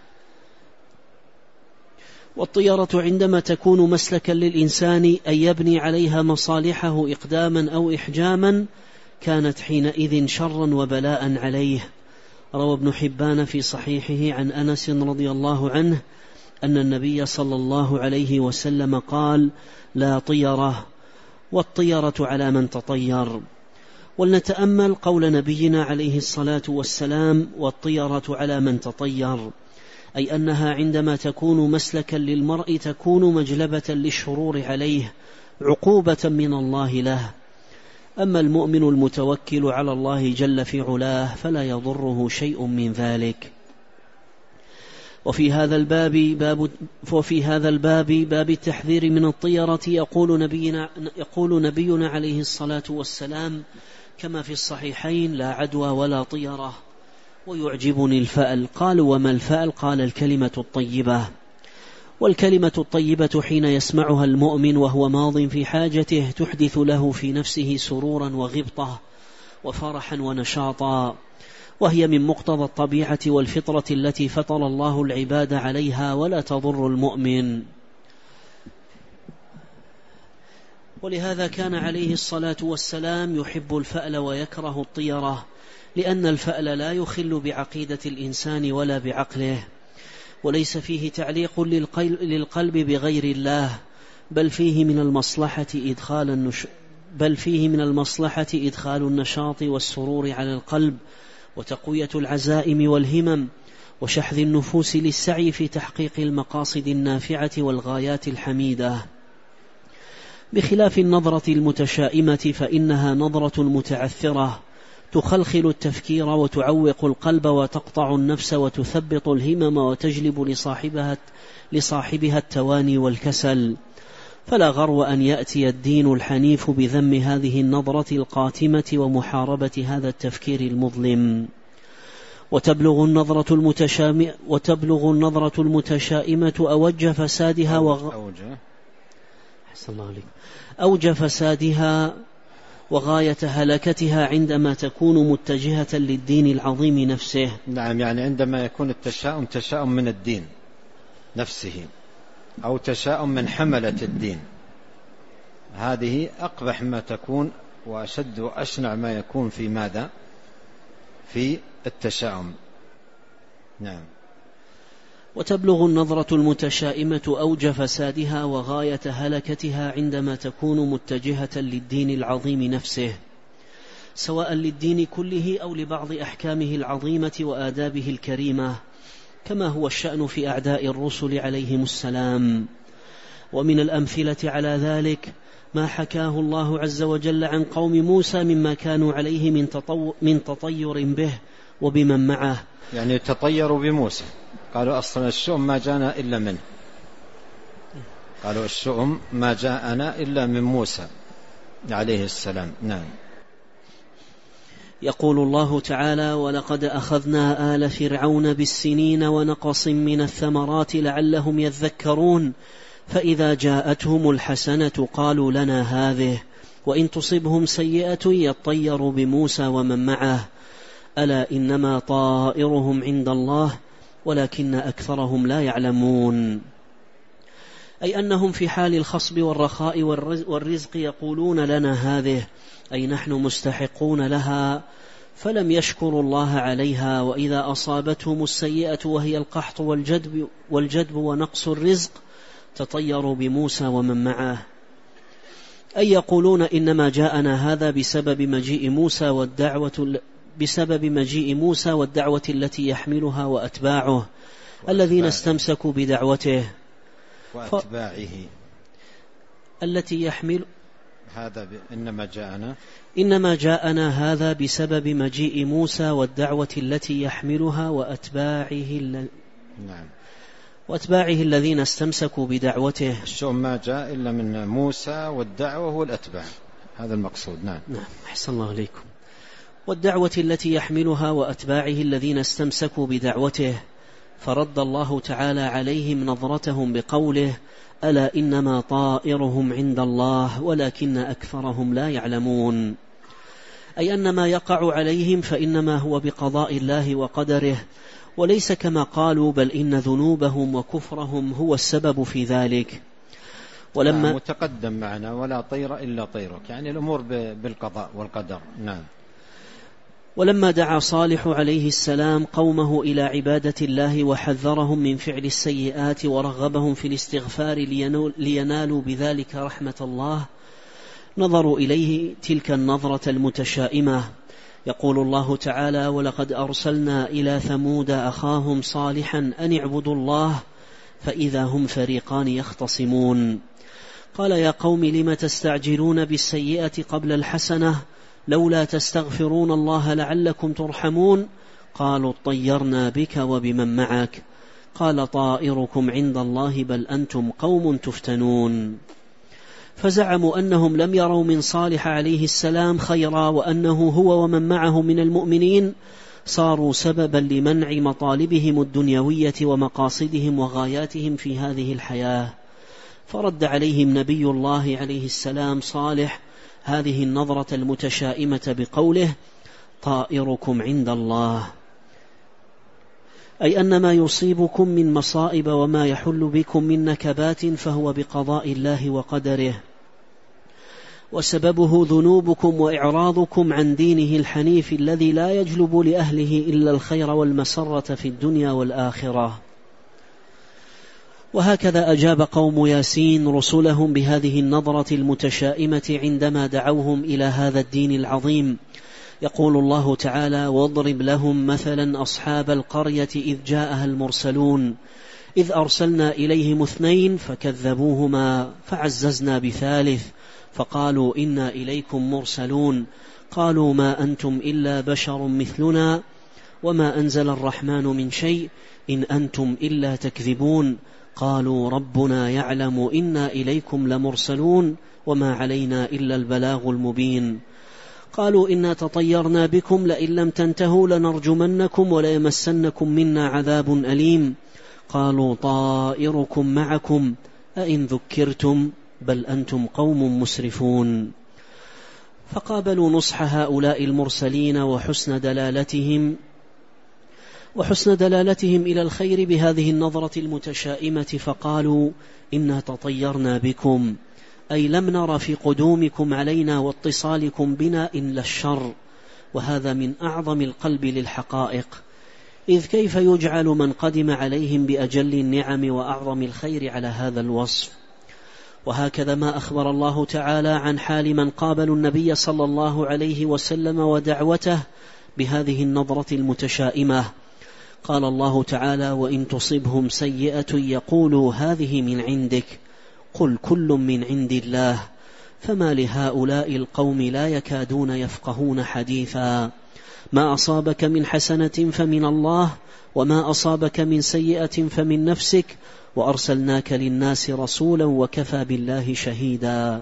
والطيرة عندما تكون مسلكا للإنسان أن يبني عليها مصالحه إقداما أو إحجاما كانت حينئذ شرا وبلاء عليه. روى ابن حبان في صحيحه عن أنس رضي الله عنه أن النبي صلى الله عليه وسلم قال: لا طيرة، والطيرة على من تطير. ولنتأمل قول نبينا عليه الصلاة والسلام: والطيرة على من تطير، أي أنها عندما تكون مسلكا للمرء تكون مجلبة للشرور عليه، عقوبة من الله له. أما المؤمن المتوكل على الله جل في علاه فلا يضره شيء من ذلك. وفي هذا الباب باب وفي هذا الباب باب التحذير من الطيرة يقول نبينا يقول نبينا عليه الصلاة والسلام كما في الصحيحين: لا عدوى ولا طيرة، ويعجبني الفأل. قالوا: وما الفأل؟ قال: الكلمة الطيبة. والكلمة الطيبة حين يسمعها المؤمن وهو ماض في حاجته تحدث له في نفسه سرورا وغبطة وفرحا ونشاطا، وهي من مقتضى الطبيعة والفطرة التي فطر الله العباد عليها، ولا تضر المؤمن. ولهذا كان عليه الصلاة والسلام يحب الفأل ويكره الطيرة، لأن الفأل لا يخل بعقيدة الإنسان ولا بعقله، وليس فيه تعليق للقلب بغير الله، بل فيه من المصلحة إدخال النش... بل فيه من المصلحة إدخال النشاط والسرور على القلب، وتقوية العزائم والهمم، وشحذ النفوس للسعي في تحقيق المقاصد النافعة والغايات الحميدة، بخلاف النظرة المتشائمة فإنها نظرة متعثرة تخلخل التفكير وتعوق القلب وتقطع النفس وتثبط الهمم وتجلب لصاحبها, لصاحبها التواني والكسل. فلا غرو أن يأتي الدين الحنيف بذم هذه النظرة القاتمة ومحاربة هذا التفكير المظلم. وتبلغ النظرة المتشائمة وتبلغ النظرة المتشائمة أوج فسادها وغ... أوج فسادها وغاية هلكتها عندما تكون متجهة للدين العظيم نفسه. نعم، يعني عندما يكون التشاؤم تشاؤم من الدين نفسه أو تشاؤم من حملة الدين، هذه أقبح ما تكون وأشد وأشنع ما يكون في ماذا؟ في التشاؤم. نعم. وتبلغ النظرة المتشائمة أوج فسادها وغاية هلكتها عندما تكون متجهة للدين العظيم نفسه، سواء للدين كله أو لبعض أحكامه العظيمة وآدابه الكريمة، كما هو الشأن في أعداء الرسل عليهم السلام. ومن الأمثلة على ذلك ما حكاه الله عز وجل عن قوم موسى مما كانوا عليه من, تطو من تطير به وبمن معه، يعني تطيروا بموسى، قالوا أصلا الشؤم ما جاءنا إلا منه، قالوا الشؤم ما جاءنا إلا من موسى عليه السلام. نعم. يقول الله تعالى: ولقد أخذنا آل فرعون بالسنين ونقص من الثمرات لعلهم يذكرون فإذا جاءتهم الحسنة قالوا لنا هذه وإن تصبهم سيئة يطيروا بموسى ومن معه ألا إنما طائرهم عند الله ولكن أكثرهم لا يعلمون. أي أنهم في حال الخصب والرخاء والرزق يقولون لنا هذه، أي نحن مستحقون لها، فلم يشكروا الله عليها، وإذا أصابتهم السيئة وهي القحط والجدب, والجدب ونقص الرزق تطيروا بموسى ومن معه. أي يقولون إنما جاءنا هذا بسبب مجيء موسى والدعوة بسبب مجيء موسى والدعوة التي يحملها وأتباعه الذين استمسكوا بدعوته وأتباعه ف... التي يحمل هذا ب... إنما جاءنا إنما جاءنا هذا بسبب مجيء موسى والدعوة التي يحملها وأتباعه ال... نعم. وأتباعه الذين استمسكوا بدعوته. الشؤم ما جاء إلا من موسى والدعوة والأتباع، هذا المقصود. نعم. نعم. أحسن الله عليكم. والدعوة التي يحملها وأتباعه الذين استمسكوا بدعوته، فرد الله تعالى عليهم نظرتهم بقوله: ألا إنما طائرهم عند الله ولكن أكثرهم لا يعلمون. أي أن ما يقع عليهم فإنما هو بقضاء الله وقدره، وليس كما قالوا، بل إن ذنوبهم وكفرهم هو السبب في ذلك. ولما متقدم معنا ولا طير إلا طيرك، يعني الأمور بالقضاء والقدر. نعم. ولما دعا صالح عليه السلام قومه إلى عبادة الله وحذرهم من فعل السيئات ورغبهم في الاستغفار لينالوا بذلك رحمة الله، نظروا إليه تلك النظرة المتشائمة. يقول الله تعالى: ولقد أرسلنا إلى ثمود أخاهم صالحا أن اعبدوا الله فإذا هم فريقان يختصمون. قال: يا قوم لم تستعجلون بالسيئة قبل الحسنة لولا تستغفرون الله لعلكم ترحمون. قالوا: اطيرنا بك وبمن معك. قال: طائركم عند الله بل أنتم قوم تفتنون. فزعموا أنهم لم يروا من صالح عليه السلام خيرا، وأنه هو ومن معه من المؤمنين صاروا سببا لمنع مطالبهم الدنيوية ومقاصدهم وغاياتهم في هذه الحياة. فرد عليهم نبي الله عليه السلام صالح هذه النظرة المتشائمة بقوله: طائركم عند الله، أي أن ما يصيبكم من مصائب وما يحل بكم من نكبات فهو بقضاء الله وقدره، وسببه ذنوبكم وإعراضكم عن دينه الحنيف الذي لا يجلب لأهله إلا الخير والمسرة في الدنيا والآخرة. وهكذا أجاب قوم ياسين رسلهم بهذه النظرة المتشائمة عندما دعوهم إلى هذا الدين العظيم. يقول الله تعالى: واضرب لهم مثلا أصحاب القرية إذ جاءها المرسلون إذ أرسلنا إليهم اثنين فكذبوهما فعززنا بثالث فقالوا إنا إليكم مرسلون قالوا ما أنتم إلا بشر مثلنا وما أنزل الرحمن من شيء إن أنتم إلا تكذبون قالوا ربنا يعلم إنا إليكم لمرسلون وما علينا إلا البلاغ المبين قالوا إنا تطيرنا بكم لئن لم تنتهوا لنرجمنكم وليمسنكم منا عذاب أليم قالوا طائركم معكم أئن ذكرتم بل أنتم قوم مسرفون. فقابلوا نصح هؤلاء المرسلين وحسن دلالتهم وحسن دلالتهم إلى الخير بهذه النظرة المتشائمة فقالوا إنا تطيرنا بكم أي لم نر في قدومكم علينا واتصالكم بنا إلا الشر، وهذا من أعظم القلب للحقائق، إذ كيف يجعل من قدم عليهم بأجل النعم وأعظم الخير على هذا الوصف. وهكذا ما أخبر الله تعالى عن حال من قابلوا النبي صلى الله عليه وسلم ودعوته بهذه النظرة المتشائمة. قال الله تعالى: وإن تصبهم سيئة يقولوا هذه من عندك قل كل من عند الله فما لهؤلاء القوم لا يكادون يفقهون حديثا ما أصابك من حسنة فمن الله وما أصابك من سيئة فمن نفسك وأرسلناك للناس رسولا وكفى بالله شهيدا.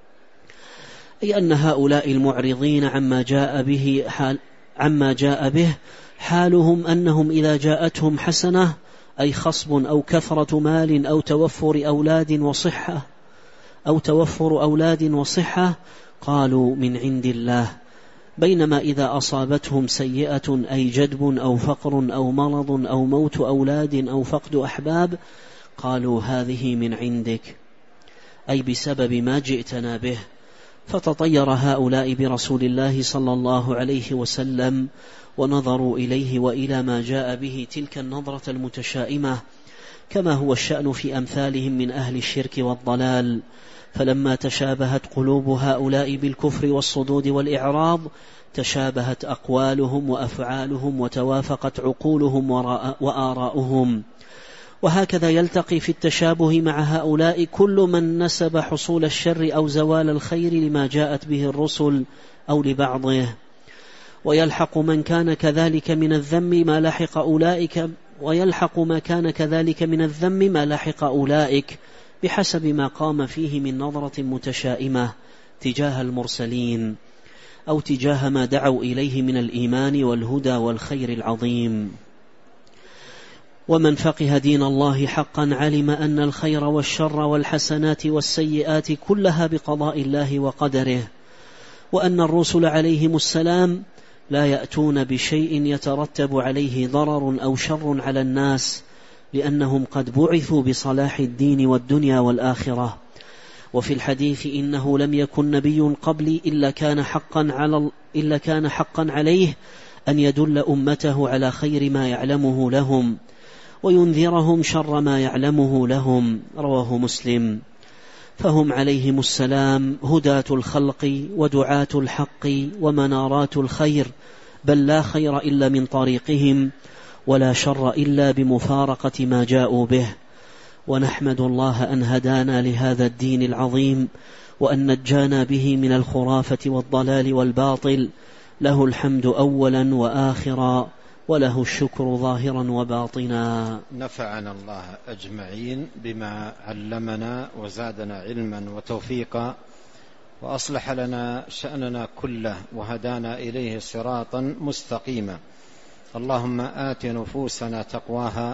أي أن هؤلاء المعرضين عما جاء به حال عما جاء به حالهم أنهم إذا جاءتهم حسنة أي خصب أو كثرة مال أو توفر أولاد وصحة أو توفر أولاد وصحة قالوا من عند الله، بينما إذا أصابتهم سيئة أي جدب أو فقر أو مرض أو موت أولاد أو فقد أحباب قالوا هذه من عندك، أي بسبب ما جئتنا به. فتطير هؤلاء برسول الله صلى الله عليه وسلم ونظروا إليه وإلى ما جاء به تلك النظرة المتشائمة، كما هو الشأن في أمثالهم من أهل الشرك والضلال. فلما تشابهت قلوب هؤلاء بالكفر والصدود والإعراض تشابهت أقوالهم وأفعالهم وتوافقت عقولهم وآراؤهم. وهكذا يلتقي في التشابه مع هؤلاء كل من نسب حصول الشر أو زوال الخير لما جاءت به الرسل أو لبعضه، ويلحق من كان كذلك من الذم ما لحق أولئك ويلحق ما كان كذلك من الذم ما لحق أولئك بحسب ما قام فيه من نظرة متشائمة تجاه المرسلين أو تجاه ما دعوا إليه من الإيمان والهدى والخير العظيم. ومن فقه دين الله حقا علم أن الخير والشر والحسنات والسيئات كلها بقضاء الله وقدره، وأن الرسل عليهم السلام لا يأتون بشيء يترتب عليه ضرر أو شر على الناس، لأنهم قد بعثوا بصلاح الدين والدنيا والآخرة. وفي الحديث إنه لم يكن نبي قبلي إلا كان حقا على إلا كان حقا عليه أن يدل أمته على خير ما يعلمه لهم وينذرهم شر ما يعلمه لهم، رواه مسلم. فهم عليهم السلام هداة الخلق ودعاة الحق ومنارات الخير، بل لا خير إلا من طريقهم ولا شر إلا بمفارقة ما جاءوا به. ونحمد الله أن هدانا لهذا الدين العظيم وأن نجانا به من الخرافة والضلال والباطل، له الحمد أولا وآخرا وله الشكر ظاهرا وباطنا. نفعنا الله أجمعين بما علمنا وزادنا علما وتوفيقا وأصلح لنا شأننا كله وهدانا إليه صراطا مستقيما. اللهم آت نفوسنا تقواها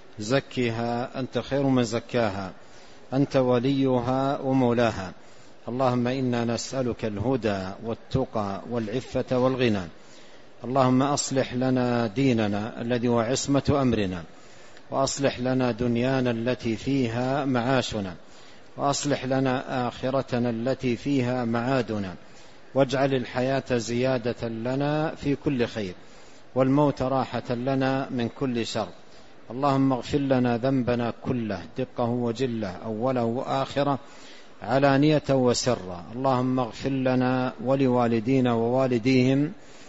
زكها أنت خير من زكاها أنت وليها ومولاها. اللهم إنا نسألك الهدى والتقى والعفة والغنى. اللهم أصلح لنا ديننا الذي هو عصمة أمرنا، وأصلح لنا دنيانا التي فيها معاشنا، وأصلح لنا آخرتنا التي فيها معادنا، واجعل الحياة زيادة لنا في كل خير والموت راحة لنا من كل شر. اللهم اغفر لنا ذنبنا كله دقه وجله أوله وآخره علانية وسرا. اللهم اغفر لنا ولوالدينا ووالديهم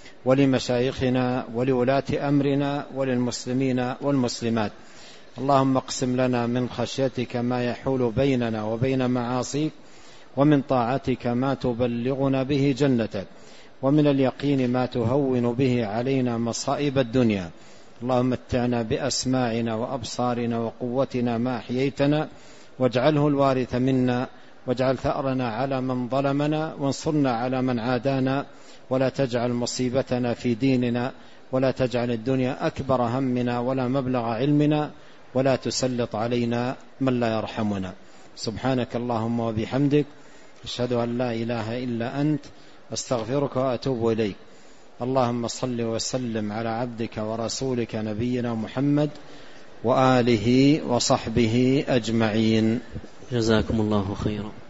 ولمشايخنا ولولاة أمرنا وللمسلمين والمسلمات. اللهم اقسم لنا من خشيتك ما يحول بيننا وبين معاصيك، ومن طاعتك ما تبلغنا به جنتك، ومن اليقين ما تهون به علينا مصائب الدنيا. اللهم متعنا بأسماعنا وأبصارنا وقوتنا ما أحييتنا، واجعله الوارث منا، واجعل ثأرنا على من ظلمنا، وانصرنا على من عادانا، ولا تجعل مصيبتنا في ديننا، ولا تجعل الدنيا أكبر همنا ولا مبلغ علمنا، ولا تسلط علينا من لا يرحمنا. سبحانك اللهم وبحمدك، أشهد أن لا إله إلا أنت، أستغفرك وأتوب إليك. اللهم صل وسلم على عبدك ورسولك نبينا محمد وآله وصحبه أجمعين. جزاكم الله خيرا.